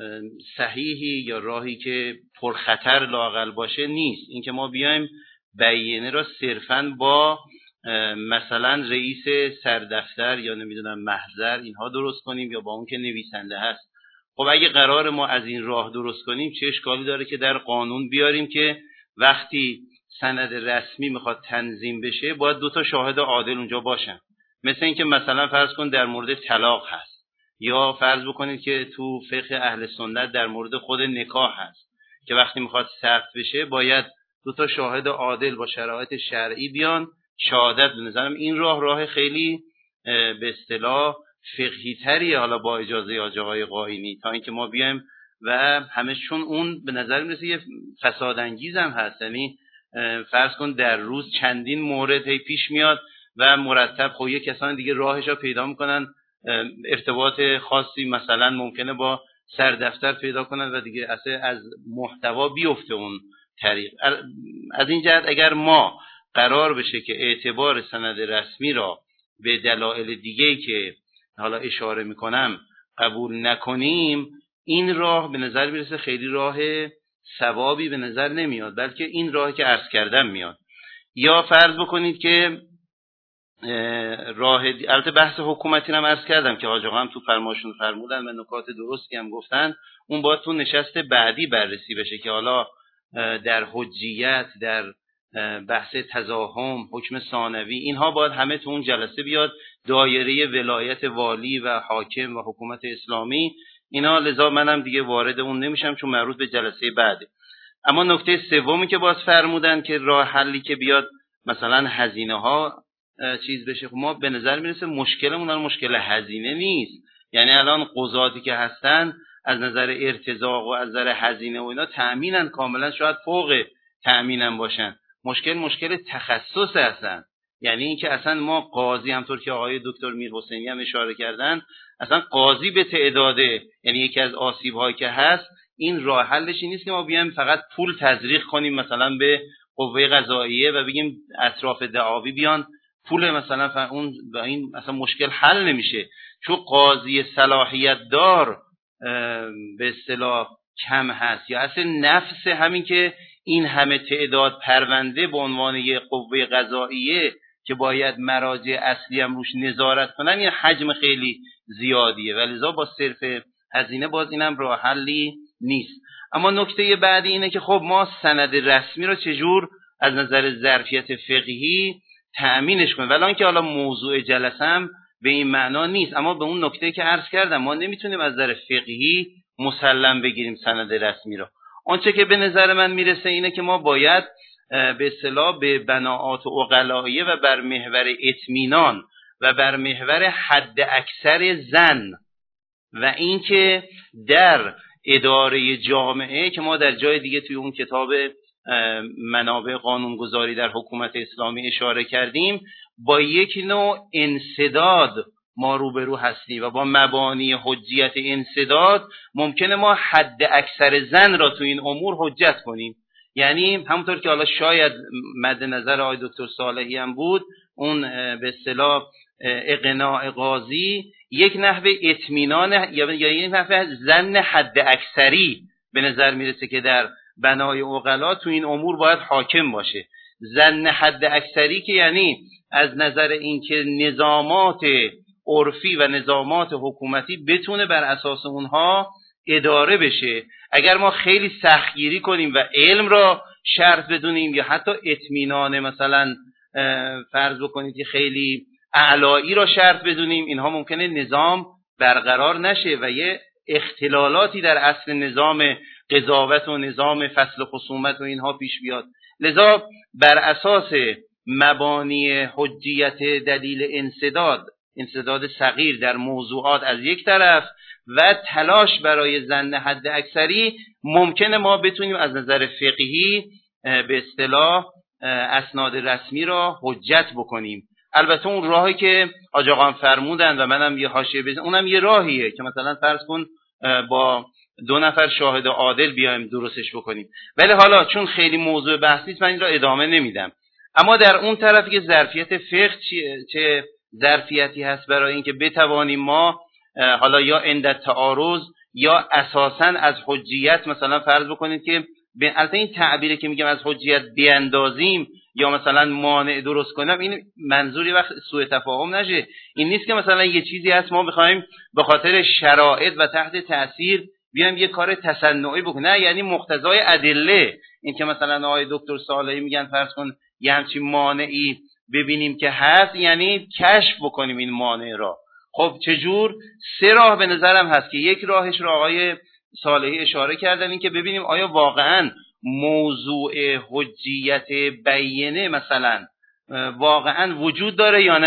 F: صحیحی یا راهی که پرخطر لااقل باشه نیست. این که ما بیایم بیانه را صرفاً با مثلا رئیس سردفتر یا نمیدونم محضر اینها درست کنیم یا با اون که نویسنده هست. خب اگه قرار ما از این راه درست کنیم چه اشکالی داره که در قانون بیاریم که وقتی سند رسمی میخواد تنظیم بشه باید 2 تا شاهد عادل اونجا باشن. مثل اینکه مثلا فرض کن در مورد طلاق هست، یا فرض بکنید که تو فقه اهل سنت در مورد خود نکاح هست که وقتی میخواد ثبت بشه باید 2 تا شاهد عادل با شرایط شرعی بیان شهادت. به نظرم این راه خیلی به اصطلاح فقهی تری، حالا با اجازه آقای قائینی، تا اینکه ما بیایم و همشون اون به نظر میرسه یه فساد انگیز هم هست. یعنی فرض کن در روز چندین مورد هی پیش میاد و مرتب خب یه کسان دیگه راهش رو پیدا میکنن، ارتباط خاصی مثلا ممکنه با سردفتر پیدا کنن و دیگه اصلا از محتوا بیفته اون طریق. از این جهت اگر ما قرار بشه که اعتبار سند رسمی را به دلایل دیگه‌ای که حالا اشاره میکنم قبول نکنیم، این راه به نظر میرسه خیلی راه ثوابی به نظر نمیاد، بلکه این راهی که عرض کردم میاد. یا فرض بکنید که البته بحث حکومتی هم عرض کردم که حاج آقا هم تو فرماشون فرمودن و نکات درستی هم گفتن، اون باید تو نشست بعدی بررسی بشه که حالا در حجیت، در بحث تزاحم، حکم ثانوی، اینها باید همه تو اون جلسه بیاد، دایره ولایت والی و حاکم و حکومت اسلامی اینا. لذا منم دیگه وارد اون نمیشم چون مربوط به جلسه بعده. اما نکته سومی که باز فرمودن که راه حلی که بیاد مثلا هزینه ها چیز بشه، ما به نظر میرسه مشکلمون مشکل هزینه نیست. یعنی الان قضاتی که هستن از نظر ارتزاق و از نظر هزینه و اینا تأمینن، کاملا شاید فوق تأمینن باشن. مشکل تخصص هستن. یعنی اینکه اصلا ما قاضی، همطور که آقای دکتر میرحسینی هم اشاره کردن، اصلا قاضی به تعداده، یعنی یکی از آسیب‌هایی که هست این راه حلش نیست که ما بیایم فقط پول تزریق کنیم مثلا به قوه قضاییه و بگیم اطراف دعاوی بیان پول مثلا اون، و این اصلا مشکل حل نمیشه. چون قاضی صلاحیت دار به اصطلاح کم هست، یا اصلا نفس همین که این همه تعداد پرونده به عنوان یه قوه قضاییه که باید مراجع اصلی هم روش نظارت کنن، یه حجم خیلی زیادیه و لذا با صرف هزینه باز اینم راه حلی نیست. اما نکته بعدی اینه که خب ما سند رسمی رو چجور از نظر ظرفیت فقهی تأمینش کنیم، ولی اینکه حالا موضوع جلسم به این معنا نیست. اما به اون نکته که عرض کردم ما نمیتونیم از نظر فقهی مسلم بگیریم سند رسمی رو. آنچه که به نظر من میرسه اینه که ما باید به اصطلاح به بناعات عقلائیه و بر محور اطمینان و بر محور حد اکثر ظن و اینکه در اداره جامعه که ما در جای دیگه توی اون کتاب منابع قانونگذاری در حکومت اسلامی اشاره کردیم، با یک نوع انسداد ما روبرو هستیم و با مبانی حجیت انسداد ممکنه ما حد اکثر ظن را تو این امور حجت کنیم. یعنی همونطور که حالا شاید مد نظر آقای دکتر صالحی هم بود، اون به اصطلاح اقناع قاضی یک نحوه اطمینان یا یک نحوه ظن حد اکثری به نظر میرسه که در بنای عقلا تو این امور باید حاکم باشه. ظن حد اکثری که یعنی از نظر اینکه نظامات عرفی و نظامات حکومتی بتونه بر اساس اونها اداره بشه. اگر ما خیلی سختگیری کنیم و علم را شرط بدونیم یا حتی اطمینان مثلا فرض بکنید که خیلی اعلایی را شرط بدونیم، اینها ممکنه نظام برقرار نشه و یه اختلالاتی در اصل نظام قضاوت و نظام فصل خصومت و اینها پیش بیاد. لذا بر اساس مبانی حجیت دلیل انسداد صغیر در موضوعات از یک طرف و تلاش برای ظن حد اکثری، ممکنه ما بتونیم از نظر فقهی به اصطلاح اسناد رسمی را حجت بکنیم. البته اون راهی که حاج آقا فرمودن و منم یه حاشیه بزنم، اونم یه راهیه که مثلا فرض کن با 2 نفر شاهد عادل بیایم درستش بکنیم، ولی حالا چون خیلی موضوع بحث نیست من این را ادامه نمیدم. اما در اون طرفی که ظرفیت فقه چه ظرفیتی هست برای اینکه بتوانیم ما حالا یا عند تعارض یا اساساً از حجیت مثلا فرض بکنید که البته این تعبیری که میگم از حجیت بیاندازیم یا مثلا مانع درست کنم، این منظوری وقت سوء تفاهم نشه. این نیست که مثلا یه چیزی هست ما بخوایم به خاطر شرایط و تحت تأثیر بیایم یه کار تصنعی بکنیم. نه، یعنی مقتضای ادله، این که مثلا آقای دکتر صالحی میگن فرض کن یه همچین مانعی ببینیم که هست، یعنی کشف بکنیم این مانع را. خب چجور؟ 3 راه به نظرم هست که یک راهش رو آقای صالحی اشاره کردن، این که ببینیم آیا واقعا موضوع حجیت بیینه مثلا واقعا وجود داره یا نه.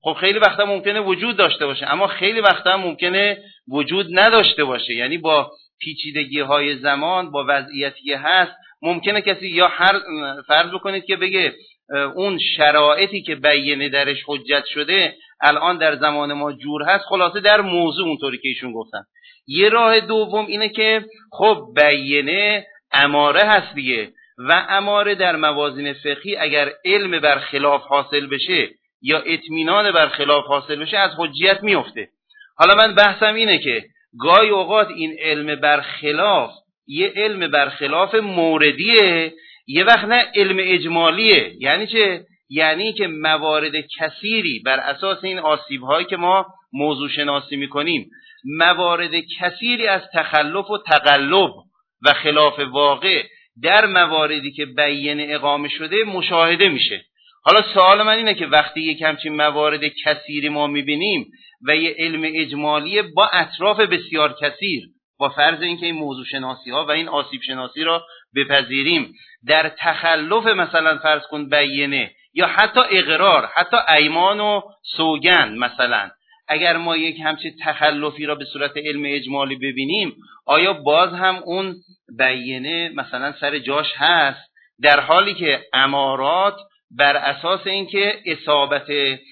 F: خب خیلی وقتا ممکنه وجود داشته باشه، اما خیلی وقتا ممکنه وجود نداشته باشه. یعنی با پیچیدگی های زمان، با وضعیتی هست، ممکنه کسی یا فرض بکنید که بگه اون شرایطی که بیینه درش حجت شده الان در زمان ما جور هست. خلاصه در موضوع اونطوری که ایشون گفتن. یه راه دوم اینه که خب بیینه اماره هست دیگه، و اماره در موازین فقهی اگر علم بر خلاف حاصل بشه یا اطمینان بر خلاف حاصل بشه از حجیت میفته. حالا من بحثم اینه که گاهی اوقات این علم بر خلاف یه علم بر خلاف موردیه، یه وقت نه علم اجمالیه. یعنی چه؟ یعنی که موارد کثیری بر اساس این آسیب‌هایی که ما موضوع شناسی می‌کنیم، موارد کثیری از تخلف و تقلب و خلاف واقع در مواردی که بیان اقامه شده مشاهده میشه. حالا سوال من اینه که وقتی یک همچین موارد کثیری ما می‌بینیم و یه علم اجمالی با اطراف بسیار کثیر، با فرض اینکه این موضوع شناسی ها و این آسیب شناسی را بپذیریم، در تخلف مثلا فرض کن بیینه یا حتی اقرار، حتی ایمان و سوگند، مثلا اگر ما یک همچین تخلفی را به صورت علم اجمالی ببینیم، آیا باز هم اون بیینه مثلا سر جاش هست؟ در حالی که امارات بر اساس اینکه اصابت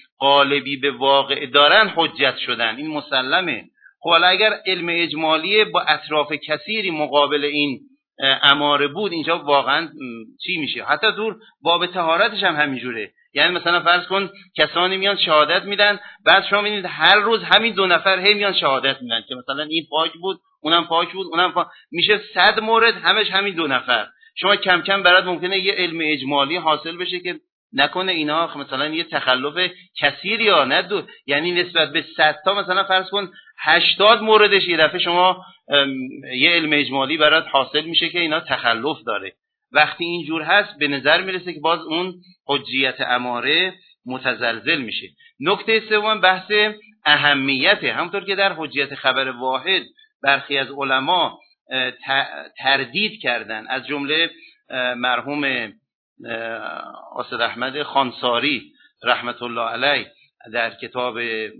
F: غالبی به واقع دارن حجت شدن، این مسلمه. خب حالا اگر علم اجمالی با اطراف کثیری مقابل این اماره بود، اینجا واقعا چی میشه؟ حتی دور باب طهارتش هم همینجوره. یعنی مثلا فرض کن کسانی میان شهادت میدن، بعد شما میبینید هر روز همین 2 نفر هی میان شهادت میدن که مثلا این پاک بود، اونم پاک بود، اونم پاک. میشه 100 مورد همش همین 2 نفر. شما کم کم برات ممکنه یه علم اجمالی حاصل بشه که نکنه اینا مثلا یه تخلف کثیری یا نه یعنی نسبت به 100 تا مثلا فرض کن 80 موردش یه دفعه شما یه علم اجمالی برات حاصل میشه که اینا تخلف داره. وقتی اینجور هست به نظر میرسه که باز اون حجیت اماره متزلزل میشه. نکته سوم بحث اهمیته. همونطور که در حجیت خبر واحد برخی از علما تردید کردن، از جمله مرحوم استاد احمد خانساری رحمت الله علیه در کتاب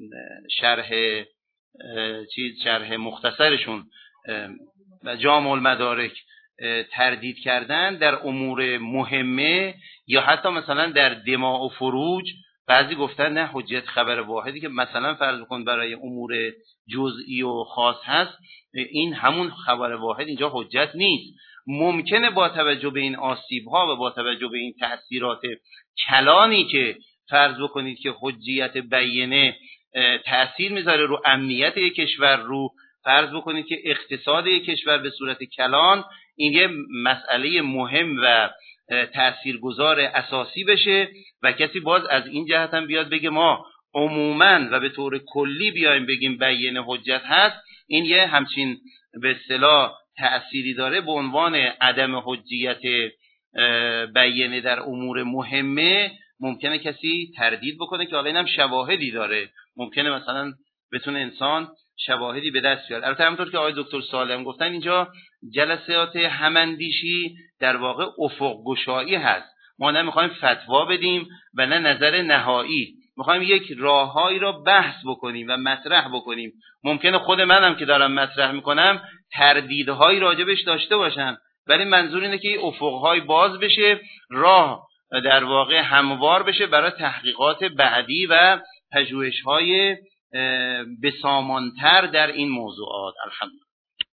F: شرح مختصرشون جامع المدارک تردید کردن در امور مهمه، یا حتی مثلا در دماء و فروج بعضی گفتن نه، حجیت خبر واحدی که مثلا فرض کن برای امور جزئی و خاص هست، این همون خبر واحد اینجا حجت نیست. ممکنه با توجه به این آسیب‌ها و با توجه به این تأثیرات کلانی که فرض بکنید که حجیت بیینه تأثیر میذاره رو امنیت یک کشور، رو فرض بکنید که اقتصاد یک کشور به صورت کلان، این یه مسئله مهم و تأثیرگذار اساسی بشه و کسی باز از این جهت هم بیاد بگه ما عموماً و به طور کلی بیایم بگیم بیینه حجت هست، این یه همچین به اصطلاح تأثیری داره به عنوان عدم حجیت بیینه در امور مهمه. ممکنه کسی تردید بکنه که حالا اینم شواهدی داره، ممکنه مثلا بتونه انسان شواهدی به دست بیاره. البته همونطور که آقای دکتر سالم گفتن اینجا جلسات هماندیشی در واقع افق گشایی هست. ما نه میخوایم فتوا بدیم و نه نظر نهایی، میخوایم یک راههایی را بحث بکنیم و مطرح بکنیم. ممکنه خود منم که دارم مطرح میکنم تردیدهایی راجبش داشته باشم، ولی منظور اینه که این افقهای باز بشه، راه در واقع هموار بشه برای تحقیقات بعدی و پژوهش‌های بسامانتر در این موضوعات. الحمدلله.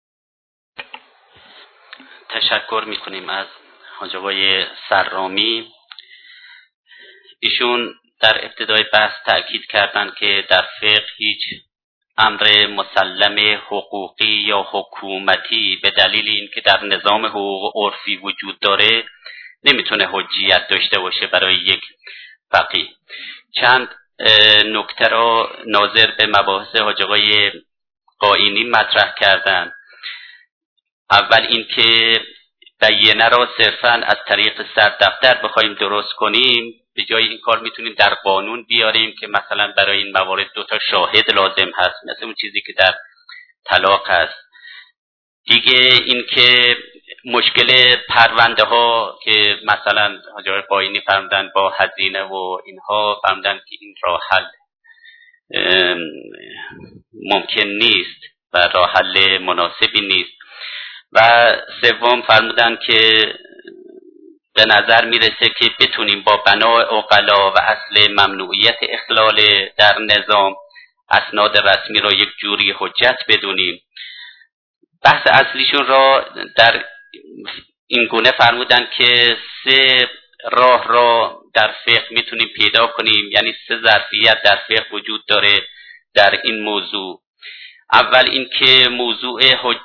B: تشکر میکنیم از حاج آقای سرامی. ایشون در ابتدای بحث تأکید کردند که در فقه هیچ امر مسلم حقوقی یا حکومتی به دلیل اینکه در نظام حقوق عرفی وجود داره نمیتونه حجیت داشته باشه برای یک فقیه. چند نکته را ناظر به مباحث حاج آقای قائینی مطرح کردند. اول اینکه بیینه را صرفاً از طریق سردفتر بخوایم درست کنیم، به جای این کار میتونیم در قانون بیاریم که مثلا برای این موارد 2 شاهد لازم هست، مثل اون چیزی که در طلاق هست. دیگه اینکه مشکل پرونده ها که مثلا حاج آقای قائینی فرمودن با هزینه و اینها، فرمودن که این راه حل ممکن نیست و راه حل مناسبی نیست. و سوم فرمودن که به نظر میرسه که بتونیم با بنای عقلا و اصل ممنوعیت اخلال در نظام اسناد رسمی را یک جوری حجت بدونیم. بحث اصلیشون را در این گونه فرمودن که 3 راه را در فقه میتونیم پیدا کنیم، یعنی 3 ظرفیت در فقه وجود داره در این موضوع. اول اینکه موضوع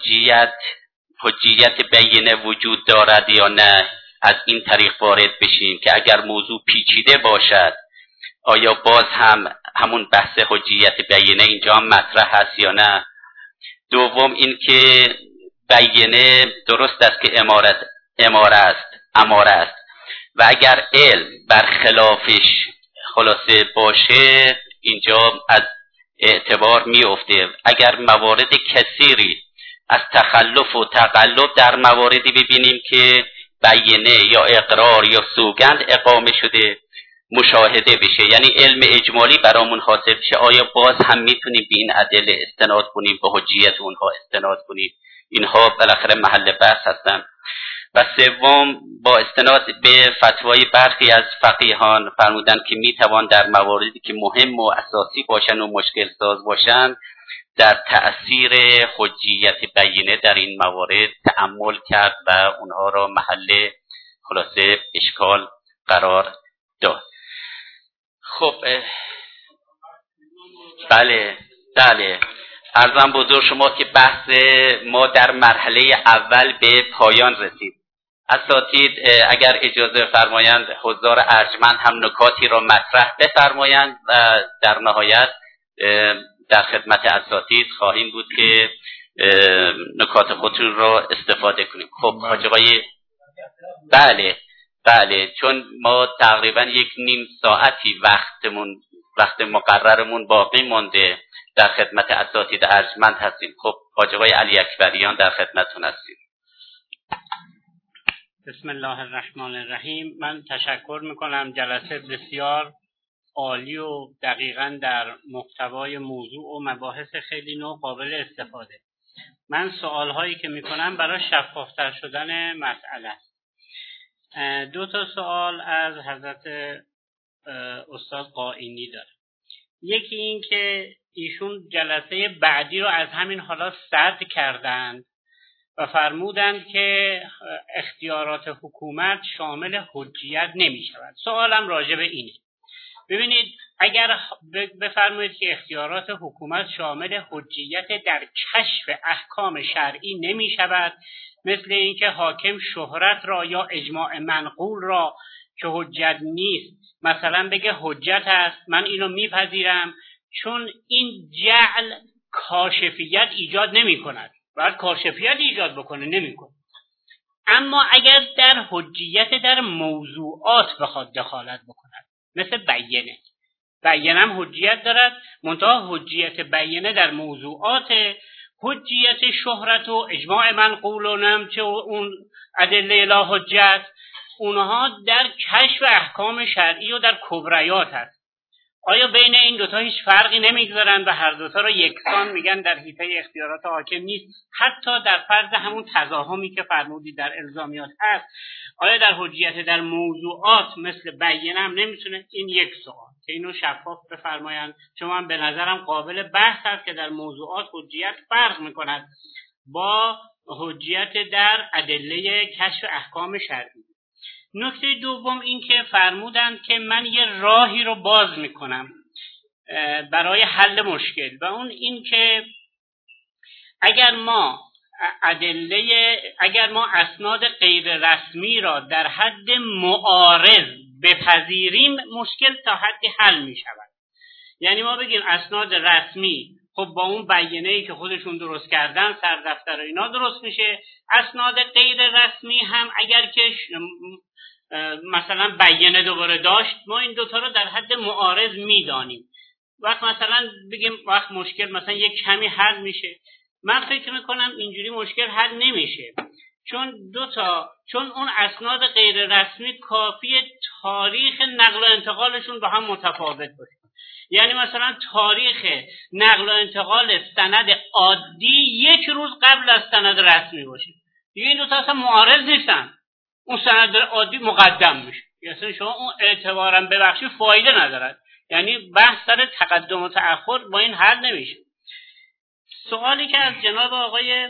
B: حجیت بینه وجود دارد یا نه، از این طریق وارد بشیم که اگر موضوع پیچیده باشد آیا باز هم همون بحث حجیت بینه اینجا هم مطرح هست یا نه. دوم اینکه بینه درست است که اماره است و اگر علم برخلافش خلاصه باشه اینجا از اعتبار میفته. اگر موارد کثیری از تخلف و تقلب در مواردی ببینیم که بینه یا اقرار یا سوگند اقامه شده مشاهده بشه، یعنی علم اجمالی برامون حاصل بشه، آیا باز هم میتونیم به این ادله استناد کنیم، به حجیت اونها استناد کنیم؟ اینها بالاخره محل بحث هستن. و سوم با استناد به فتوای برخی از فقیهان فرمودن که میتوان در مواردی که مهم و اساسی باشن و مشکل ساز باشن در تأثیر حجیت بینه در این موارد تأمل کرد و اونها را محل خلاصه اشکال قرار داد. خب بله عرضم بزرگ شما که بحث ما در مرحله اول به پایان رسید. اساتید اگر اجازه فرمایند حضار ارجمند هم نکاتی را مطرح بفرمایند و در نهایت در خدمت اساتید خواهیم بود که نکات خودتون را استفاده کنیم. خب حاج آقای بله چون ما تقریبا 1 نیم ساعتی وقت مقررمون باقی مونده در خدمت اساتید ارجمند هستیم. خب حاج آقای علی اکبریان در خدمتتون هستیم.
G: بسم الله الرحمن الرحیم. من تشکر میکنم، جلسه بسیار عالی و دقیقاً در محتوای موضوع و مباحث خیلی نو قابل استفاده. من سوالهایی که میکنم برای شفافتر شدن مسئله است. 2 تا سوال از حضرت استاد قائینی دارم. یکی این که ایشون جلسه بعدی رو از همین حالا سرد کردند و فرمودند که اختیارات حکومت شامل حجیت نمی شود. سوالم راجع به اینه. ببینید اگر بفرمایید که اختیارات حکومت شامل حجیت در کشف احکام شرعی نمی شود، مثل اینکه حاکم شهرت را یا اجماع منقول را که حجت نیست مثلا بگه حجت است، من اینو میپذیرم چون این جعل کاشفیت ایجاد نمی کند، باید کاشفیت ایجاد بکنه، نمی کند. اما اگر در حجیت در موضوعات بخواد دخالت بکند مثل بینه هم حجیت دارد، منتها حجیت بینه در موضوعات، حجیت شهرت و اجماع منقول و نمچه و اون ادله لا حجت اونها در کشف احکام شرعی و در کبریات هست. آیا بین این دوتا هیچ فرقی نمیگذارن و هر دوتا رو یکسان میگن در حیطه اختیارات حاکم نیست؟ حتی در فرض همون تضاهمی که فرمودید در الزامیات هست، آیا در حجیت در موضوعات مثل بینه هم نمیتونه؟ این یک سوال که اینو شفاف بفرمایند، چون من به نظرم قابل بحث هست که در موضوعات حجیت فرق میکند با حجیت در ادله کشف احکام شرعی. نکته دوم این که فرمودند که من یه راهی رو باز میکنم برای حل مشکل و اون این که اگر ما اسناد غیر رسمی را در حد معارض بپذیریم مشکل تا حدی حل میشود. یعنی ما بگیم اسناد رسمی خب با اون بیانیه‌ای که خودشون درست کردن سردفتر و اینا درست میشه، اسناد غیر رسمی هم اگر که مثلا بیانیه دوباره داشت ما این دوتا رو در حد معارض میدانیم. وقت مثلا بگیم وقت مشکل مثلا یک کمی حل میشه، من فکر میکنم اینجوری مشکل حل نمیشه، چون اون اسناد غیر رسمی کافی تاریخ نقل و انتقالشون با هم متفاوت باشه. یعنی مثلا تاریخ نقل و انتقال سند عادی 1 روز قبل از سند رسمی باشه، دیگه این دو تا اصلا معارض نیستن. اون سند عادی مقدم میشه، یعنی شما اون اعتبارم ببخشید فایده ندارد. یعنی بحث سر تقدم و تأخر با این حل نمیشه. سوالی که از جناب آقای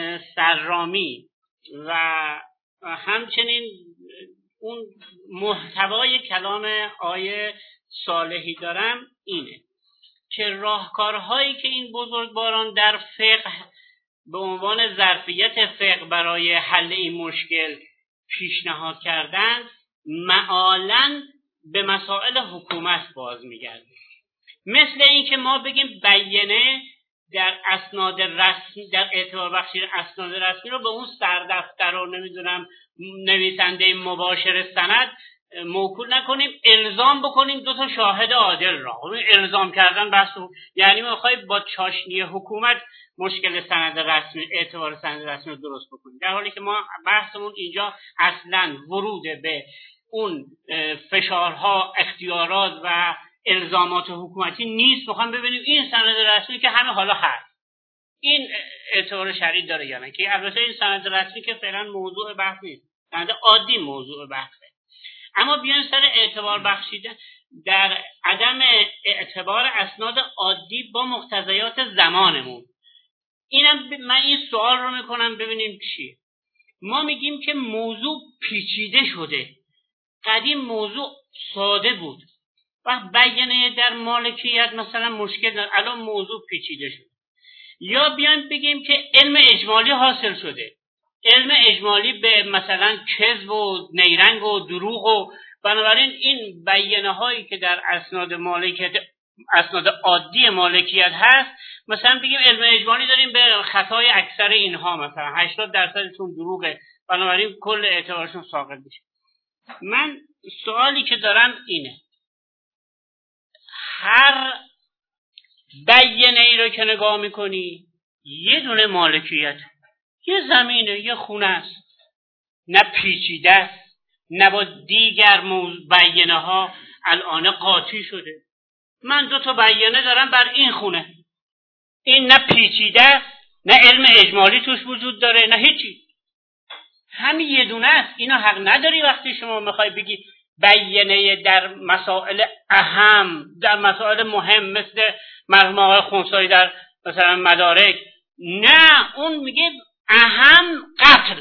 G: سرامی و همچنین اون محتوای کلام آقای صالحی دارم اینه که راهکارهایی که این بزرگواران در فقه به عنوان ظرفیت فقه برای حل این مشکل پیشنهاد کردند معالاً به مسائل حکومت باز میگرده. مثل این که ما بگیم بیانیه در اسناد رسمی، در اعتبار بخشی اسناد رسمی رو به اون سردفتر رو نمیدونم نویسنده مباشر سند موکول نکنیم، الزام بکنیم 2 شاهد عادل را. الزام کردن بحث، یعنی میخوای با چاشنی حکومت مشکل سند رسمی، اعتبار سند رسمی رو درست بکنیم، در حالی که ما بحثمون اینجا اصلا ورود به اون فشارها، اختیارات و الزامات حکومتی نیست. میخوام ببینیم این سند رسمی که همه حالا هست این اعتبار شرعی داره یا نه، که البته این سند رسمی که فعلا موضوع بحث نیست، سند عادی موضوع بحثه. اما بیاین سر اعتبار بخشیده در عدم اعتبار اسناد عادی با مقتضیات زمانمون. من این سوال رو میکنم ببینیم چیه. ما میگیم که موضوع پیچیده شده، قدیم موضوع ساده بود و بیانیه در مالکیت مثلا مشکل داره، الان موضوع پیچیده شده. یا بیایم بگیم که علم اجمالی حاصل شده، علم اجمالی به مثلا کذب و نیرنگ و دروغ و بنابراین این بیانیه هایی که در اسناد مالکیت، اسناد عادی مالکیت هست، مثلا بگیم علم اجمالی داریم به خطای اکثر اینها مثلا 80%شون دروغه، بنابراین کل اعتبارشون ساقط میشه. من سوالی که دارم اینه، هر بیانیه‌ای رو که نگاه میکنی یه دونه مالکیت، یه زمینه، یه خونه است، نه پیچیده است، نه با دیگر بیانیه ها الان قاطی شده. من 2 بیانیه دارم بر این خونه، این نه پیچیده است، نه علم اجمالی توش وجود داره، نه هیچی، همین یه دونه است. اینو حق نداری وقتی شما میخوای بگی بیانیه در مسائل اهم، در مسائل مهم مثل مرحوم آقای خونسایی در مثلا مدارک، نه اون میگه اهم قتل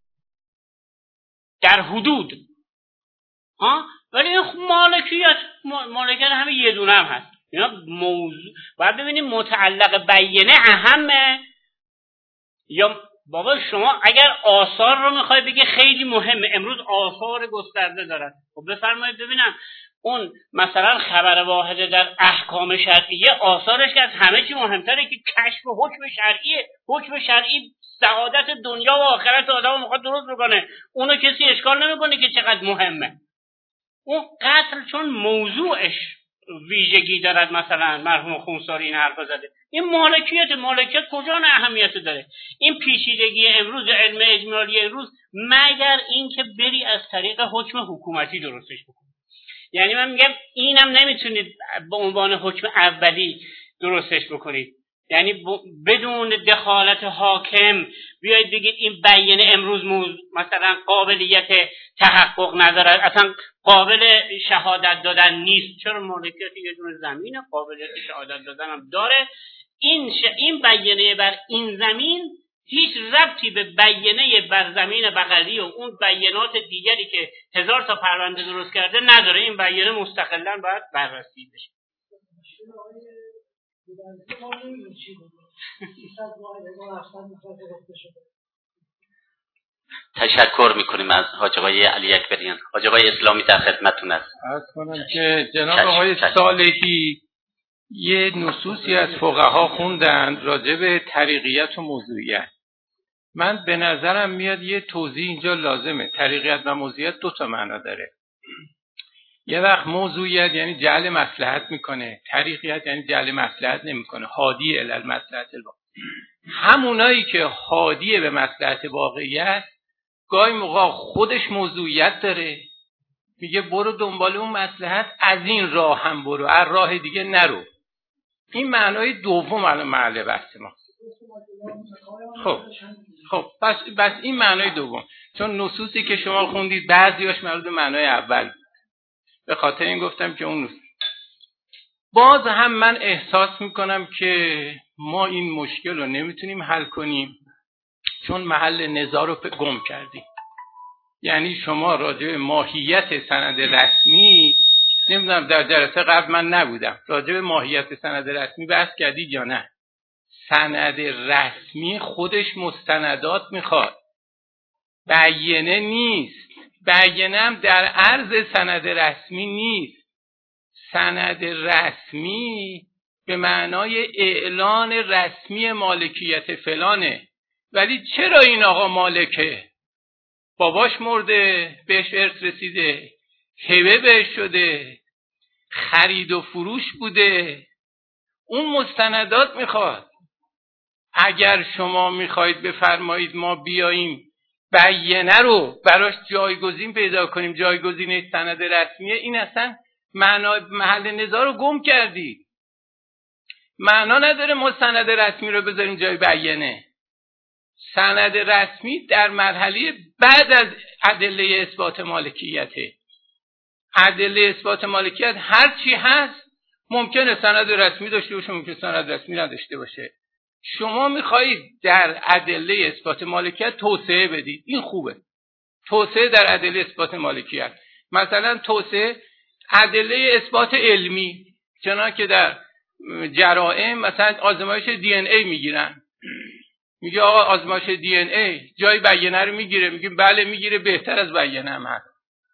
G: در حدود ولی مالکیت همین یه دونه هم هست. اینا موضوع باید ببینیم متعلق بیانیه اهمه یا بابا شما اگر آثار رو میخوای بگی خیلی مهمه، امروز آثار گسترده دارد، خب بفرمایید ببینم اون مثلا خبر واحده در احکام شرعیه آثارش که از همه چی مهمتره که کشف حکم شرعیه. حکم شرعی سعادت دنیا و آخرت آدم میخواد درست بکنه، اونو کسی اشکال نمیکنه که چقدر مهمه. اون قتل چون موضوعش ویژگی دارد، مثلا مرحوم خونساری این حرف زده، این مالکیت کجا نه اهمیت داره؟ این پیچیدگی امروز علم اجمالی امروز مگر این که بری از طریق حکم حکومتی درستش بکنی. یعنی من میگم اینم نمیتونید به عنوان حکم اولی درستش بکنید، یعنی بدون دخالت حاکم بیایید بگید این بیانیه امروز مثلا قابلیت تحقق ندارد، اصلا قابل شهادت دادن نیست. چرا؟ مالکیت یه دونه زمینه، قابلیت شهادت دادن هم داره. این بیانیه بر این زمین هیچ ربطی به بیانیه بر زمین بغلی و اون بیانات دیگری که 1000 تا پرونده درست کرده نداره. این بیانیه مستقلاً باید بررسی بشه.
B: تشکر میکنیم از حاج آقای علی اکبریان. حاج آقای اسلامی در خدمتتون است.
A: عرض کنم که جناب آقای صالحی یه نصوصی از فقها خوندن راجع به طریقیت و موضوعیت. من به نظرم میاد یه توضیح اینجا لازمه. طریقیت و موضوعیت 2 تا معنا داره. یه وقت موضوعیت یعنی جعل مصلحت میکنه، طریقیت یعنی جعل مصلحت نمیکنه، هادی الی المصلحت الواقعیه. همونایی که هادی به مصلحت واقعیت گاهی موقع خودش موضوعیت داره، میگه برو دنبال اون مصلحت، از این راه هم برو، از راه دیگه نرو. این معنای دوم الان محل بحث ما. خب بس این معنای دوم، چون نصوصی که شما خوندید بعضیاش مربوط به معنای اول، به خاطر این گفتم که اون نصوص. باز هم من احساس میکنم که ما این مشکل رو نمیتونیم حل کنیم، چون محل نزاع رو گم کردیم. یعنی شما راجع به ماهیت سند رسمی، نمیدونم در جلسه قبل من نبودم، راجع به ماهیت سند رسمی بحث کردید یا نه؟ سند رسمی خودش مستندات میخواد، بیانیه نیست. بیانیه هم در عرض سند رسمی نیست. سند رسمی به معنای اعلان رسمی مالکیت فلانه. ولی چرا این آقا مالکه؟ باباش مرده، بهش ارث رسیده، هبه بهش شده، خرید و فروش بوده، اون مستندات میخواد. اگر شما میخواید بفرمایید ما بیاییم بیانیه رو براش جایگزین پیدا کنیم، جایگزین سند رسمیه، این اصلا محل نزاع رو گم کردید. معنا نداره ما سند رسمی رو بذاریم جای بیانیه. سند رسمی در مرحله بعد از ادله اثبات مالکیته. ادله اثبات مالکیت هر چی هست ممکنه سند رسمی داشته باشه، ممکنه سند رسمی نداشته باشه. شما میخواهید در ادله اثبات مالکیت توسعه بدید، این خوبه. توسعه در ادله اثبات مالکیت، مثلا توسعه ادله اثبات علمی، چنانکه که در جرائم مثلا آزمایش دی ان ای میگیرن، میگه آقا آزمایش دی ان ای جای بیانیه رو میگیره، میگیم بله میگیره، بهتر از بیانیه هم هست.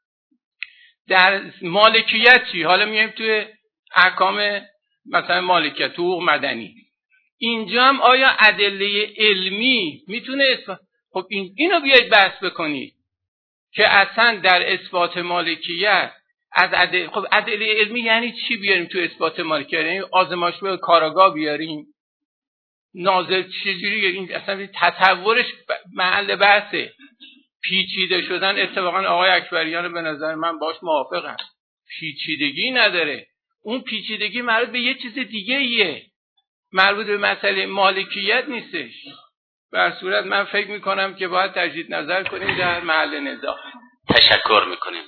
A: در مالکیت چی؟ حالا میایم توی احکام مثلا مالکیت، حقوق مدنی، اینجا هم آیا ادله علمی میتونه اثبات؟ خب اینو بیاید بحث بکنید که اصلا در اثبات مالکیت از خب ادله علمی یعنی چی بیاریم تو اثبات مالکیت؟ یعنی آزمایش به کاراگاه بیاریم؟ ناظر چجوری؟ این اصلا تصورش محل بحثه. پیچیده شدن اتفاقا آقای اکبریان به نظر من باش موافقم، پیچیدگی نداره. اون پیچیدگی مربوط به یه چیز دیگه ایه، مربوط به مسئله مالکیت نیستش. به هر صورت من فکر میکنم که باید تجدید نظر کنیم در محل نزاع.
B: تشکر میکنیم.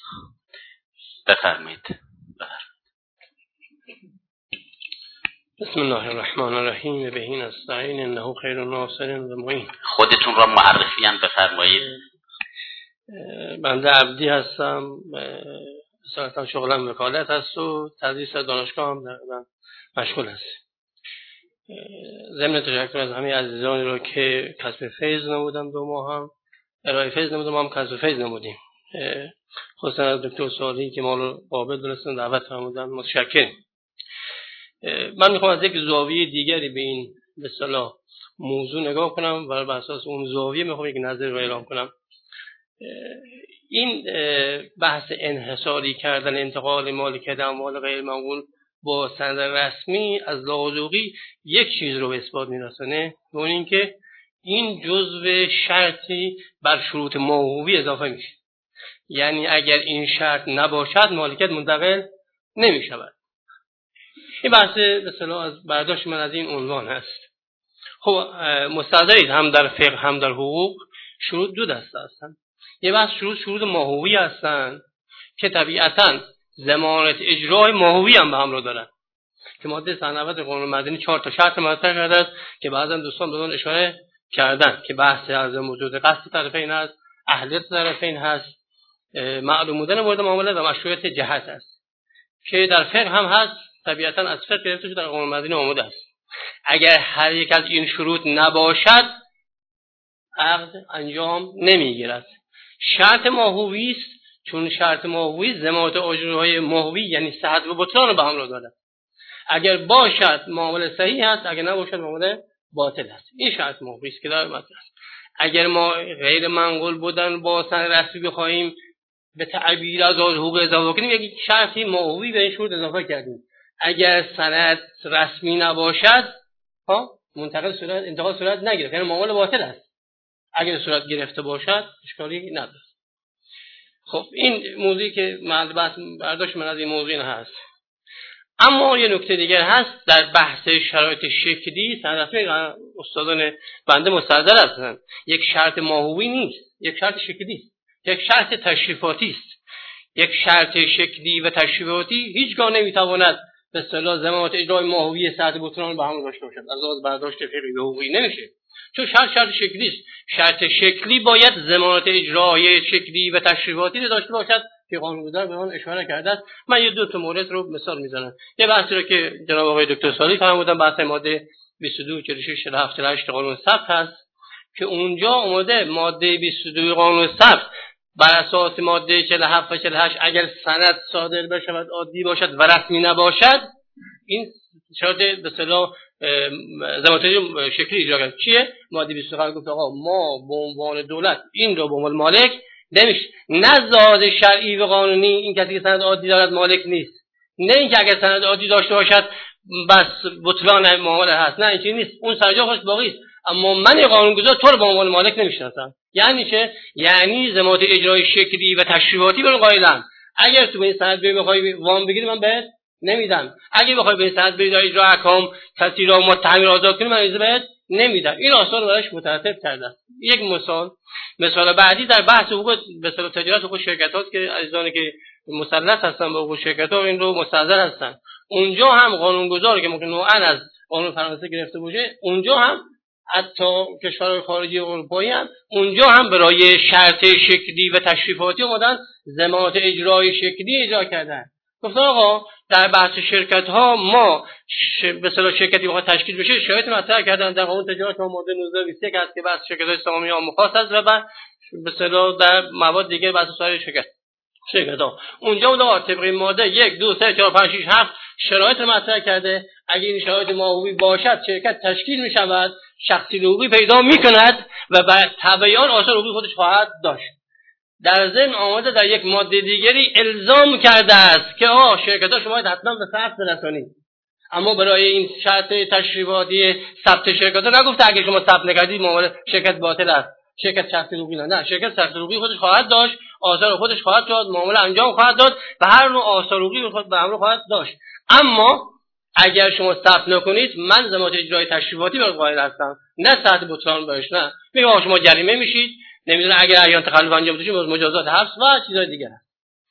B: بفرمایید.
H: بسم الله الرحمن الرحیم. به نستعین انه خیر الناصرین و معین.
B: خودتون را معرفی هم بفرمایید.
H: بنده عبدی هستم، اصالتا شغلم وکالت هست و تدریس دانشگاه هم مشغول هست. ضمن تشکر از همه عزیزانی رو که کسب فیض نمودن، دو ماه هم ارائه فیض نمودن، ما هم کسب فیض نمودیم. خصوصا از دکتر صالحی که ما رو قابل دونستن دعوت فرمودن، متشکرم. من میخوام از یک زاویه دیگری به این به اصطلاح موضوع نگاه کنم و بر اساس اون زاویه میخوام یک نظر رو اعلام کنم. این بحث انحصاری کردن انتقال مالکیت اموال غیر منقول با سند رسمی از لحاظ حقوقی یک چیز رو به اثبات میرسونه، اون این که این جزو شرطی بر شروط موهوبی اضافه میشه. یعنی اگر این شرط نباشد مالکیت منتقل نمیشود. این بحث به اصطلاح از برداشت من از این عنوان هست. خب مستحضرید هم در فقه هم در حقوق شروط دو دسته هستند. یه بحث شروط ماهوی هستند که طبیعتاً ضمانت اجرای ماهوی هم به همراه دارن که ماده 190 قانون مدنی 4 تا شرط مطرح کرده است که بعضا دوستان به اون اشاره کردن که بحث از موجود قصد طرفین هست، اهلیت طرفین هست، معلوم بودن مورد معامله و مشروعیت جهت است که در فقه هم هست. طبیعتاً از فقه گرفته شده در قانون مدنی آمده است. اگر هر یک از این شروط نباشد عقد انجام نمیگیرد. شرط ماهوی است، چون شرط ماهوی ضمانت اجرای ماهوی یعنی صحت و بطلان رو به همراه دارد. اگر باشد معامله صحیح است، اگر نباشد معامله باطل است. این شرط ماهوی است که در مطرح است. اگر ما غیر منقول بودن با سند رسمی بخواهیم به تعبیر از حقوق اضافه کنیم، یک شرطی ماهوی به این شروط اضافه کردیم. اگر سند رسمی نباشد انتقال صورت نگرفت، یعنی معامله باطل است. اگر صورت گرفته باشد اشکالی نداره. خب این موضوعی که برداشت من از این موضوع هست. اما یه نکته دیگر هست در بحث شرایط شکلی سند استادان بنده مستحضر هستند. یک شرط ماهوی نیست، یک شرط شکلی است، یک شرط تشریفاتی است. یک شرط شکلی و تشریفاتی هیچگاه نمیتواند به اصطلاح ضمانت اجرای ماهوی سطح بطلان با هم داشته باشد. از لحاظ برداشت فقهی و حقوقی نمیشه، چون شرط شکلی است. شرط شکلی باید ضمانت اجرای شکلی و تشریفاتی رو داشته باشد که قانونگذار به آن اشاره کرده است. من یه دو تا مورد رو مثال میزنم. یه بحثی رو که جناب آقای دکتر صالحی فرمودن، بحث ماده 22 46 47 48 قانون ثبت هست که اونجا اومده ماده 22 قانون ثبت بر اساس ماده 47 و 48 اگر سند صادر بشود عادی باشد و رسمی نباشد، این شرط به اصطلاح ضمانت شکلی اجرا کرد. چیه؟ ماده 25 گفت آقا ما به عنوان دولت این رو به عنوان مالک نمیشه، نه زاد شرعی و قانونی این کسی که سند عادی دارد مالک نیست، نه اینکه اگر سند عادی داشته باشد بس بطلان معامله هست، نه اینجوری نیست، اون سرجا خودش باقی است. اما من قانونگذار تو رو به عنوان مالک نمیشناسم. یعنی چه؟ یعنی ضمانت اجرای شکلی و تشریفاتی رو قائلم. اگر تو به این سند بخوای وام بگیری من بهت نمیدم، اگه بخوای به این سند بری اجرا احکام کسی را متهم را آزاد کنی من اجازه بهت نمیدم. این آثار براش مترتب کرده. یک مثال بعدی در بحث حقوق به اصطلاح تجارت حقوق شرکت‌هاست که عزیزانی که مسلط هستن به حقوق شرکت‌ها این رو مستحضر هستن. اونجا هم قانونگذار که ممکن نوعاً از قانون فرانسه گرفته باشه، اونجا هم حتی کشورهای خارجی اروپایی هم اونجا هم برای شرط شکلی و تشریفاتی اومدن ضمانت اجرای شکلی اجرا کردن. گفتن آقا در بحث شرکت ها ما به اصطلاح شرکتی بخواد تشکیل بشه شرایط مطرح کردن در قانون تجارت ماده 1921 هست که بحث شرکت های سهامی عام خاص هست و بعد به اصطلاح در مواد دیگه بحث سایر شرکت ها اونجا اون طبق ماده 1 2 3 4 5 6 7 شرایط مطرح کرده. اگه این شرایط ماهوی باشد شرکت تشکیل می شود، شخصی حقوقی پیدا می کند و بعد تبعیان آثار حقوقی خودش خواهد داشت. در ضمن آمده در یک ماده دیگری الزام کرده است که شرکت‌ها شما حتما به ثبت برسانید، اما برای این شرط تشریفاتی ثبت شرکت‌ها نگفته اگه شما ثبت نکردید معامله شرکت باطل است، شرکت شخصی حقوقی نه، شرکت شخصی حقوقی خودش خواهد داشت، آثار خودش خواهد داد، معامله انجام خواهد داد و هر نوع آثار حقوقی خود به همراه خواهد داشت. اما اگر شما ثبت نکنید من ضمانت اجرای تشریفاتی بر قائل هستم، نه سطح بطلان باش، نه میگم شما جریمه میشید، نمیدونم اگر احیان تخلف انجام بشه مجازات حبس و چیزای دیگه هست.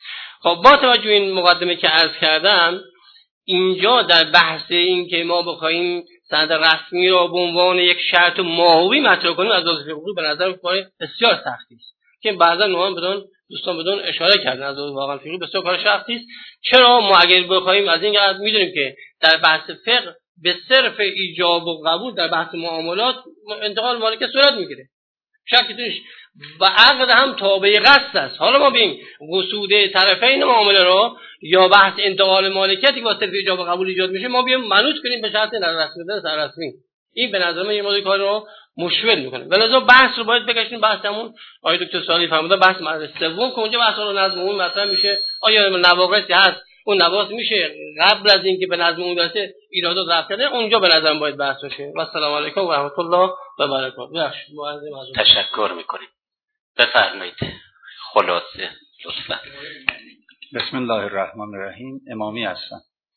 H: خب با توجه این مقدمه که عرض کردم، اینجا در بحث این که ما بخوایم سند رسمی را به عنوان یک شرط ماهوی مطرح کنیم از لحاظ حقوقی به نظر کار بسیار سختی است که بعضا دوستان بدون اشاره کردن از لحاظ واقعا فقهی بسیار کار سختی است. چرا ما اگر بخوایم از این جهت میدونیم که در بحث فقه به صرف ایجاب و قبول در بحث معاملات انتقال مالکیت صورت میگیره، شکی توش و عقد هم تابع قصد است. حالا ما ببین قصود طرفین معامله رو یا بحث انتقال مالکیتی با صرف ایجاب و قبول ایجاد میشه ما بیام منوط کنیم به شرط رسمی. این به نظر من یه مقدار کار رو مشکل میکنه. ولذا بحث رو باید بگشتیم بحثمون آقای دکتر صالحی فرمودن بحث مرحله سوم که اونجا بحث رو نظم عمومی مطرح میشه. آیا نواقصی هست اون نواقص میشه قبل از اینکه به نظم عمومی برسه ایرادات رفع کرده، اونجا به نظر باید بحث بشه. و السلام علیکم و رحمت الله و برکاته.
B: تشکر میکنیم. بفرمایید خلاصه لطفا.
I: بسم الله الرحمن الرحیم. امامی هستم.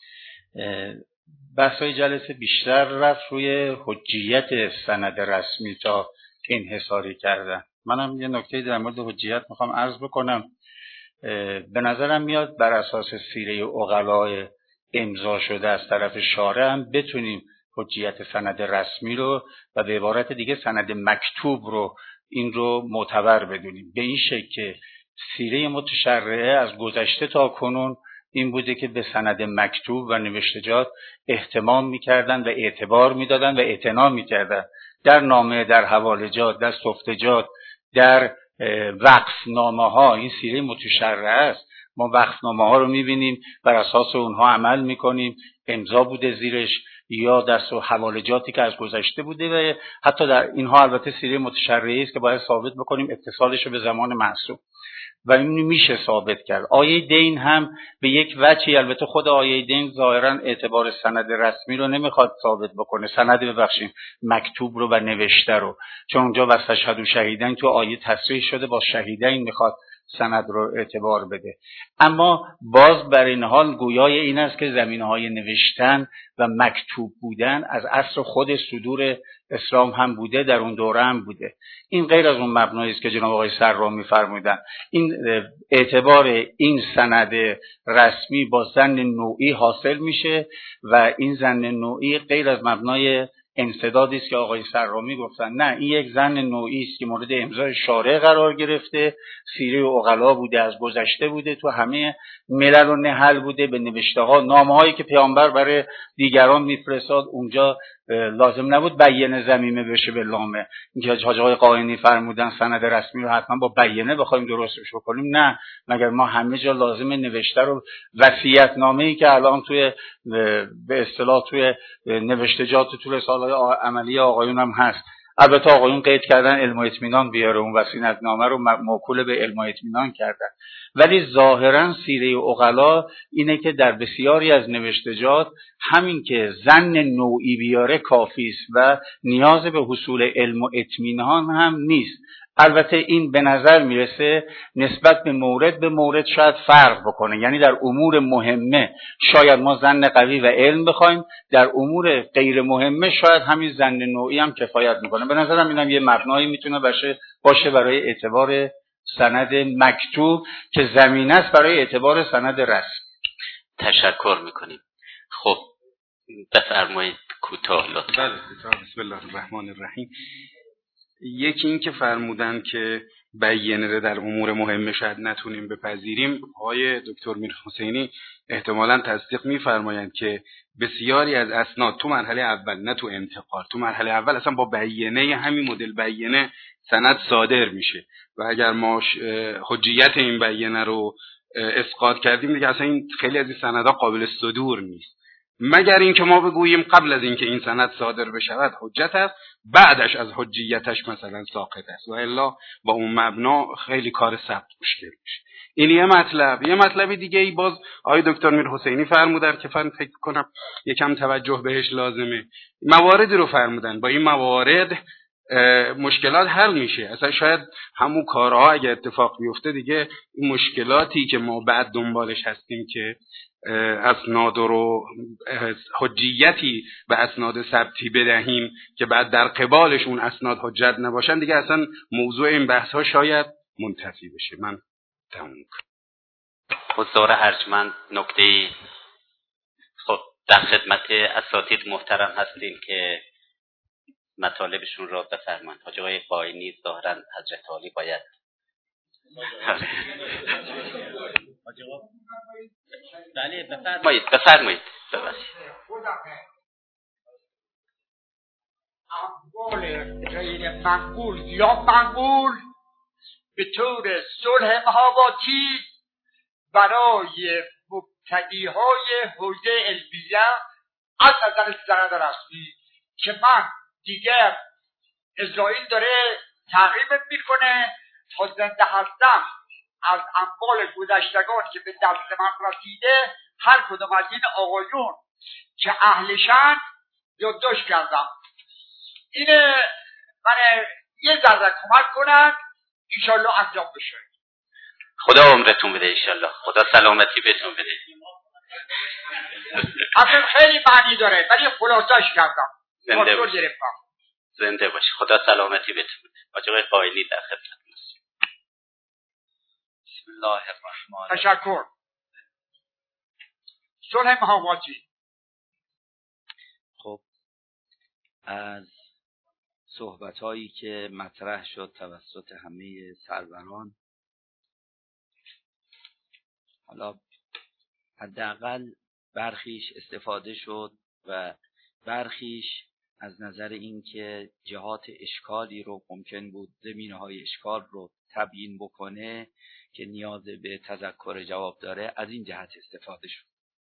I: بحث‌های جلسه بیشتر رفت روی حجیت سند رسمی تا انحصاری کردن. منم یه نکته در مورد حجیت میخوام عرض بکنم. به نظرم میاد بر اساس سیره عقلای امضا شده از طرف شارع هم بتونیم حجیت سند رسمی رو و به عبارت دیگه سند مکتوب رو این رو معتبر بدونیم. به این شکل که سیره متشرعه از گذشته تا کنون این بوده که به سند مکتوب و نوشتجات اهتمام میکردن و اعتبار میدادن و اعتنا میکردن. در نامه، در حوالجات، در سفتجات، در وقفنامه ها این سیره متشرعه است. ما وقفنامه ها رو میبینیم بر اساس اونها عمل میکنیم، امضا بوده زیرش یا دست و حوالجاتی که از گذشته بوده و حتی در اینها البته سیره متشرعه است که باید ثابت بکنیم اتصالش رو به زمان معصوم و این میشه ثابت کرد. آیه دین هم به یک وجهی البته خود آیه دین ظاهرا اعتبار سند رسمی رو نمیخواد ثابت بکنه، سند مکتوب رو و نوشته رو، چون اونجا واستشهدوا شهیدین تو آیه تصریح شده با شهیدین میخواد سند رو اعتبار بده. اما باز بر این حال گویای این است که زمینه‌های نوشتن و مکتوب بودن از عصر خود صدور اسلام هم بوده، در اون دوره هم بوده. این غیر از اون مبنایی است که جناب آقای سرامی فرمودن. این اعتبار این سند رسمی با ظن نوعی حاصل میشه و این ظن نوعی غیر از مبنای انسدادی است که آقای سرامی گفتن. نه، این یک ظن نوعی است که مورد امضای شارع قرار گرفته، سیره عقلا بوده، از گذشته بوده، تو همه ملل و نحل بوده، به نوشته ها، نامه هایی که پیامبر برای دیگران میفرستاد اونجا لازم نبود بیانه ضمیمه بشه به لامه. اینکه حاج آقای قائنی فرمودن سند رسمی رو حتما با بیانه بخوایم درستش بکنیم، نه، مگر ما همه جا لازم نوشته رو وصیت‌نامه‌ای که الان توی به اصطلاح توی نوشتجات تو رساله‌های عملی آقایون هم هست. البته آقایون قید کردن علم و اطمینان بیاره، اون وصیت‌نامه رو موکول به علم و اطمینان کردن. ولی ظاهرا سیره عقلا اینه که در بسیاری از نوشتجات همین که ظن نوعی بیاره کافی است و نیاز به حصول علم و اطمینان هم نیست. البته این به نظر میرسه نسبت به مورد شاید فرق بکنه، یعنی در امور مهمه شاید ما ظن قوی و علم بخوایم، در امور غیر مهمه شاید همین ظن نوعی هم کفایت میکنه. به نظرم اینم یه مبنایی میتونه باشه برای اعتبار سند مکتوب که زمینه است برای اعتبار سند رسمی.
B: تشکر میکنیم. خب بفرمایید کوتاه لطفا.
J: بله کوتاه. بسم الله الرحمن الرحیم. یکی این که فرمودن که بیانه رو در امور مهمه شاید نتونیم بپذیریم، آقای دکتر میرحسینی احتمالاً تصدیق میفرمایند که بسیاری از اسناد تو مرحله اول، نه تو انتقال، تو مرحله اول اصلا با بیانه همین مدل بیانه سند صادر میشه و اگر ما حجیت این بیانه رو اسقاط کردیم دیگه اصلا این خیلی از این سندها قابل صدور نیست، مگر اینکه ما بگوییم قبل از اینکه این سند صادر بشود حجت است، بعدش از حجیتش مثلا ساقط است و الا با اون مبنا خیلی کار ثبت مشکل میشه. این یه مطلب. یه مطلب دیگه ای باز آقای دکتر میرحسینی فرمودن که فکر کنم یکم توجه بهش لازمه. مواردی رو فرمودن، با این موارد مشکلات حل میشه. اصلا شاید همون کارها اگه اتفاق بیفته دیگه این مشکلاتی که ما بعد دنبالش هستیم که اسناد رو حجیتی به اسناد ثبتی بدهیم که بعد در قبالش اون اسناد حجت نباشن، دیگه اصلا موضوع این بحث ها شاید منتفی بشه. من تموم کنم.
B: حضار ارجمند نکته. خب در خدمت اساتید محترم هستیم که مطالبشون را بفرمایید. حاج آقای قائنی ظاهراً حضرت عالی باید بله بفرمایید.
K: اموال غیر منقول یا منقول به طور صلح مهاباتی برای مبتدی‌های حوزه علمیه از نظر سند رسمی که من دیگر اسرائیل داره تعقیب میکنه تا زنده هستم از اموال گذشتگان که به دست من رسیده هر کدوم از این آقایون که اهلشن یادداشت کردم. اینه من یه ذره کمک کنن انشالله انجام بشه.
B: خدا عمرتون بده انشالله. خدا سلامتی بهتون بده.
K: اصلا خیلی معنی داره ولی خلاصش کردم.
B: زنده باشی. خدا سلامتی بهتون بده. حاج آقای قائنی در خدمت.
D: بسم الله الرحمن.
K: تشکر. صلح مهاباتی.
D: خب از صحبت‌هایی که مطرح شد توسط همه سروران، حالا حداقل برخیش استفاده شد و برخیش از نظر اینکه جهات اشکالی رو ممکن بود زمینه‌های اشکال رو تبیین بکنه که نیاز به تذکر جواب داره، از این جهت استفاده شد.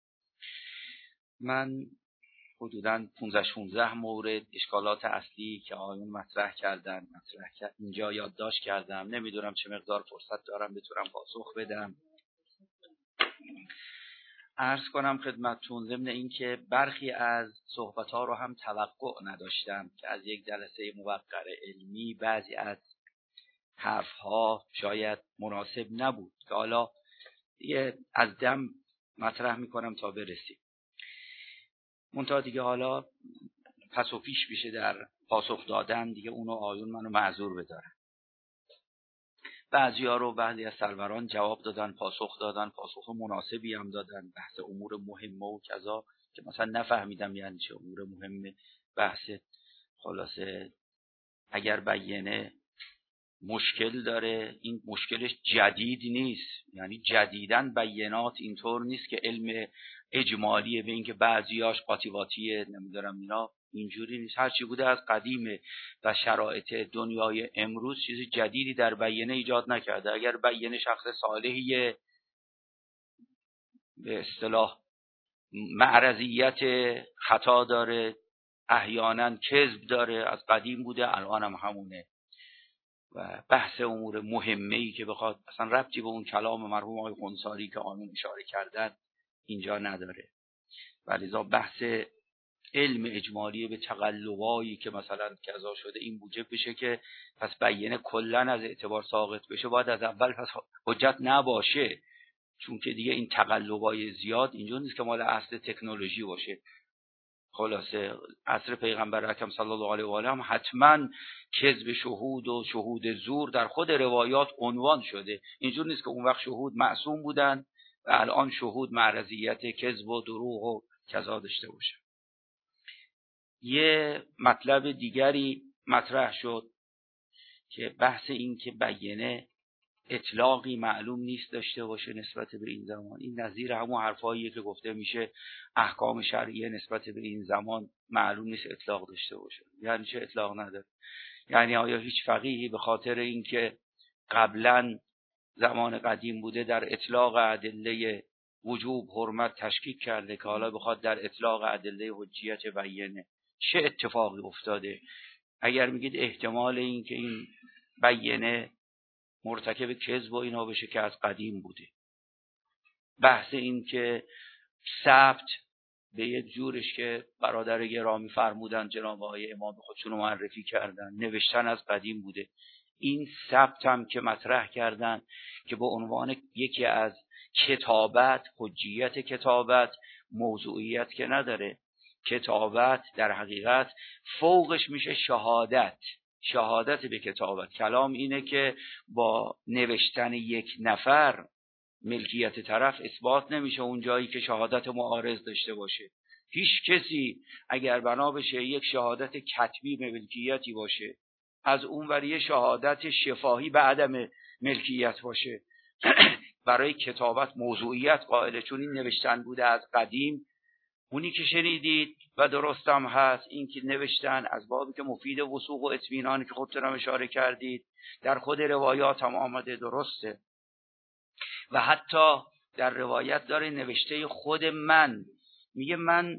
D: من حدوداً 15-16 مورد اشکالات اصلی که آقایون مطرح کردن اینجا یادداشت کردم. نمیدونم چه مقدار فرصت دارم بتونم پاسخ بدم. عرض کنم خدمتتون ضمن اینکه برخی از صحبت‌ها رو هم توقع نداشتم که از یک جلسه موقر علمی بعضی از حرفها شاید مناسب نبود که حالا دیگه از دم مطرح میکنم تا برسیم. منتها دیگه حالا پس و پیش بشه در پاسخ دادن، دیگه اونو آیون منو معذور بدارن. بعضی ها رو بعضی از سروران جواب دادن، پاسخ دادن، پاسخ مناسبی هم دادن، بحث امور مهمه و کذا که مثلا نفهمیدم یعنی چه امور مهمه. بحث خلاصه اگر بیانه مشکل داره، این مشکلش جدید نیست، یعنی جدیدن بیانات اینطور نیست که علم اجمالیه به اینکه بعضیاش قاطیاتیه نمیدارم اینا، اینجوری نیست. هرچی بوده از قدیمه و شرایط دنیای امروز چیزی جدیدی در بیانه ایجاد نکرده. اگر بیانه شخص صالحیه به اصطلاح معرضیت خطا داره، احیانا کذب داره، از قدیم بوده، الان هم همونه و بحث امور مهمه‌ای که بخواد اصلا ربطی به اون کلام مرحوم آقای خنثاری که آنون اشاره کردن اینجا نداره. ولذا بحث علم اجمالی به تقلبایی که مثلا کذا شده این موجب بشه که پس بیانه کلا از اعتبار ساقط بشه، باید از اول پس حجت نباشه، چون که دیگه این تقلبای زیاد اینجا نیست که مال اصل تکنولوژی باشه. خلاصه عصر پیغمبر اکرم صلی الله علیه و آله هم حتما کذب شهود و شهود زور در خود روایات عنوان شده. اینجور نیست که اون وقت شهود معصوم بودن و الان شهود معرضیت کذب و دروغ و کذا داشته باشن. یه مطلب دیگری مطرح شد که بحث این که بیانه اطلاقی معلوم نیست داشته باشه نسبت به این زمان. این نظیر همون حرفاییه که گفته میشه احکام شرعیه نسبت به این زمان معلوم نیست اطلاق داشته باشه. یعنی چه اطلاق نداره؟ یعنی آیا هیچ فقیهی به خاطر اینکه قبلا زمان قدیم بوده در اطلاق ادله وجوب حرمت تشکیک کرده که حالا بخواد در اطلاق ادله حجیت بیانه چه اتفاقی افتاده؟ اگر میگید احتمال این که این بیانه مرتکب کذب و اینا بشه که از قدیم بوده، بحث این که ثبت به یک جورش که برادر گرامی فرمودن جناب آقای امام خودشون معرفی کردن نوشتن از قدیم بوده، این ثبت هم که مطرح کردن که به عنوان یکی از کتابت، حجیت کتابت موضوعیت که نداره، کتابت در حقیقت فوقش میشه شهادت به کتابت. کلام اینه که با نوشتن یک نفر ملکیت طرف اثبات نمیشه اون جایی که شهادت معارض داشته باشه. هیچ کسی اگر بنا بشه یک شهادت کتبی ملکیتی باشه، از اون وری شهادت شفاهی به عدم ملکیت باشه برای کتابت موضوعیت قائله، چون این نوشتن بوده از قدیم. اونی که شنیدید و درستم هست این که نوشتن از بابی که مفید وثوق و اطمینانی که خودتون هم اشاره کردید در خود روایات هم آمده، درسته. و حتی در روایت داره نوشته خود من، میگه من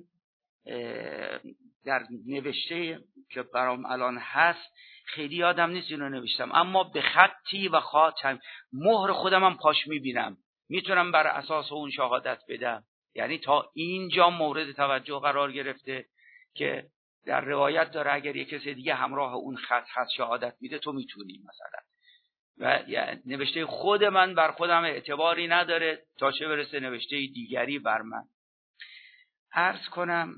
D: در نوشته که برام الان هست خیلی یادم نیست اینو نوشتم، اما به خطی و خاتم مهر خودم هم پاش میبینم، میتونم بر اساس اون شهادت بدم. یعنی تا اینجا مورد توجه قرار گرفته که در روایت داره اگر یک کسی دیگه همراه اون خط هست شهادت میده تو میتونی مثلا. و یعنی نوشته خود من بر خودم اعتباری نداره تا چه برسه نوشته دیگری بر من. عرض کنم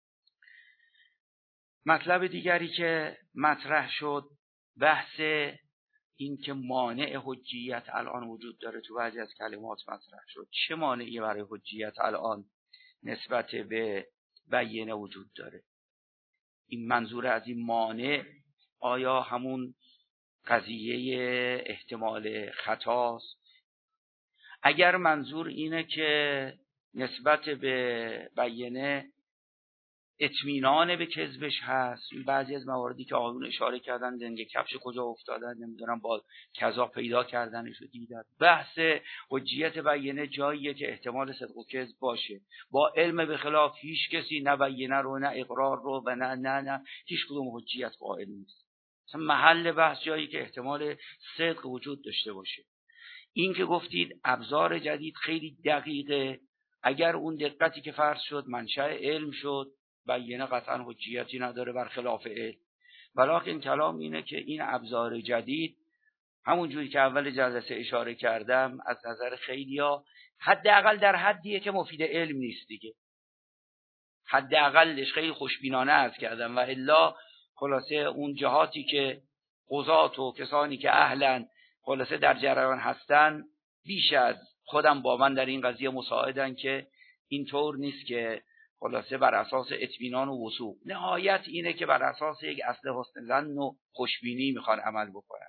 D: مطلب دیگری که مطرح شد بحث این که مانع حجیت الان وجود داره تو بعضی از کلمات مطرح شد. چه مانعی برای حجیت الان نسبت به بیانه وجود داره؟ این منظور از این مانع آیا همون قضیه احتمال خطاست؟ اگر منظور اینه که نسبت به بیانه اطمینان به کذبش هست، بعضی از مواردی که آقایون اشاره کردن دنگ کفش کجا افتادن نمیدونم با کذا پیدا کردنش رو دیدن. بحث حجیت بیانه جاییه که احتمال صدق و کذب باشه، با علم به خلاف هیچ کسی نه بیانه رو نه اقرار رو و نه هیچ کدوم حجیت قائل نیست. مثلا محل بحث جایی که احتمال صدق وجود داشته باشه. این که گفتید ابزار جدید خیلی دقیقه، اگر اون دقتی که فرض شد منشأ علم شد بیانه قطعا حجیتی نداره برخلاف علم. ولیکن کلام اینه که این ابزار جدید همون جوری که اول جلسه اشاره کردم از نظر خیلیا حداقل در حدیه که مفید علم نیست دیگه، حداقلش خیلی خوشبینانه عرض کردم. و الا خلاصه اون جهاتی که قضات و کسانی که اهلن خلاصه در جریان هستن بیش از خودم با من در این قضیه مساعدن که اینطور نیست که خلاصه بر اساس اطمینان و وثوق، نهایت اینه که بر اساس یک اصل حسن ظن و خوشبینی میخوان عمل بکنن.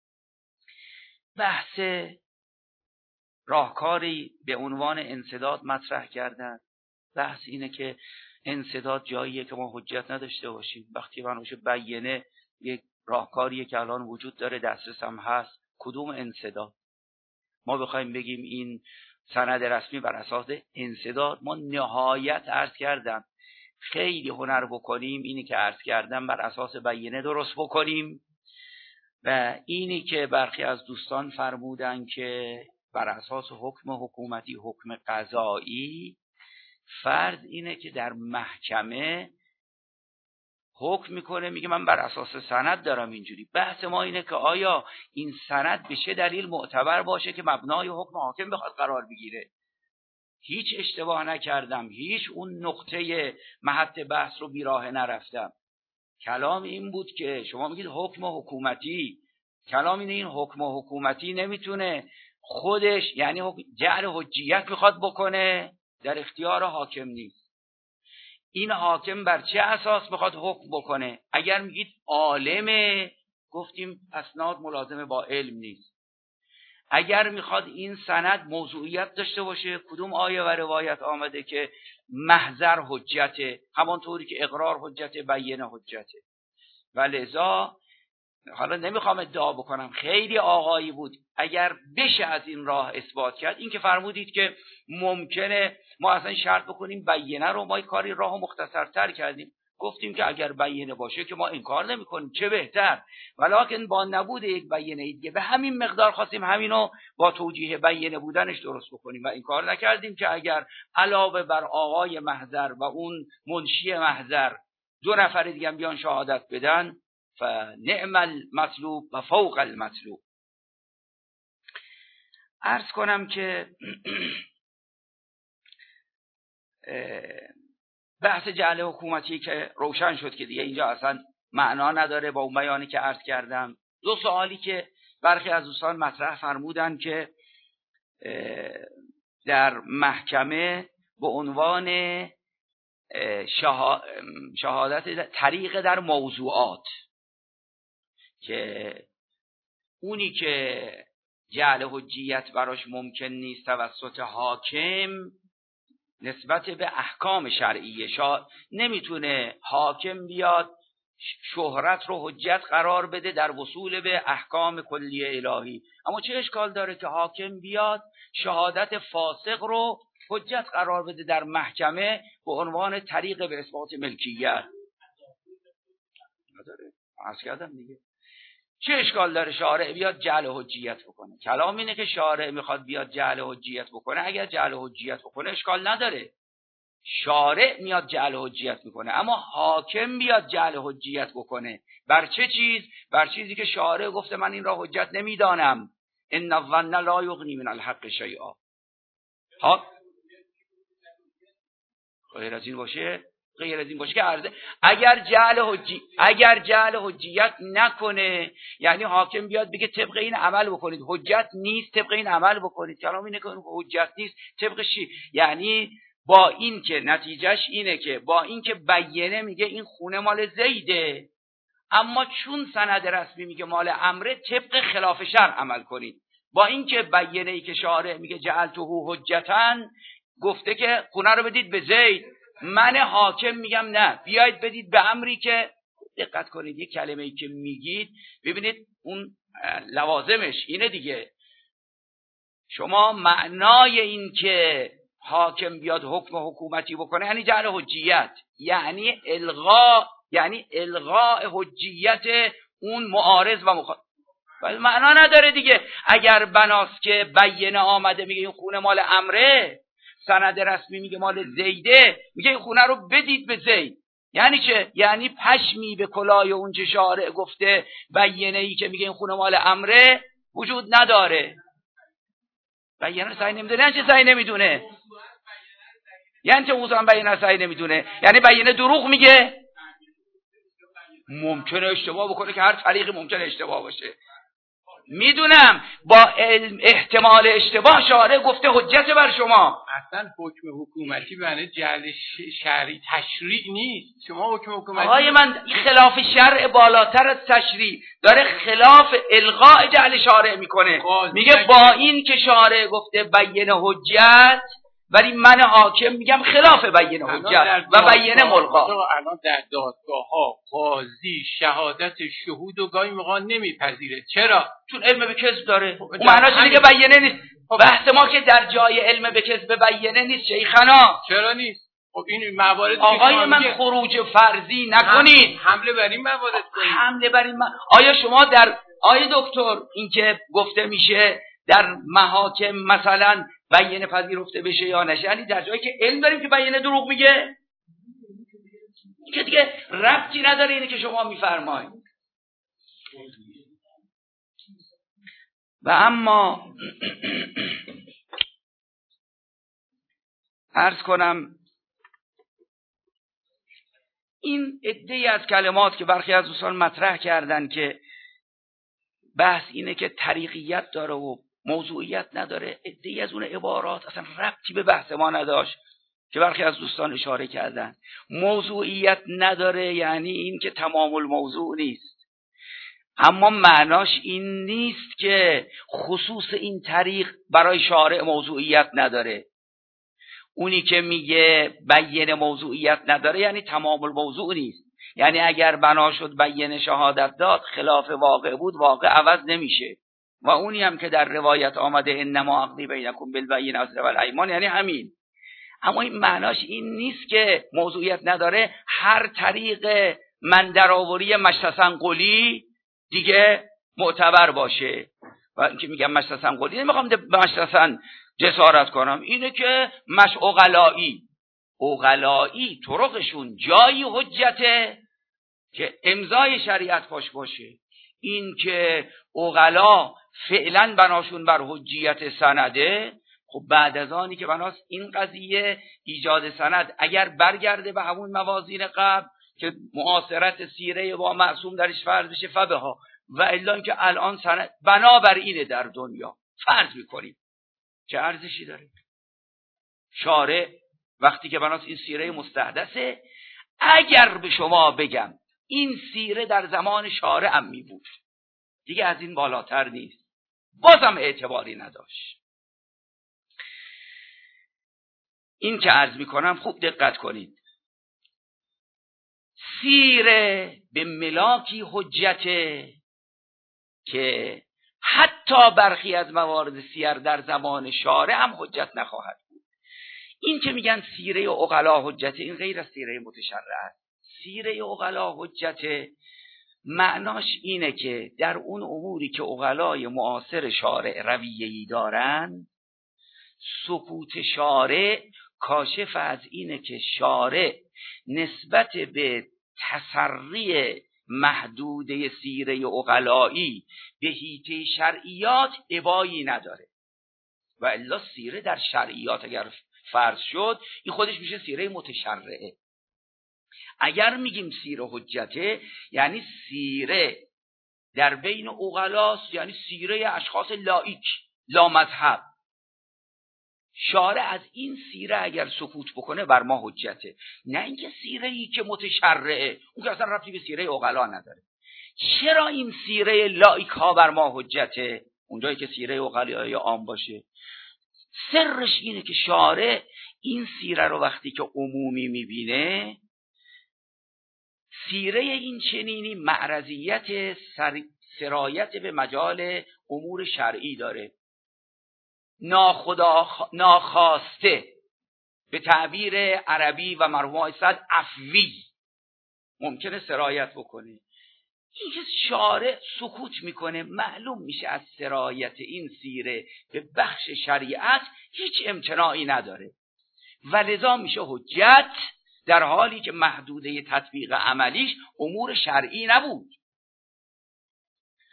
D: بحث راهکاری به عنوان انسداد مطرح کردن. بحث اینه که انسداد جاییه که ما حجت نداشته باشیم. وقتی بناشه بیینه یک راهکاریه که الان وجود داره، دسترس هم هست. کدوم انسداد؟ ما بخوایم بگیم این سند رسمی بر اساس انسداد، ما نهایت عرض کردم خیلی هنر بکنیم اینی که عرض کردم بر اساس بیینه درست بکنیم. و اینی که برخی از دوستان فرمودن که بر اساس حکم حکومتی، حکم قضایی، فرض اینه که در محکمه حکم میکنه، میگه من بر اساس سند دارم اینجوری. بحث ما اینه که آیا این سند به چه دلیل معتبر باشه که مبنای حکم حاکم بخواد قرار بگیره. هیچ اشتباه نکردم، هیچ اون نقطه محط بحث رو بیراه نرفتم. کلام این بود که شما میگید حکم حکومتی، کلام اینه این حکم حکومتی نمیتونه خودش، یعنی جعل حجیت میخواد بکنه، در اختیار حاکم نیست. این حاکم بر چه اساس میخواد حکم بکنه؟ اگر میگید عالمه، گفتیم اسناد ملازمه با علم نیست. اگر میخواد این سند موضوعیت داشته باشه، کدوم آیه و روایت آمده که محضر حجته؟ همانطوری که اقرار حجته، بیینه حجته. و لذا حالا نمیخوام ادعا بکنم، خیلی آقایی بود اگر بشه از این راه اثبات کرد. این که فرمودید که ممکنه ما اصلا شرط بکنیم بیینه رو، ما کاری راه مختصرتر کردیم، گفتیم که اگر بیینه باشه که ما انکار نمیکنیم، چه بهتر. ولکن با نبود یک بیینه دیگه به همین مقدار خواستیم همینو با توجیه بیینه بودنش درست بکنیم و انکار نکردیم که اگر علاوه بر آقای محضر و اون منشی محضر 2 نفر دیگه هم بیان شهادت بدن، فنعم المطلوب و فوق المطلوب. عرض کنم که بحث جعل حکومتی که روشن شد که دیگه اینجا اصلا معنا نداره با اون بیانی که عرض کردم. 2 سوالی که برخی از دوستان مطرح فرمودن که در محکمه به عنوان شهادت طریق در موضوعات، که اونی که جعل حجیت براش ممکن نیست توسط حاکم نسبت به احکام شرعیه، نمیتونه حاکم بیاد شهرت رو حجت قرار بده در وصول به احکام کلیه الهی. اما چه اشکال داره که حاکم بیاد شهادت فاسق رو حجت قرار بده در محکمه به عنوان طریق به اثبات ملکیت؟ نداره. عرض کردم دیگه. چه اشکال داره شارع بیاد جعل حجیت بکنه؟ کلام اینه که شارع میخواد بیاد جعل حجیت بکنه. اگر جعل حجیت بکنه اشکال نداره، شارع میاد جعل حجیت میکنه. اما حاکم بیاد جعل حجیت بکنه بر چه چیز؟ بر چیزی که شارع گفته من این را حجت نمیدانم. ان الظن لا یغنی من الحق شیئا. غیر از این باشه که عرضه اگر جعل حجیت نکنه، یعنی حاکم بیاد بگه طبق این عمل بکنید، حجت نیست طبق این عمل بکنید. کلام اینه که حجت نیست طبق چی؟ یعنی با این که نتیجهش اینه که با این که بیینه میگه این خونه مال زیده، اما چون سند رسمی میگه مال عمره، طبق خلاف شرع عمل کنید. با این که بیینه ای که شارع میگه جعلته حجتن، گفته که خونه رو بدید به زید، من حاکم میگم نه، بیایید بدید به امری که، دقت کنید یک کلمه ای که میگید ببینید اون لوازمش اینه دیگه. شما معنای این که حاکم بیاد حکم حکومتی بکنه یعنی جعل حجیت، یعنی الغاء حجیت اون معارض و مخالف. ولی معنا نداره دیگه. اگر بناست که بیینه آمده میگه این خونه مال امره، سند رسمی میگه مال زیده، میگه این خونه رو بدید به زید، یعنی چه؟ یعنی پشمی به کلای اون چه شارع گفته بیینه ای که میگه این خونه مال امره وجود نداره. بیانه سعی نمیدونه یعنی چه سعی نمیدونه؟ یعنی چه موضوع بیانه سعی نمیدونه؟ یعنی بیانه دروغ میگه؟ ممکنه اشتباه بکنه که هر طریقی ممکنه اشتباه باشه. میدونم با احتمال اشتباه شارع گفته حجت بر شما.
A: اصلا حکم حکومتی برای جعل شرعی تشریع نیست. شما حکم حکومتی
D: آقای من خلاف شرع بالاتر از تشریع داره، خلاف الغاء جعل شارع میکنه. میگه با این که شارع گفته بیانه حجت، ولی من حاکم میگم خلاف بیانه حجت و بیانه ملغا.
A: الان در دادگاه ها قاضی شهادت شهود و گاهی موقع نمیپذیره. چرا؟
D: چون علم به کذب داره. اون معناش اینه که بیانه نیست. بحث ما که در جای علم به کذب بیانه نیست شیخنا.
A: چرا نیست؟ خب این موارد
D: آقای من خروج فرضی نکنید.
A: حمله بر این موارد کنید.
D: حمله بر این آیا شما در دکتر این که گفته میشه در محاکم مثلا بیانه پذیرفته بشه یا نشه، یعنی در جایی که علم داریم که بیانه دروغ میگه، که دیگه ربطی نداره اینه که شما میفرمایید. و اما عرض کنم این عده‌ای از کلمات که برخی از دوستان مطرح کردن که بحث اینه که طریقیت داره و موضوعیت نداره، عده‌ای از اون عبارات اصلا ربطی به بحث ما نداشت که برخی از دوستان اشاره کردن. موضوعیت نداره یعنی این که تمام الموضوع نیست، اما معناش این نیست که خصوص این طریق برای شارع موضوعیت نداره. اونی که میگه بیانه موضوعیت نداره یعنی تمام الموضوع نیست. یعنی اگر بنا شد بیانه شهادت داد خلاف واقع بود، واقع عوض نمیشه. و اونی هم که در روایت آمده انما عقدی بینکم بالبینة والایمان یعنی همین. اما این معناش این نیست که موضوعیت نداره هر طریق من درآوری مشتسن قلی دیگه معتبر باشه. و اینکه میگم مشتسن قلی نمیخوام مشتسن جسارت کنم، اینه که اغلایی طرقشون جایی حجته که امضای شریعت پاش باشه. این که اغلا فعلا بناشون بر حجیت سنده، خب بعد از آنی که بناس این قضیه ایجاد سند اگر برگرده به همون موازین قبل که معاصرت سیره با معصوم درش فرض بشه فبها، و الا که الان سند بنابر اینه در دنیا فرض میکنیم چه ارزشی داره. شارع وقتی که بناس این سیره مستحدثه، اگر به شما بگم این سیره در زمان شارع هم می بود دیگه از این بالاتر نیست، بازم اعتباری نداشت. این که عرض می کنم خوب دقت کنید. سیره به ملاکی حجته که حتی برخی از موارد سیر در زمان شارع هم حجت نخواهد بود. این که میگن سیره عقلا حجته، این غیر از سیره متشرع است. سیره عقلا حجته معناش اینه که در اون اموری که عقلای معاصر شارع رویه‌ای دارن، سکوت شارع کاشف از اینه که شارع نسبت به تسری محدوده سیره عقلایی به حیطه شرعیات ابایی نداره. و الا سیره در شرعیات اگر فرض شد این خودش میشه سیره متشرعه. اگر میگیم سیره حجته یعنی سیره در بین عقلاست، یعنی سیره اشخاص لایک لا مذهب. شارع از این سیره اگر سکوت بکنه بر ما حجته، نه اینکه سیره‌ای که متشرعه، اون که اصلا ربطی به سیره عقلا نداره. چرا این سیره لایک ها بر ما حجته اونجایی که سیره عقلایی عام باشه؟ سرش اینه که شارع این سیره رو وقتی که عمومی میبینه، سیره این چنینی معرضیت سرایت به مجال امور شرعی داره، ناخواسته به تعبیر عربی و مرحوم صد عفوی ممکنه سرایت بکنه. این که شارع سکوت میکنه معلوم میشه از سرایت این سیره به بخش شریعت هیچ امتناعی نداره و لذا میشه حجت، در حالی که محدوده تطبیق عملیش امور شرعی نبود.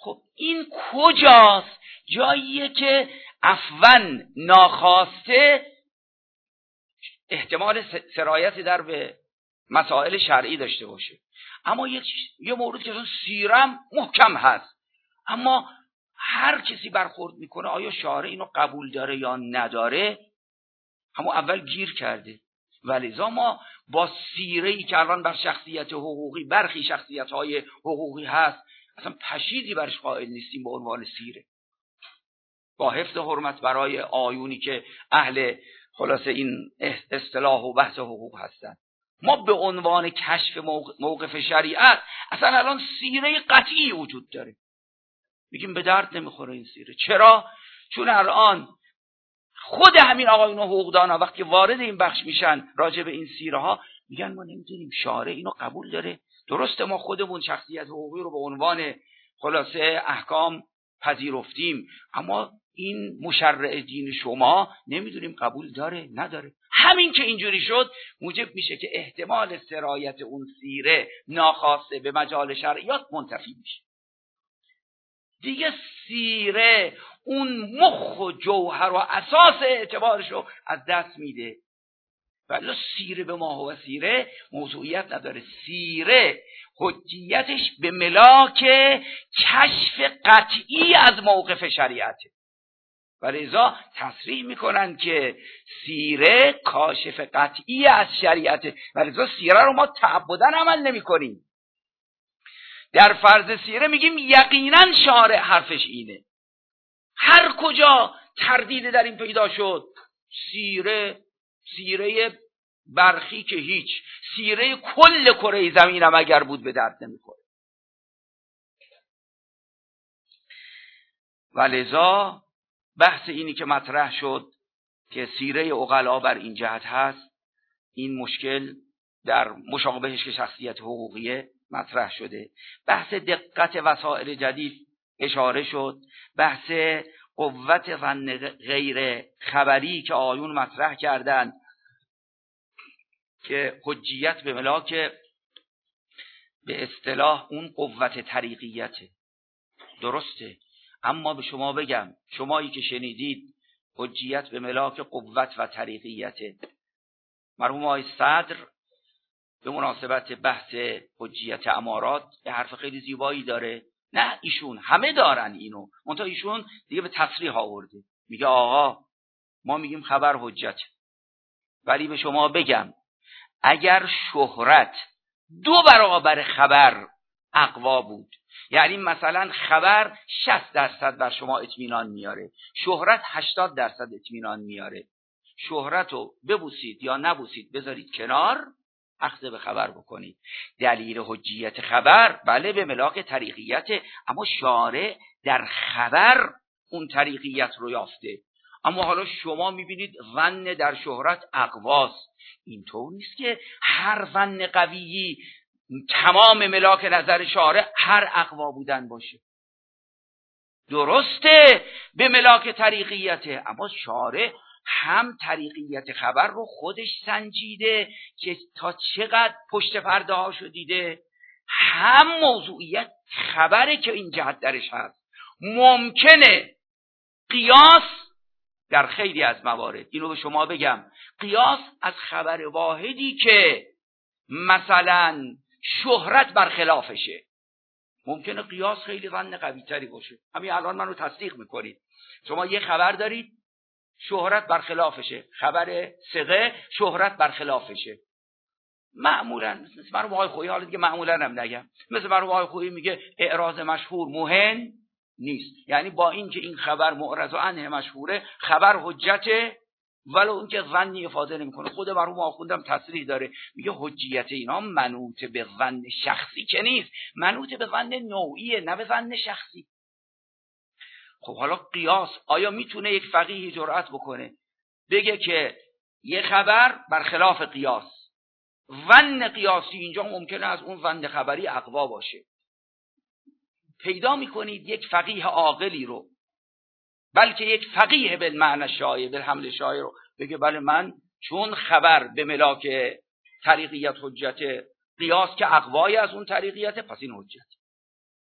D: خب این کجاست؟ جاییه که عفواً ناخواسته احتمال سرایت در به مسائل شرعی داشته باشه. اما یه مورد که سیرم محکم هست، اما هر کسی برخورد میکنه آیا شارع اینو قبول داره یا نداره، همون اول گیر کرده. ولذا ما با سیره‌ای که الان بر شخصیت حقوقی، برخی شخصیت‌های حقوقی هست، اصلا پشیزی برش قائل نیستیم به عنوان سیره، با حفظ حرمت برای آیونی که اهل خلاصه این اصطلاح و بحث حقوق هستن. ما به عنوان کشف موقف شریعت اصلا الان سیره قطعی وجود داره، میگیم به درد نمیخوره این سیره. چرا؟ چون الان خود همین آقایون حقوقدانا وقتی وارد این بخش میشن راجع به این سیره ها میگن ما نمیدونیم شارع اینو قبول داره. درسته ما خودمون شخصیت حقوقی رو به عنوان خلاصه احکام پذیرفتیم، اما این مشرع دین شما نمیدونیم قبول داره نداره. همین که اینجوری شد موجب میشه که احتمال سرایت اون سیره ناخواسته به مجال شرعیات منتفی میشه. دیگه سیره اون مخ و جوهر و اساس اعتبارشو از دست میده. ولی سیره به ما و سیره موضوعیت نداره. سیره حجیتش به ملاک کشف قطعی از موقف شریعته. ولذا تصریح میکنن که سیره کاشف قطعی از شریعته. ولذا سیره رو ما تعبداً عمل نمی کنیم. در فرض سیره میگیم یقینا شارع حرفش اینه. هر کجا تردید در این پیدا شد، سیره برخی که هیچ، سیره کل کره زمین هم اگر بود به درد نمیخوره. ولذا بحث اینی که مطرح شد که سیره عقلا بر این جهت هست، این مشکل در مشابهش که شخصیت حقوقیه مطرح شده. بحث دقت وسائل جدید اشاره شد. بحث قوت ظن غیر خبری که آیون مطرح کردند که حجیت به ملاک به اصطلاح اون قوت طریقیته. درسته، اما به شما بگم، شمایی که شنیدید حجیت به ملاک قوت و طریقیته، مرحوم آقای صدر به مناسبت بحث حجیت امارات یه حرف خیلی زیبایی داره. نه ایشون همه دارن اینو، منتها ایشون دیگه به تصریح آورده. میگه آقا ما میگیم خبر حجت، ولی به شما بگم اگر شهرت 2 برابر خبر اقوا بود، یعنی مثلا خبر 60% بر شما اطمینان میاره، شهرت 80% اطمینان میاره، شهرت رو ببوسید یا نبوسید بذارید کنار، اخذ به خبر بکنید. دلیل حجیت خبر بله به ملاک طریقیته، اما شارع در خبر اون طریقیت رو یافته. اما حالا شما میبینید ظن در شهرت اقواست. اینطور نیست که هر ظن قویی تمام ملاک نظر شارع هر اقوا بودن باشه. درسته به ملاک طریقیته، اما شارع هم طریقیت خبر رو خودش سنجیده که تا چقدر پشت پرده هاشو دیده، هم موضوعیت خبره که این جهت درش هست. ممکنه قیاس در خیلی از موارد، اینو به شما بگم، قیاس از خبر واحدی که مثلا شهرت برخلافشه، ممکنه قیاس خیلی ظن قوی تری باشه. همین الان منو تصدیق میکنید، شما یه خبر دارید شهرت برخلافشه، خبر ثقه شهرت برخلافشه. معمولا مثل مرحوم آقای خویی، حالا دیگه معمولا هم نگم، مثل مرحوم آقای خویی میگه اعراض مشهور مهم نیست، یعنی با اینکه این خبر معرض عنه مشهوره خبر حجته، ولو اینکه ظنی افاده نمیکنه. خود مرحوم آخوندم تصریح داره، میگه حجیت اینا منوط به ظن شخصی که نیست، منوط به ظن نوعیه نه به ظن شخصی. خب حالا قیاس، آیا میتونه یک فقیه جرأت بکنه بگه که یه خبر برخلاف قیاس، ظن قیاسی اینجا ممکنه از اون ظن خبری اقوا باشه؟ پیدا میکنید یک فقیه عاقلی رو، بلکه یک فقیه بالمعنی شایع، بالحمل شایع رو بگه بله من چون خبر به ملاک طریقیت حجت، قیاس که اقوای از اون طریقیت، پس این حجت.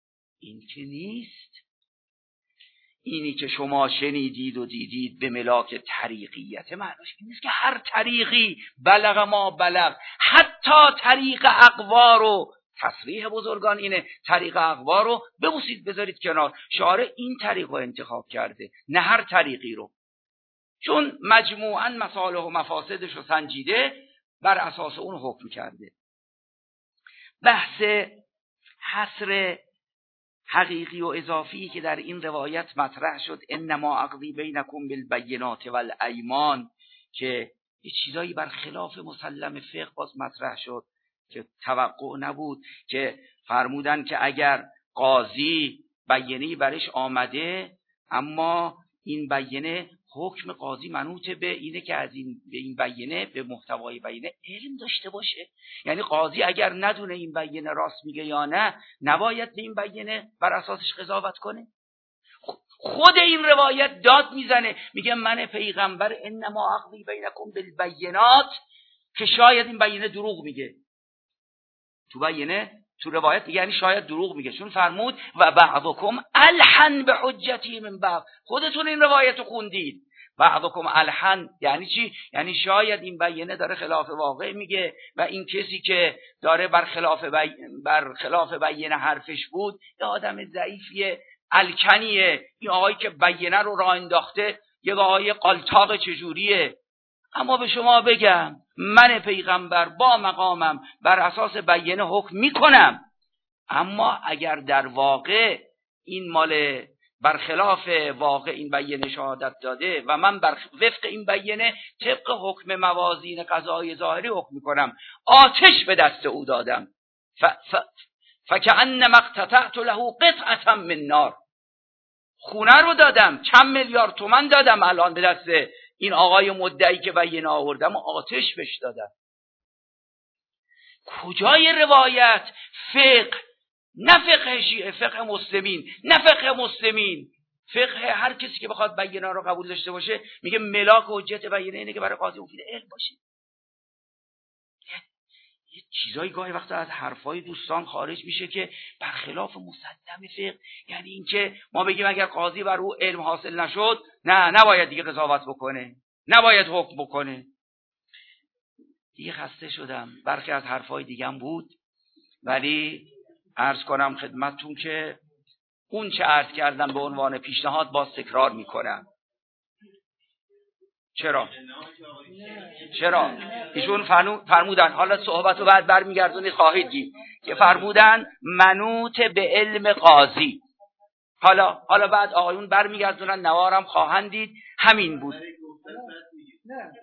D: این که نیست. اینی که شما شنیدید و دیدید به ملاک طریقیت، معناش این نیست که هر طریقی بلغ ما بلغ. حتی طریق اقوا رو، تصریح بزرگان اینه، طریق اقوا رو ببوسید بذارید کنار. شارع این طریق رو انتخاب کرده، نه هر طریقی رو، چون مجموعاً مصالح و مفاسدش رو سنجیده، بر اساس اون حکم کرده. بحث حصر حقیقی و اضافی که در این روایت مطرح شد، انما اقضی بینکم بالبینات والایمان، که یه چیزایی بر خلاف مسلم فقه باز مطرح شد که توقع نبود، که فرمودن که اگر قاضی بیانیه‌ای برش آمده، اما این بیانیه، حکم قاضی منوط به اینه که از این بیانیه، به محتوای بیانیه علم داشته باشه. یعنی قاضی اگر ندونه این بیانیه راست میگه یا نه، نباید به این بیانیه بر اساسش قضاوت کنه. خود این روایت داد میزنه، میگه من پیغمبر انما اقضی بینکم بالبینات، که شاید این بیانیه دروغ میگه. تو روایت میگه یعنی شاید دروغ میگه، چون فرمود و بعضکم الحن به حجتی من بعض. خودتون این روایت رو خوندید، بعضکم الحن یعنی چی؟ یعنی شاید این بیانیه داره خلاف واقع میگه و این کسی که داره بر خلاف بیانیه حرفش بود یه آدم ضعیفیه، الکنیه. این آقایی که بیانیه رو راه انداخته یه آقای قالتاق چجوریه. اما به شما بگم من پیغمبر با مقامم بر اساس بیانیه حکم میکنم، اما اگر در واقع این مال برخلاف واقع این بیانیه شهادت داده و من بر وفق این بیانیه طبق حکم موازین قضایی ظاهری حکم میکنم، آتش به دست او دادم، فکأنما اقتطعت له قطعة من نار، خونه رو دادم، چند میلیارد تومان دادم الان به دست این آقای مدعی که بیانیه آوردم و آتش بهش دادم. کجای روایت فقه؟ نه فقه شیعه، فقه مسلمین، نه فقه مسلمین، فقه هر کسی که بخواد بیانیه رو قبول داشته باشه، میگه ملاک و حجت بیانیه اینه که برای قاضی مفید علم باشه. یه چیزایی گاهی وقتا از حرفای دوستان خارج میشه که برخلاف مسلم فقه. یعنی اینکه ما بگیم اگر قاضی بر او علم حاصل نشد، نه نباید دیگه قضاوت بکنه، نباید حکم بکنه. دیگه خسته شدم. برخی از حرفای دیگم بود، ولی عرض کنم خدمتتون که اون چه عرض کردم به عنوان پیشنهاد باز تکرار میکنم. چرا؟ ایشون فرمودن، حالا صحبت رو بعد برمیگردونید خواهید دید که فرمودن منوط به علم قاضی. حالا بعد آقایون برمیگردونن نوارم خواهند دید همین بود.
E: نه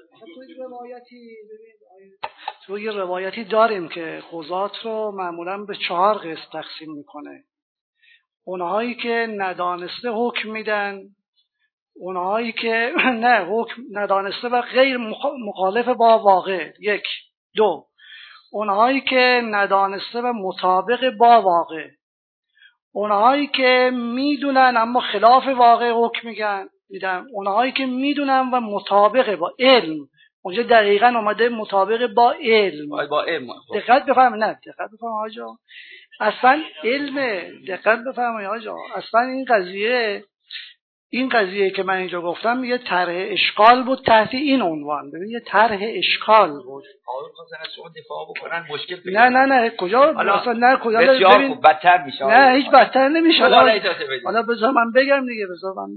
E: توی روایتی داریم که قضات رو معمولا به 4 قسم تقسیم میکنه. اونهایی که ندانسته حکم میدن، اونهایی که نه حکم ندانسته و غیر مخالف با واقع، 1. 2 اونهایی که ندانسته و مطابق با واقع، اونهایی که میدونن اما خلاف واقع حکم میدن، اونهایی که میدونن و مطابق با علم. اونجا دقیقاً اومده مطابق با علم. دقت بفرمایید آقا، اصلا علم، دقت بفرمایید آقا، اصلا این قضیه که من اینجا گفتم یه طرح اشکال بود تحت این عنوان. ببین یه طرح اشکال بود.
D: آقا خواستن از شما دفاع بکنن، مشکل
E: پیدا. نه کجا اصلا نه کجا
D: بسیار خوب، بدتر میشه.
E: نه هیچ بدتر نمیشه. حالا بذار من بگم دیگه،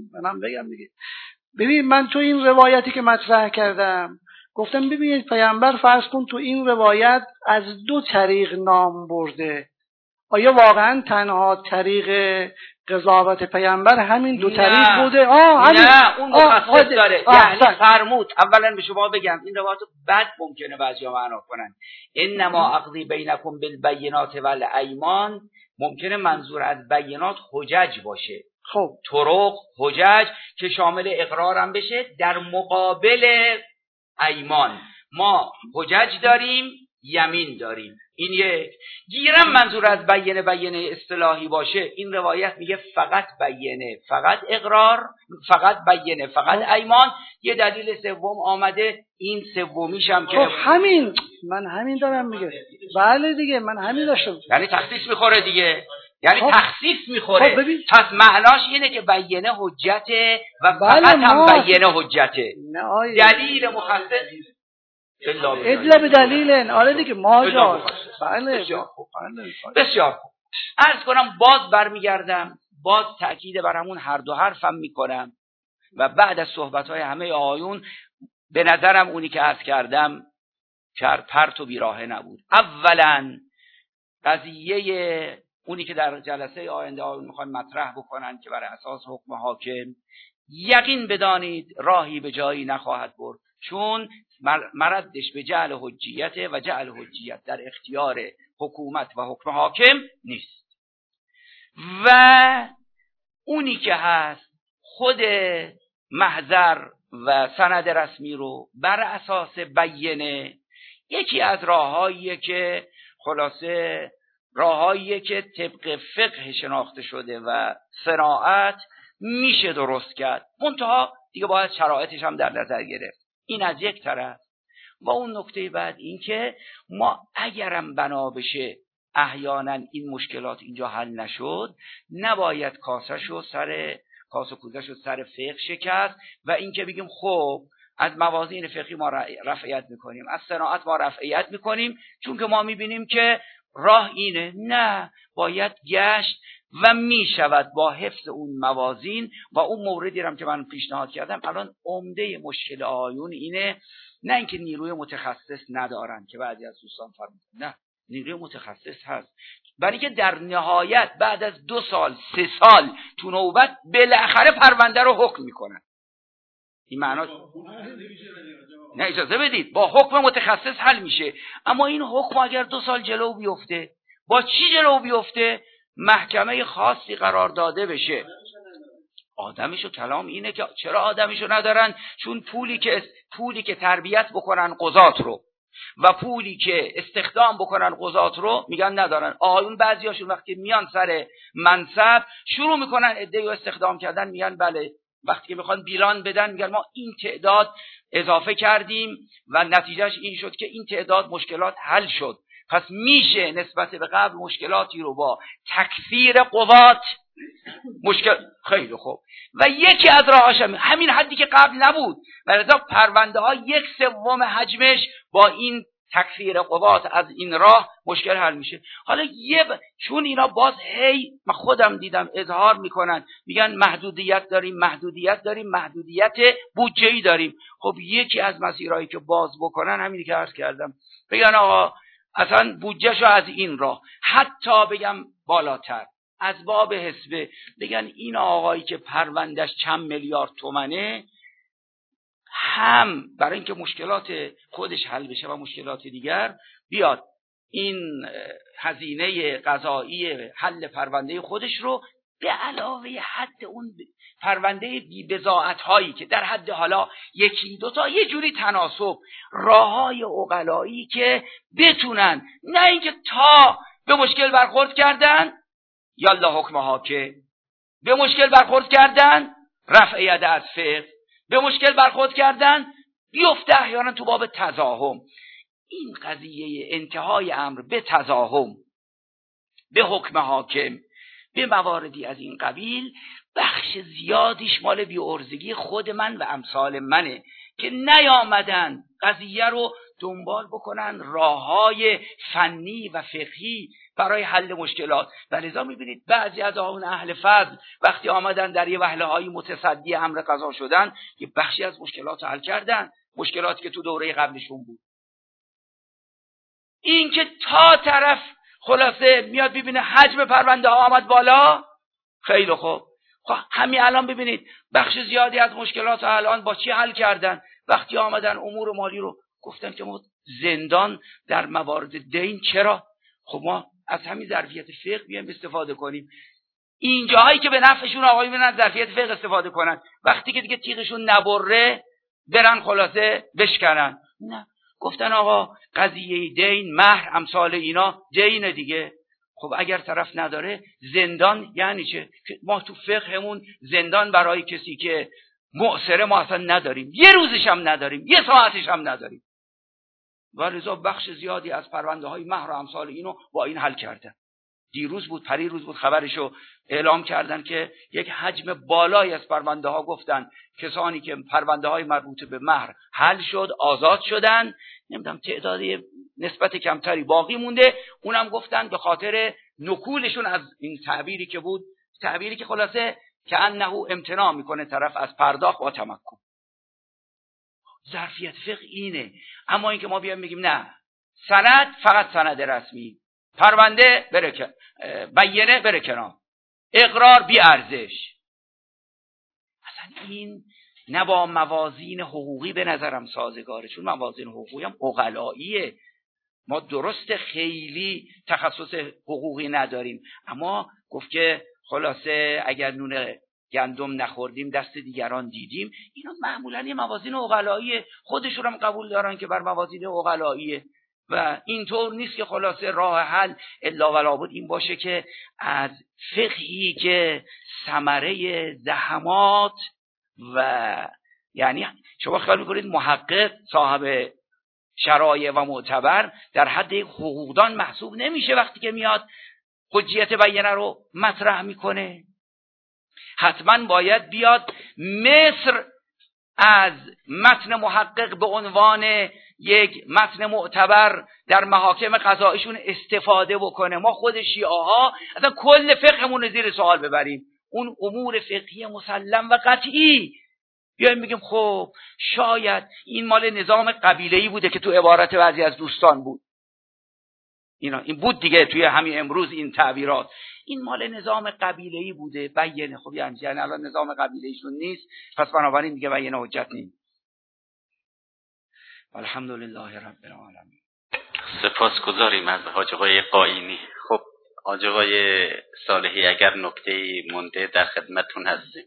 E: ببین من تو این روایتی که مطرح کردم گفتم ببینید پیامبر فرض کن تو این روایت از 2 طریق نام برده. آیا واقعا تنها طریق قضاوت پیامبر همین 2 طریق بوده؟
D: نه اون مخصص داره. یعنی فرمود، اولا به شما بگم این روایت بد ممکنه بعضیا معنا کنن، انما اقضی بینکم بالبینات والایمان، ممکنه منظور از بینات حجج باشه.
E: خب
D: طرق حجج که شامل اقرار هم بشه در مقابل ایمان. ما حجج داریم، یمین داریم. این یک. گیرم منظور از بیانه اصطلاحی باشه، این روایت میگه فقط بیانه، فقط اقرار، فقط بیانه، فقط ایمان. یه دلیل سوم آمده، این سومیش هم که
E: من همین دارم میگه. بله دیگه من همین داشتم.
D: یعنی تخصیص میخوره دیگه. یعنی تخصیص میخوره. پس معناش اینه که بیانه حجته و فقط هم بیانه حجته. دلیل مخصص
E: ادله به دلیل. آره دیگه ماجا. بله
D: بسیار خوب. عرض کنم باز برمیگردم، باز تأکید بر همون هر دو حرفم میکنم و بعد از صحبت‌های همه آیون به نظرم اونی که عرض کردم پرت و بیراهه نبود. اولا قضیه اونی که در جلسه آینده آیون میخوان مطرح بکنن که بر اساس حکم حاکم، یقین بدانید راهی به جایی نخواهد برد، چون مردش به جعل حجیت و جعل حجیت در اختیار حکومت و حکم حاکم نیست. و اونی که هست خود محضر و سند رسمی رو بر اساس بیانه، یکی از راههاییه که خلاصه راههاییه که طبق فقه شناخته شده و صناعت میشه درست کرد، منتها دیگه باید شرایطش هم در نظر گرفت. این از یک طرف. و اون نکته بعد این که ما اگرم بنا بشه احیانا این مشکلات اینجا حل نشد، نباید کاسه کوزه شد سر فقه شکست و این که بگیم خب از موازین فقهی ما رفعیت میکنیم، از صناعت ما رفعیت میکنیم چون که ما میبینیم که راه اینه. نه، باید گشت و میشود با حفظ اون موازین. و اون موردی هم که من پیشنهاد کردم، الان عمده مشکل آیون اینه، نه اینکه نیروی متخصص ندارن که بعضی از دوستان فرمودن، نه، نیروی متخصص هست، برای که در نهایت بعد از 2 سال 3 سال تو نوبت بالاخره پرونده رو حکم میکنن. این معناش نه، اجازه بدید، با حکم متخصص حل میشه. اما این حکم اگر 2 سال جلو بیفته، با چی جلو بیفته؟ محکمه خاصی قرار داده بشه. آدمیشو کلام اینه که چرا آدمیشو ندارن؟ چون پولی که تربیت بکنن قضات رو و پولی که استخدام بکنن قضات رو میگن ندارن. آیون بعضیاشون وقتی میان سر منصب شروع میکنن ادعای استخدام کردن، میگن بله، وقتی که میخوان بیلان بدن میگن ما این تعداد اضافه کردیم و نتیجهش این شد که این تعداد مشکلات حل شد. پس میشه نسبت به قبل مشکلاتی رو با تکثیر قوات مشکل. خیلی خوب. و یکی از راهاش همین حدی که قبل نبود، ولذا پرونده ها 1/3 حجمش با این تکثیر قوات از این راه مشکل حل میشه. حالا چون اینا باز من خودم دیدم اظهار میکنن، میگن محدودیت داریم، محدودیت بودجه‌ای داریم. خب یکی از مسیرهایی که باز بکنن همینی که عرض کردم، بگن آقا اصلا بودجهشو از این راه، حتی بگم بالاتر از باب حسبه، بگن این آقایی که پروندهش چند میلیارد تومنه، هم برای اینکه مشکلات خودش حل بشه و مشکلات دیگر بیاد این هزینه قضایی حل پرونده خودش رو به علاوه حد اون پرونده بی‌بضاعت هایی که در حد حالا 1-2 تا یه جوری تناسب، راههای عقلایی که بتونن، نه اینکه تا به مشکل برخورد کردن یالا حکم حاکم، به مشکل برخورد کردن رفع ید از فقه، به مشکل برخورد کردن بیفته احیانا تو باب تزاحم. این قضیه انتهای امر به تزاحم، به حکم حاکم، به مواردی از این قبیل، بخش زیادیش مال بی‌عرضگی خود من و امثال منه که نیامدن قضیه رو دنبال بکنن راههای فنی و فقهی برای حل مشکلات. ولذا میبینید بعضی از اون اهل فضل وقتی آمدن در یه وهله‌های متصدی امر قضا شدن، یه بخشی از مشکلات حل کردن، مشکلاتی که تو دوره قبلشون بود. این که تا طرف خلاصه میاد ببینه حجم پرونده ها آمد بالا، خیلی خوب. همین الان ببینید بخش زیادی از مشکلات الان با چی حل کردن؟ وقتی آمدن امور مالی رو گفتن که ما زندان در موارد دین، چرا؟ خب ما از همین ظرفیت فقه بیایم استفاده کنیم. این جاهایی که به نفعشون آقایون از ظرفیت فقه استفاده کنن، وقتی که دیگه تیغشون نبره برن خلاصه بشکنن. نه، گفتن آقا قضیه دین، مهر، امثال اینا دین دیگه. خب اگر طرف نداره زندان یعنی چه؟ ما تو فقهمون زندان برای کسی که معسره ما اصلا نداریم، یه روزش هم نداریم، یه ساعتش هم نداریم. و لذا بخش زیادی از پرونده های مهر و امثال اینو با این حل کردن. دیروز بود پریروز بود خبرشو اعلام کردن که یک حجم بالایی از پرونده ها گفتن کسانی که پرونده های مربوط به مهر حل شد آزاد شدن، نمیدونم تعدادی نسبت کمتری باقی مونده، اونم گفتن به خاطر نکولشون از این تعبیری که بود، تعبیری که خلاصه که انه امتناع میکنه طرف از پرداخت با تمکن. ظرفیت فقه اینه. اما اینکه ما بیایم بگیم نه سند فقط سند رسمی، پرونده بره بیانه بره کنار، اقرار بی ارزش، اصلا این نه با موازین حقوقی به نظرم سازگاره، چون موازین حقوقی هم عقلاییه. ما درست خیلی تخصص حقوقی نداریم، اما گفت که خلاصه اگر نون گندم نخوردیم دست دیگران دیدیم، اینا معمولا یه موازین عقلاییه، خودشون هم قبول دارن که بر موازین عقلاییه و اینطور نیست که خلاصه راه حل الا ولا بد این باشه که از فقهی که ثمره زحمات و یعنی شما خیال میکنید محقق صاحب شرایع و معتبر در حد یک حقوقدان محسوب نمیشه وقتی که میاد حجیت بیانه رو مطرح میکنه؟ حتما باید بیاد مصر از متن محقق به عنوان یک متن معتبر در محاکم قضاییشون استفاده بکنه. ما خود شیعه ها اصلا کل فقهمون زیر سوال ببریم، اون امور فقهی مسلم و قطعی بیایم بگیم خب شاید این مال نظام قبیله‌ای بوده که تو عبارت بعضی از دوستان بود، این بود دیگه توی همین امروز این تعبیرات، این مال نظام قبیله‌ای بوده بیانه. خب یعنی الان نظام قبیله‌ایشون نیست، پس بنابراین دیگه بیانه حجت نیست. الحمدلله رب العالمین.
B: سپاسگزاریم از حاج آقای قائینی. خب حاج آقای صالحی اگر نکته‌ای مونده در خدمتتون هستیم.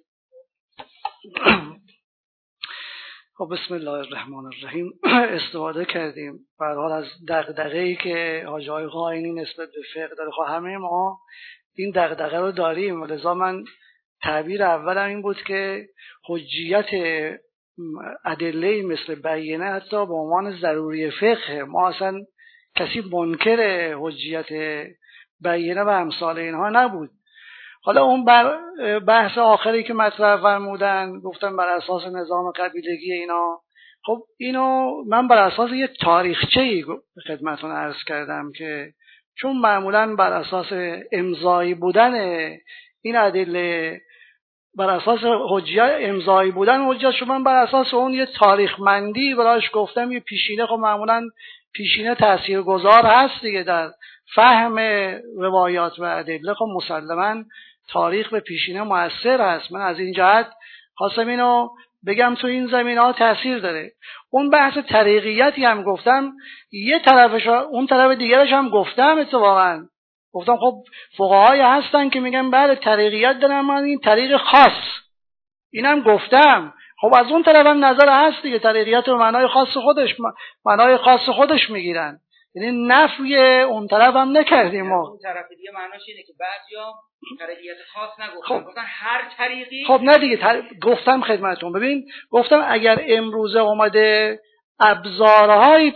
E: خب بسم الله الرحمن الرحیم. استفاده کردیم به هر حال از دغدغه‌ای که حاج آقای قائینی نسبت به فقه داره. خب همه ما این دغدغه رو داریم و لذا من تعبیر اولم این بود که حجیت ادله مثل بیانه حتی به عنوان ضروری فقه، ما اصلا کسی منکر حجیت بیانه و امثال اینها نبود. حالا اون بحث آخری که مطرح فرمودن گفتن بر اساس نظام قبیلگی اینا، خب اینو من بر اساس یه تاریخچه‌ای خدمتتون عرض کردم که چون معمولاً بر اساس امضایی بودن این ادله، بر اساس حجیت امضایی بودن حجت شما، من بر اساس اون یه تاریخمندی براش گفتم. یه پیشینه خب معمولاً پیشینه تاثیرگذار هست دیگه در فهم روایات و ادله، خب مسلماً تاریخ به پیشینه مؤثر هست. من از این جهت خواستم اینو بگم تو این زمینه‌ها تاثیر داره. اون بحث طریقیتی هم گفتم، یه طرفش اون طرف دیگرش هم گفتم. اتفاقا گفتم خب فقهایی هستن که میگن بله طریقیت دارن، من این طریق خاص اینم گفتم. خب از اون طرف هم نظر هست دیگه، طریقیت رو معنای خاص خودش میگیرن، یعنی نفی اون طرف هم نکردیم. ما
D: اون طرف دیگه معناش اینه که بعضیا طریقیت خاص نگفتن، گفتن هر طریقی.
E: خب نه دیگه گفتم خدمتتون. ببین گفتم اگر امروزه اومده ابزارهایی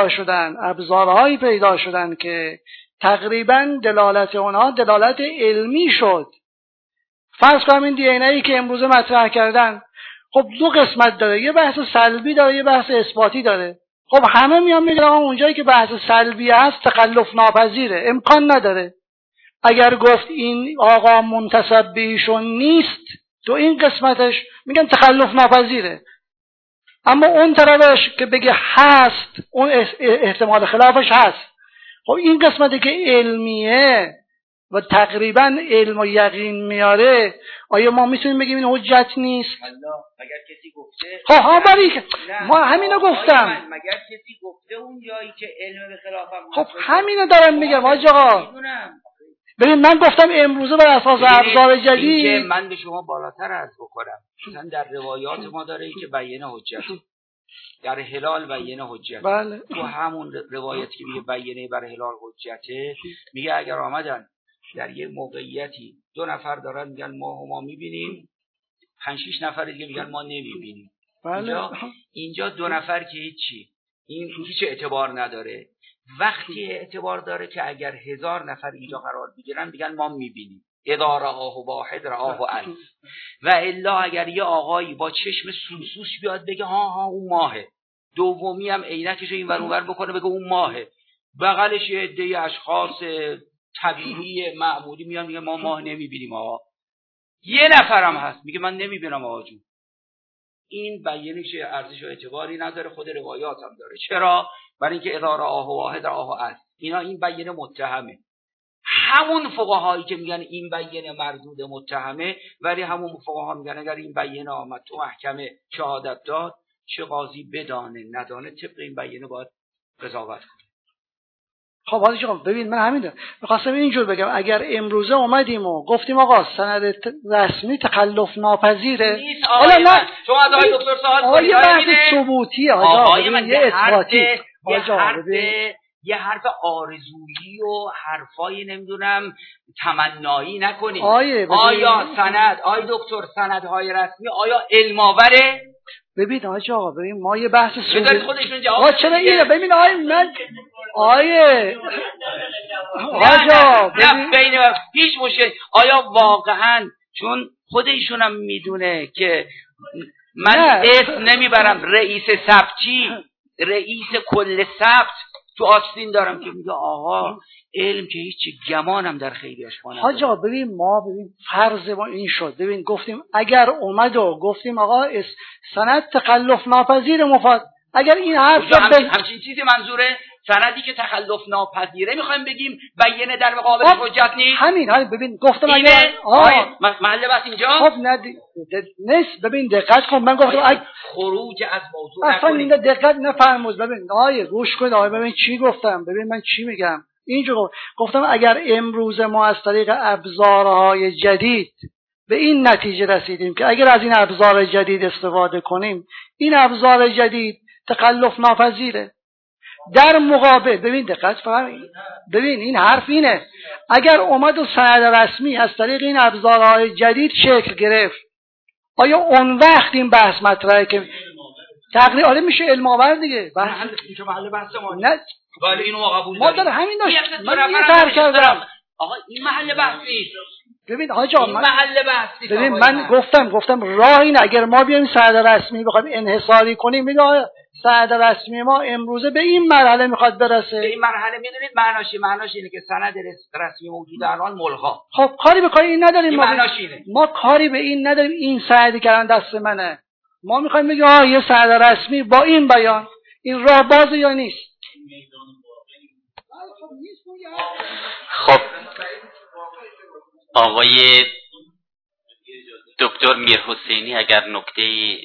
E: پیدا شدن که تقریبا دلالت اونها دلالت علمی شد، فرض کنم این دی این ای که امروزه مطرح کردن خب دو قسمت داره، یه بحث سلبی داره یه بحث اثباتی داره. خب همه میان میگن اونجایی که بحث سلبی هست تخلف ناپذیره، امکان نداره. اگر گفت این آقا منتسب به ایشون نیست تو این قسمتش میگن تخلف ناپذیره، اما اون طرفش که بگه هست اون احتمال خلافش هست. خب این قسمتی که علمیه و تقریبا علم و یقین میاره، آیا ما میتونیم بگیم این حجت نیست؟
D: مگر کسی گفته
E: ما همینو گفتم.
D: مگر کسی گفته اون جایی که علم به خلافم
E: خب همینو دارم میگم حاج آقا. ببین من گفتم امروزه بر اساس ابزار جدید
D: که من به شما بالاتر عرض بکنم، مثلا در روایات ما داره که بیانه حجت، در هلال بیانه حجت.
E: بله.
D: تو همون روایتی که میگه بیانه بر هلال حجته، میگه اگر آمدن در یک موقعیتی 2 نفر دارن میگن ما میبینیم، 5-6 نفر دیگه میگن ما نمیبینیم.
E: بله.
D: اینجا 2 نفر که هیچی، این هیچ اعتبار نداره.
L: وقتی اعتبار داره که اگر 1000 نفر اینجا قرار بگیرن بگن ما میبینیم، اذا رآه واحد رآه الف. و الا اگر یه آقایی با چشم سوسوس بیاد بگه ها اون ماهه، دومی هم عینکش این ور اون ور بکنه بگه اون ماهه، بغلش یه عده اشخاص طبیعی معمولی میان میگه ما ماه نمیبینیم آقا. یه نفرم هست میگه من نمیبینم آقا جون. این بیانش ارزش و اعتباری نداره، خود روایات هم داره. چرا؟ برای اینکه اذا رآه واحد رآه الف. این بیانه متهمه. همون فقهایی که میگن این بیانه مردود متهمه، ولی همون فقها میگن اگر این بیانه آمد تو محکمه شهادت داد، چه قاضی بدانه ندانه طبق این بیانه باید قضاوت کنه.
E: خب حالا جان ببین، من همین می‌خواستم اینجور بگم، اگر امروزه اومدیم و گفتیم آقا سند رسمی تخلف ناپذیره،
L: حالا نه شما از آقای دکتر سوال کنید،
E: یه بحث ثبوتیه آقا، من یه اثباتی
L: یه حرف آرزویی و حرفای نمیدونم تمنایی نکنید. آیا سند، آیا دکتر سندهای رسمی آیا علم آوره؟
E: ببین آقا ببین ما یه بحث
L: ثبوتی خودشون جواب
E: چرا اینه؟ ببین من آجا
L: بین هیچ مشکل. آیا واقعا چون خود ایشون هم میدونه که من اسم نمیبرم، رئیس ثبتی، رئیس کل ثبت تو آستین دارم که میگه آقا علم که هیچی، گمانم در خیلی اشخانه.
E: آجا ببین ما فرض ما این شد، ببین گفتیم اگر اومد و گفتیم آقا سند تخلف ناپذیر مفاد، اگر این حرف
L: همچین چیزی منظوره سندی که تخلف ناپذیره میخوایم بگیم بیانه در مقابل حجت نیست.
E: همین ببین گفتم
L: اگر محل بحث اینجا
E: خب نیست. ببین دقت کن، من گفتم
L: خروج از موضوع
E: اصلا این دقت نفرمود. ببین گوش کن ببین چی گفتم، ببین من چی میگم. اینجا گفتم اگر امروز ما از طریق ابزارهای جدید به این نتیجه رسیدیم که اگر از این ابزار جدید استفاده کنیم، این ابزار جدید تخلف ناپذیره، در مقابل ببین دقت فرمایید، ببین این حرف اینه، اگر اومد و سند رسمی از طریق این ابزارهای جدید شکل گرفت، آیا اون وقت این بحث مطرحه که تقریبا میشه علم آور دیگه؟
L: محل بحث ما
E: نه
L: ولی اینو ما قبول
E: داریم. ما در همین داشت من یه طرح کردم
L: آقا این محل بحث نیست.
E: ببین آقا
L: محل بحث نیست.
E: ببین من گفتم راه این، اگر ما بیایم سند رسمی بخوایم انحصاری کنیم، میگه سند رسمی ما امروزه به این مرحله میخواد برسه.
L: به این مرحله میدونید معناش اینه که سند رسمی موجود الان ملغا.
E: خب کاری به کاری این نداریم.
L: ما
E: کاری به این نداریم. این سند کردن دست منه. ما میخوایم بگیم یه سند رسمی با این بیان این راه بازه یا نیست.
B: خب آقای دکتر میرحسینی اگر نکته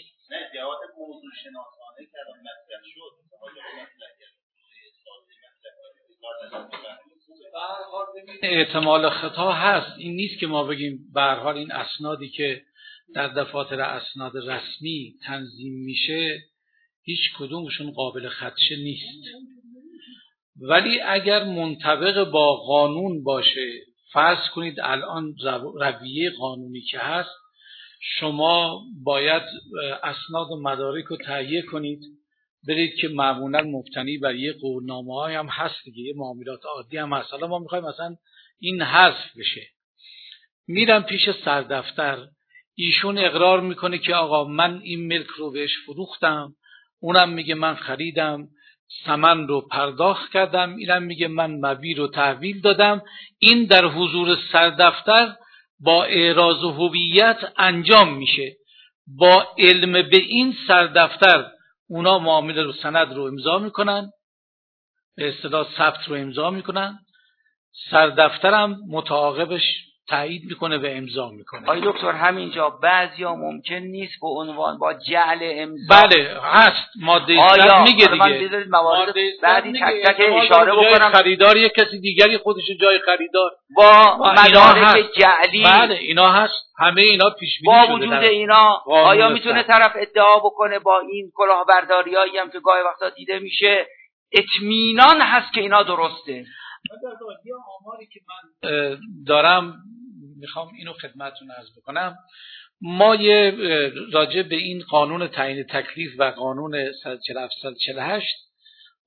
C: احتمال خطا هست، این نیست که ما بگیم به هر حال این اسنادی که در دفاتر اسناد رسمی تنظیم میشه هیچ کدومشون قابل خدشه نیست، ولی اگر منطبق با قانون باشه، فرض کنید الان رویه قانونی که هست، شما باید اسناد و مدارک رو تهیه کنید، برید که معمولا مبتنی بر یه قولنامه‌ای هم هست دیگه، یه معاملات عادی هم هست. حالا ما میخوایم مثلا این حذف بشه، میرم پیش سردفتر، ایشون اقرار میکنه که آقا من این ملک رو بهش فروختم، اونم میگه من خریدم، ثمن رو پرداخت کردم، اینم میگه من مبیع رو تحویل دادم. این در حضور سردفتر با اعراض هویت انجام میشه. با علم به این سردفتر اونا معامله رو سند رو امضا میکنن، به اصطلاح ثبت رو امضا میکنن، سردفترم متعاقبش تایید میکنه و امضا میکنه.
L: آقای دکتر همینجا بعضیا ممکن نیست به عنوان با جعل امضا.
C: بله هست، ماده 100 میگه دیگه.
L: ماده بعدی تک تک اشاره بکنم،
C: خریدار یک کسی دیگری خودش جای خریدار
L: با مدارک جعلی.
C: بله اینا هست، همه اینا پیش بینی شده.
L: با وجود اینا آیا میتونه طرف ادعا بکنه با این کلاهبرداریایی هم که گاهی وقتا دیده میشه اطمینان هست که اینا درسته؟
C: یه آماری که من دارم میخوام اینو خدمتتون عرض بکنم. ما یه راجع به این قانون تعیین تکلیف و قانون 147 48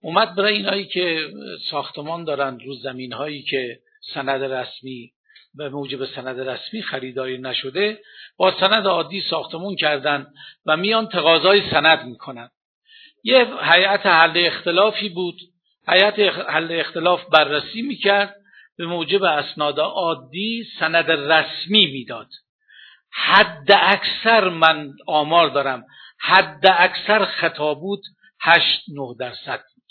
C: اومد برای اینایی که ساختمان دارن رو زمین‌هایی که سند رسمی به موجب سند رسمی خریداری نشده، با سند عادی ساختمون کردن و میان تقاضای سند میکنن. یه هیئت حل اختلافی بود، هیئت حل اختلاف بررسی میکرد، به موجب اسناد عادی سند رسمی میداد. حد اکثر، من آمار دارم، حد اکثر خطا بود 8-9% بود.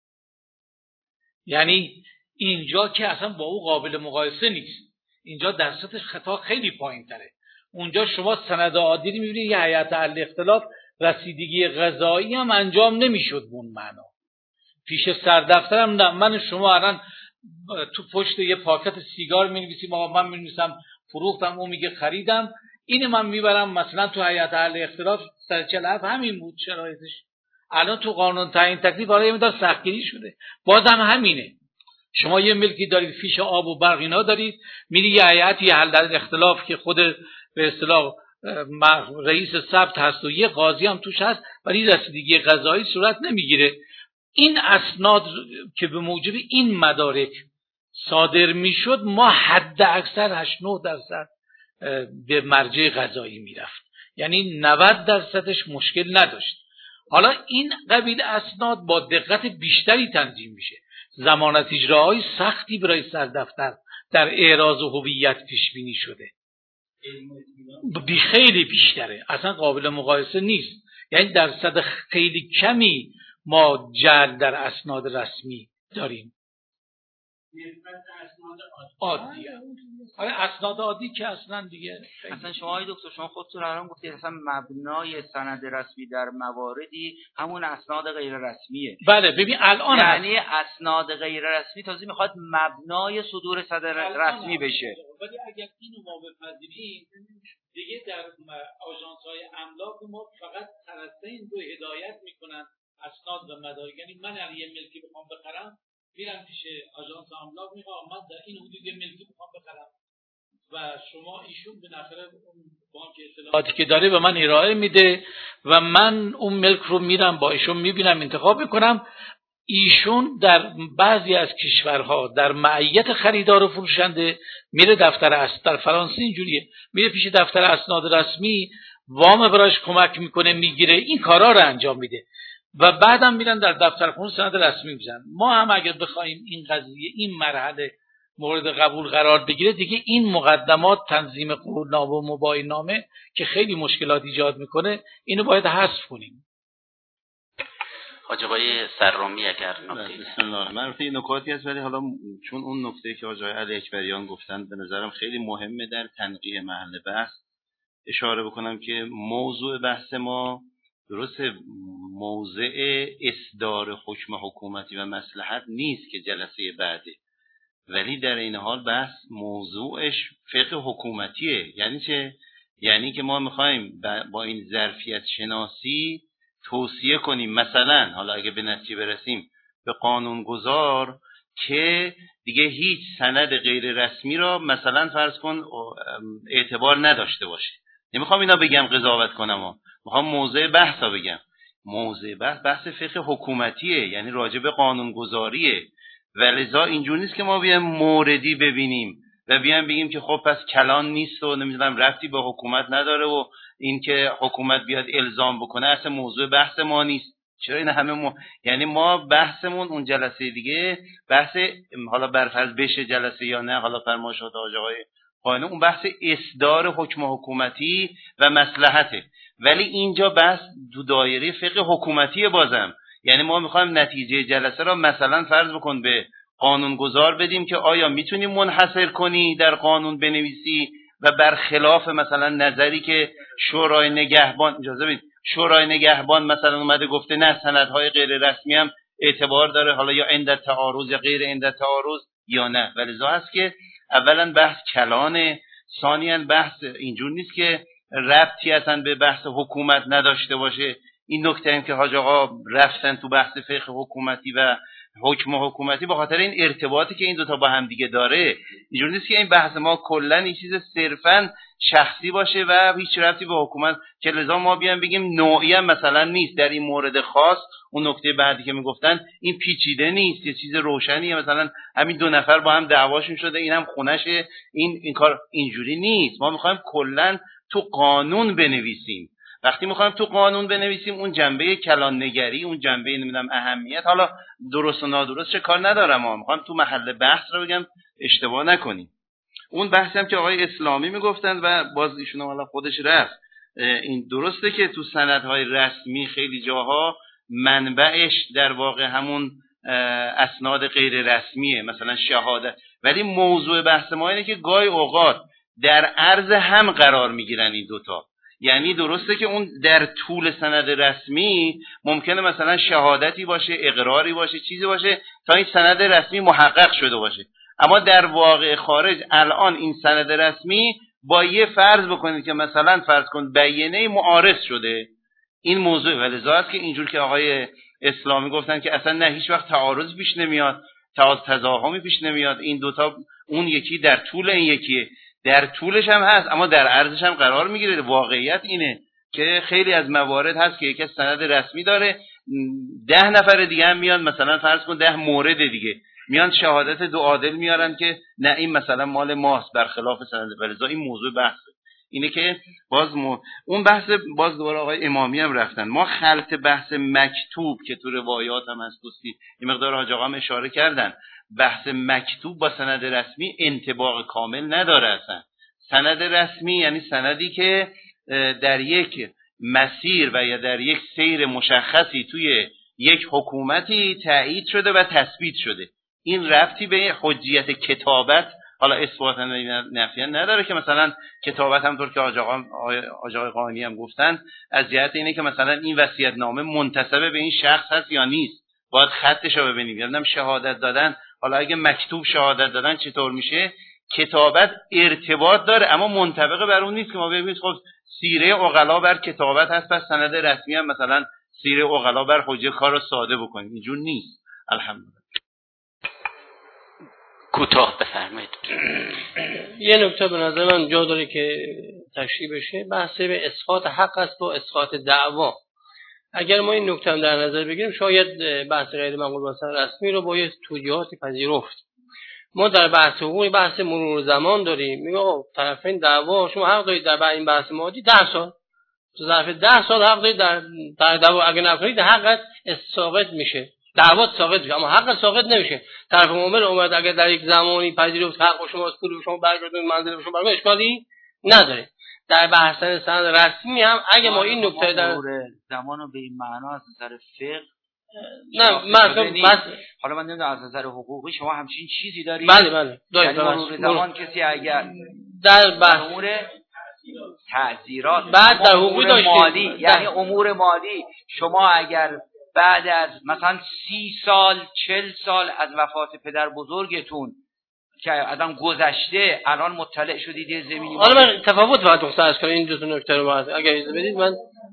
C: یعنی اینجا که اصلا با او قابل مقایسه نیست، اینجا درصدش خطا خیلی پایین تره. اونجا شما سند عادی رو میبینید یه هیئت حل اختلاف رسیدگی قضایی هم انجام نمیشد به اون معنا. پیش سردفترم من شما الان تو پشت یه پاکت سیگار می‌نویسیم، آقا من می‌نویسم فروختم، اون میگه خریدم، اینو من میبرم مثلا تو هیئت حل اختلاف 147 همین بود شرایطش. الان تو قانون تعیین تکلیف حالا یه مقدار سختگیری شده، بازم همینه. شما یه ملکی دارید، فیش آب و برق اینا دارید، میری یه هیئتی حل اختلاف که خود به اصطلاح رئیس ثبت هست و یه قاضی هم توش هست، ولی رسیدگی قضایی صورت نمیگیره. این اسناد که به موجب این مدارک صادر میشد، ما حد اکثر 8-9% به مرجع قضایی میرفت، یعنی 90%ش مشکل نداشت. حالا این قبیل اسناد با دقت بیشتری تنظیم میشه، ضمانت اجراهای سختی برای سردفتر در اعراض هویت پیش بینی شده، خیلی بیشتره، اصلا قابل مقایسه نیست. یعنی درصد خیلی کمی ما جعل در اسناد رسمی داریم. عادی اسناد عادی که اصلا دیگه
L: اصلا شما دکتر شما خودتون الان گفتید اصلا مبنای سند رسمی در مواردی همون اسناد غیر رسمیه.
C: بله ببین الان
L: یعنی اسناد غیر رسمی تازه میخواد مبنای صدور سند رسمی بشه.
C: ولی اگر اینو ما بپذیریم دیگه در آژانس‌های املاک ما فقط طرفین رو هدایت میکنن اسناد و مدارک. یعنی من اگه یه ملکی بخوام بخرم میرم پیش آژانس املاک، میگم من در این حدود یه ملکی بخوام بخرم و شما ایشون به نفر اون بانک اطلاعاتی که داره به من ارائه میده و من اون ملک رو میرم با ایشون میبینم، انتخاب میکنم. ایشون در بعضی از کشورها در معیت خریدار و فروشنده میره دفتر اسناد، در فرانسه اینجوریه، میره پیش دفتر اسناد رسمی، وام براش کمک میکنه، میگیره، این کارا رو انجام میده و بعدم میرن در دفتر خونه سند رسمی میزنن. ما هم اگر بخوایم این قضیه این مرحله مورد قبول قرار بگیره، دیگه این مقدمات تنظیم قولنامه و مباینامه که خیلی مشکلات ایجاد میکنه، اینو باید حذف کنیم.
B: حاج آقای سرامی اگر نکته.
F: بسم الله. من این نکاتی هست، ولی حالا چون اون نکته که حاج آقای علی اکبریان گفتن به نظرم خیلی مهمه در تنقیح محل بحث اشاره بکنم که موضوع بحث ما درست موضع اصدار حکم حکومتی و مصلحت نیست که جلسه بعده، ولی در این حال بحث موضوعش فقه حکومتیه. یعنی چه؟ یعنی که ما میخوایم با این ظرفیت شناسی توصیه کنیم، مثلا حالا اگه به نتیجه برسیم به قانونگذار که دیگه هیچ سند غیر رسمی را مثلا فرض کن اعتبار نداشته باشه. نمیخوام اینا بگم قضاوت کنم، میخوام موضع بحثا بگم. موضع بحث فقه حکومتیه، یعنی راجع به قانونگذاریه، ولذا اینجور نیست که ما بیایم موردی ببینیم و بیایم بگیم که خب پس کلان نیست و نمیدونم ربطی به حکومت نداره و این که حکومت بیاد الزام بکنه اصلا موضوع بحث ما نیست. چرا این همه یعنی ما بحثمون اون جلسه دیگه بحث، حالا برفرض بشه جلسه یا نه، حالا فرمایشات آقای قانون، اون بحث اصدار حکم حکومتی و مصلحته، ولی اینجا بحث دو دایره فقه حکومتی بازم. یعنی ما میخوایم نتیجه جلسه را مثلا فرض بکن به قانونگذار بدیم که آیا میتونی منحصر کنی در قانون بنویسی و برخلاف مثلا نظری که شورای نگهبان، اجازه بدید، شورای نگهبان مثلا اومده گفته نه سندهای غیر رسمی هم اعتبار داره، حالا یا عند تعارض یا غیر عند تعارض یا نه. ولذا هست که اولا بحث کلانه، ثانیاً بحث اینجور نیست که ربطی اصلا به بحث حکومت نداشته باشه. این نکته هم که حاج آقا رفتن تو بحث فقه حکومتی و حکم حکومتی به خاطر این ارتباطی که این دوتا با هم دیگه داره. اینجور نیست که این بحث ما کلا این چیز صرفاً شخصی باشه و هیچ ربطی به حکومت، که لذا ما بیان بگیم نوعی هم مثلا نیست در این مورد خاص. اون نکته بعدی که میگفتن این پیچیده نیست، یه چیز روشنیه، مثلا همین 2 نفر با هم دعواشون شده، این هم خونشه، این کار اینجوری نیست. ما میخوایم کلا تو قانون بنویسیم. وقتی میخوایم تو قانون بنویسیم اون جنبه کلان‌نگری، اون جنبه نمیدونم اهمیت، حالا درست و نادرست چه کار ندارم، ما میخوایم تو محل بحث رو بگم اشتباه نکنیم. اون بحثی هم که آقای اسلامی میگفتن و باز ایشون حالا خودش رفت، این درسته که تو سندهای رسمی خیلی جاها منبعش در واقع همون اسناد غیر رسمیه، مثلا شهادت، ولی موضوع بحث ما اینه که گاهی اوقات در عرض هم قرار میگیرن این دوتا. یعنی درسته که اون در طول سند رسمی ممکنه مثلا شهادتی باشه، اقراری باشه، چیزی باشه تا این سند رسمی محقق شده باشه، اما در واقع خارج الان این سند رسمی با یه فرض بکنید که مثلا فرض کن بیانیه معارض شده، این موضوع ولذا است که اینجور که آقای اسلامی گفتن که اصلا نه هیچ وقت تعارض پیش نمیاد، تضاهمی پیش نمیاد، این دوتا اون یکی در طول این یکیه، در طولش هم هست اما در عرضش هم قرار میگیره. واقعیت اینه که خیلی از موارد هست که یکی سند رسمی داره، 10 نفر دیگه هم میان، مثلا فرض کن 10 مورد دیگه میان شهادت 2 عادل میارن که نه این مثلا مال ماست برخلاف سند. ولذا این موضوع بحثه اینه که اون بحث باز دوباره آقای امامی هم رفتن. ما خلط بحث مکتوب که تو روایات هم هست دوستی این مقدار حاج آقا هم اشاره کردن، بحث مکتوب با سند رسمی انطباق کامل نداره. اصلا سند رسمی یعنی سندی که در یک مسیر و یا در یک سیر مشخصی توی یک حکومتی تایید شده و تثبیت شده. این ربطی به حجیت کتابت حالا اثباتا نفیا نداره که مثلا کتابت همونطور که آقای قانی هم گفتن از جهت اینه که مثلا این وصیت‌نامه منتسب به این شخص هست یا نیست، باید خطش رو ببینیم. یادم شهادت دادن، حالا اگه مکتوب شهادت دادن چطور میشه؟ کتابت ارتباط داره اما منطبق بر اون نیست که ما ببینیم خب سیره عقلا بر کتابت هست پس سند رسمی هم مثلا سیره عقلا بر حجه کار رو ساده بکنیم، اینجور نیست. الحمدلله.
B: کوتاه بفرمایید.
H: یه نکته به نظر من جا داره که تشریح بشه، بحث به اسقاط حق است با اسقاط دعوا. اگر ما این نکته هم در نظر بگیریم شاید بحث غیر منقول مثلا رسمی رو با یه توجیهاتی پذیرفت. ما در بحث حقوقی بحث مرور زمان داریم، میگه طرفین دعوا شما حق دارید در این بحث مادی 10 سال، تو ظرف 10 سال حق دارید در دعوا اگه نکنید حقت ساقط میشه، دعوات ساقط میشه اما حق ساقط نمیشه. طرف مؤمن اومد اگر در یک زمانی پذیرفت حق شما پول شما برگردون منزل شما برگردون اشکالی نداره. در بحث سند رسمی هم اگه ما این نکته در
L: زمانو به این معنا از نظر فقه
H: نه
L: حالا من نمیدونم از نظر حقوقی شما همچین چیزی دارید؟
H: بله
L: یعنی مرور زمان کسی اگر
H: در بحث
L: امور تعزیرات
H: بعد در حقوق
L: مالی یعنی امور مالی شما اگر بعد از مثلا 30 سال 40 سال از وفات پدر بزرگتون که ازم گذشته الان مطلع شدید یه زمینی
H: حالا من تفاوت فقط مختصر کنم این دو تا نکته رو باید اگر اجازه بدید من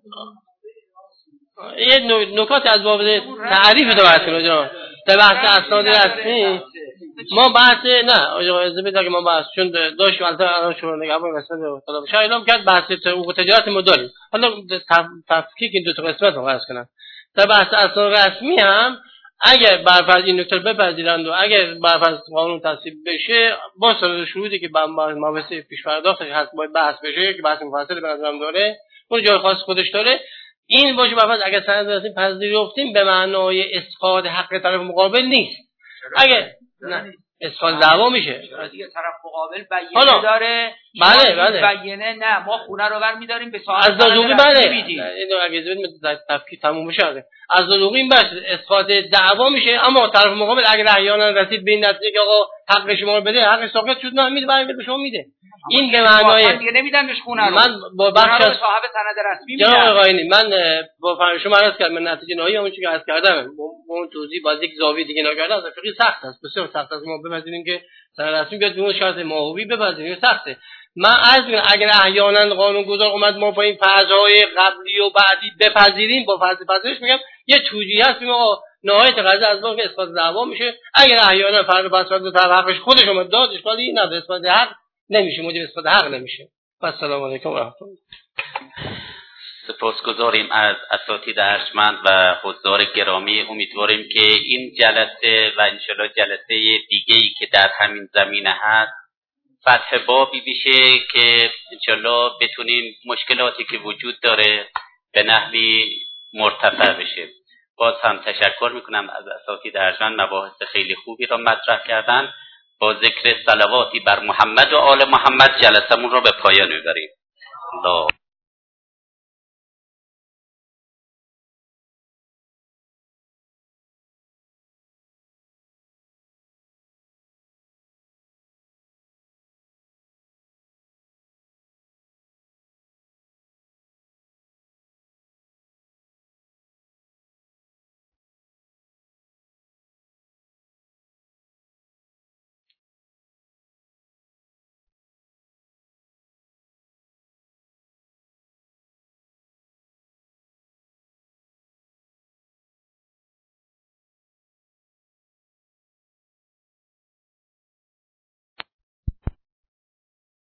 H: یه نکات از باب تعریف رو بحث کنم جناب. در بحث اسناد رسمی ما بحث نه اجازه بدید که ما بحث چون داشت الان شروع نگاه مثلا طلب شایلام کرد بحث حقوق تجارت ما داریم. حالا تفکیک این دو تا قسمت رو بحث کنم. در بحث اسناد رسمی هم اگر برفرض این نکته بپذیرند و اگر برفرض قانون تصویب بشه با شروطی که مباحث پیش پرداخت هست باید بحث بشه که بحث مفصلی به نظرم داره اون جای خاص خودش داره. این باشه برفرض اگر سند رسمی پذیرفتیم به معنای اسقاط حق طرف مقابل نیست. اگر نه اسقاط دعوا میشه
L: دیگه طرف مقابل بیانیه داره
H: بله
L: بیانیه نه ما خونه رو برمی‌داریم به صاحب
H: از دادوقی بله اینو اگه زمین تفکیک تموم بشه از دادوقی این بحث اسقاط دعوا میشه اما طرف مقابل اگر احیانا رسید به این نتیجه که آقا حق شما رو بده حق ساقط شد نه میده برمی‌گرده به شما میده. این به معنای
L: دیگه نمیدن بهش خونه رو
H: من با بخش
L: صاحب سند رسمی میدم.
H: جناب آقایانی من با فرض شما عرض کردم من نتیجه نهایی اون چیزی که عرض کردم اون توضیح باز یک زاویه دیگه نگردم فقط سخت است بسیار سخت است ما بپذیریم که سند رسمی بیاد اون شرط ماهوی بپذیریم سخته. من عرض می‌کنم اگر احیانا قانونگذار اومد ما با این فرض‌های قبلی و بعدی بپذیریم با فرض پذیرش میگم یه توجیه هست میگم نهایت قضیه از واقع اثبات دعوا میشه. اگر احیانا فرض بساط طرف حقش خودش اومد داد اشکالی نداره اثبات حق نمیشه موجب اثبات حق نمیشه. و السلام علیکم و رحمت الله.
B: سپاسگزاریم از اساتید ارجمند و حضار گرامی. امیدواریم که این جلسه و انشالله جلسه دیگه‌ای که در همین زمینه هست فتح بابی بشه که انشالله بتونیم مشکلاتی که وجود داره به نحوی مرتفع بشه. باز هم تشکر میکنم از اساتید ارجمند، مباحث خیلی خوبی را مطرح کردن. با ذکر صلواتی بر محمد و آل محمد جلسمون را به پایان میبریم. الله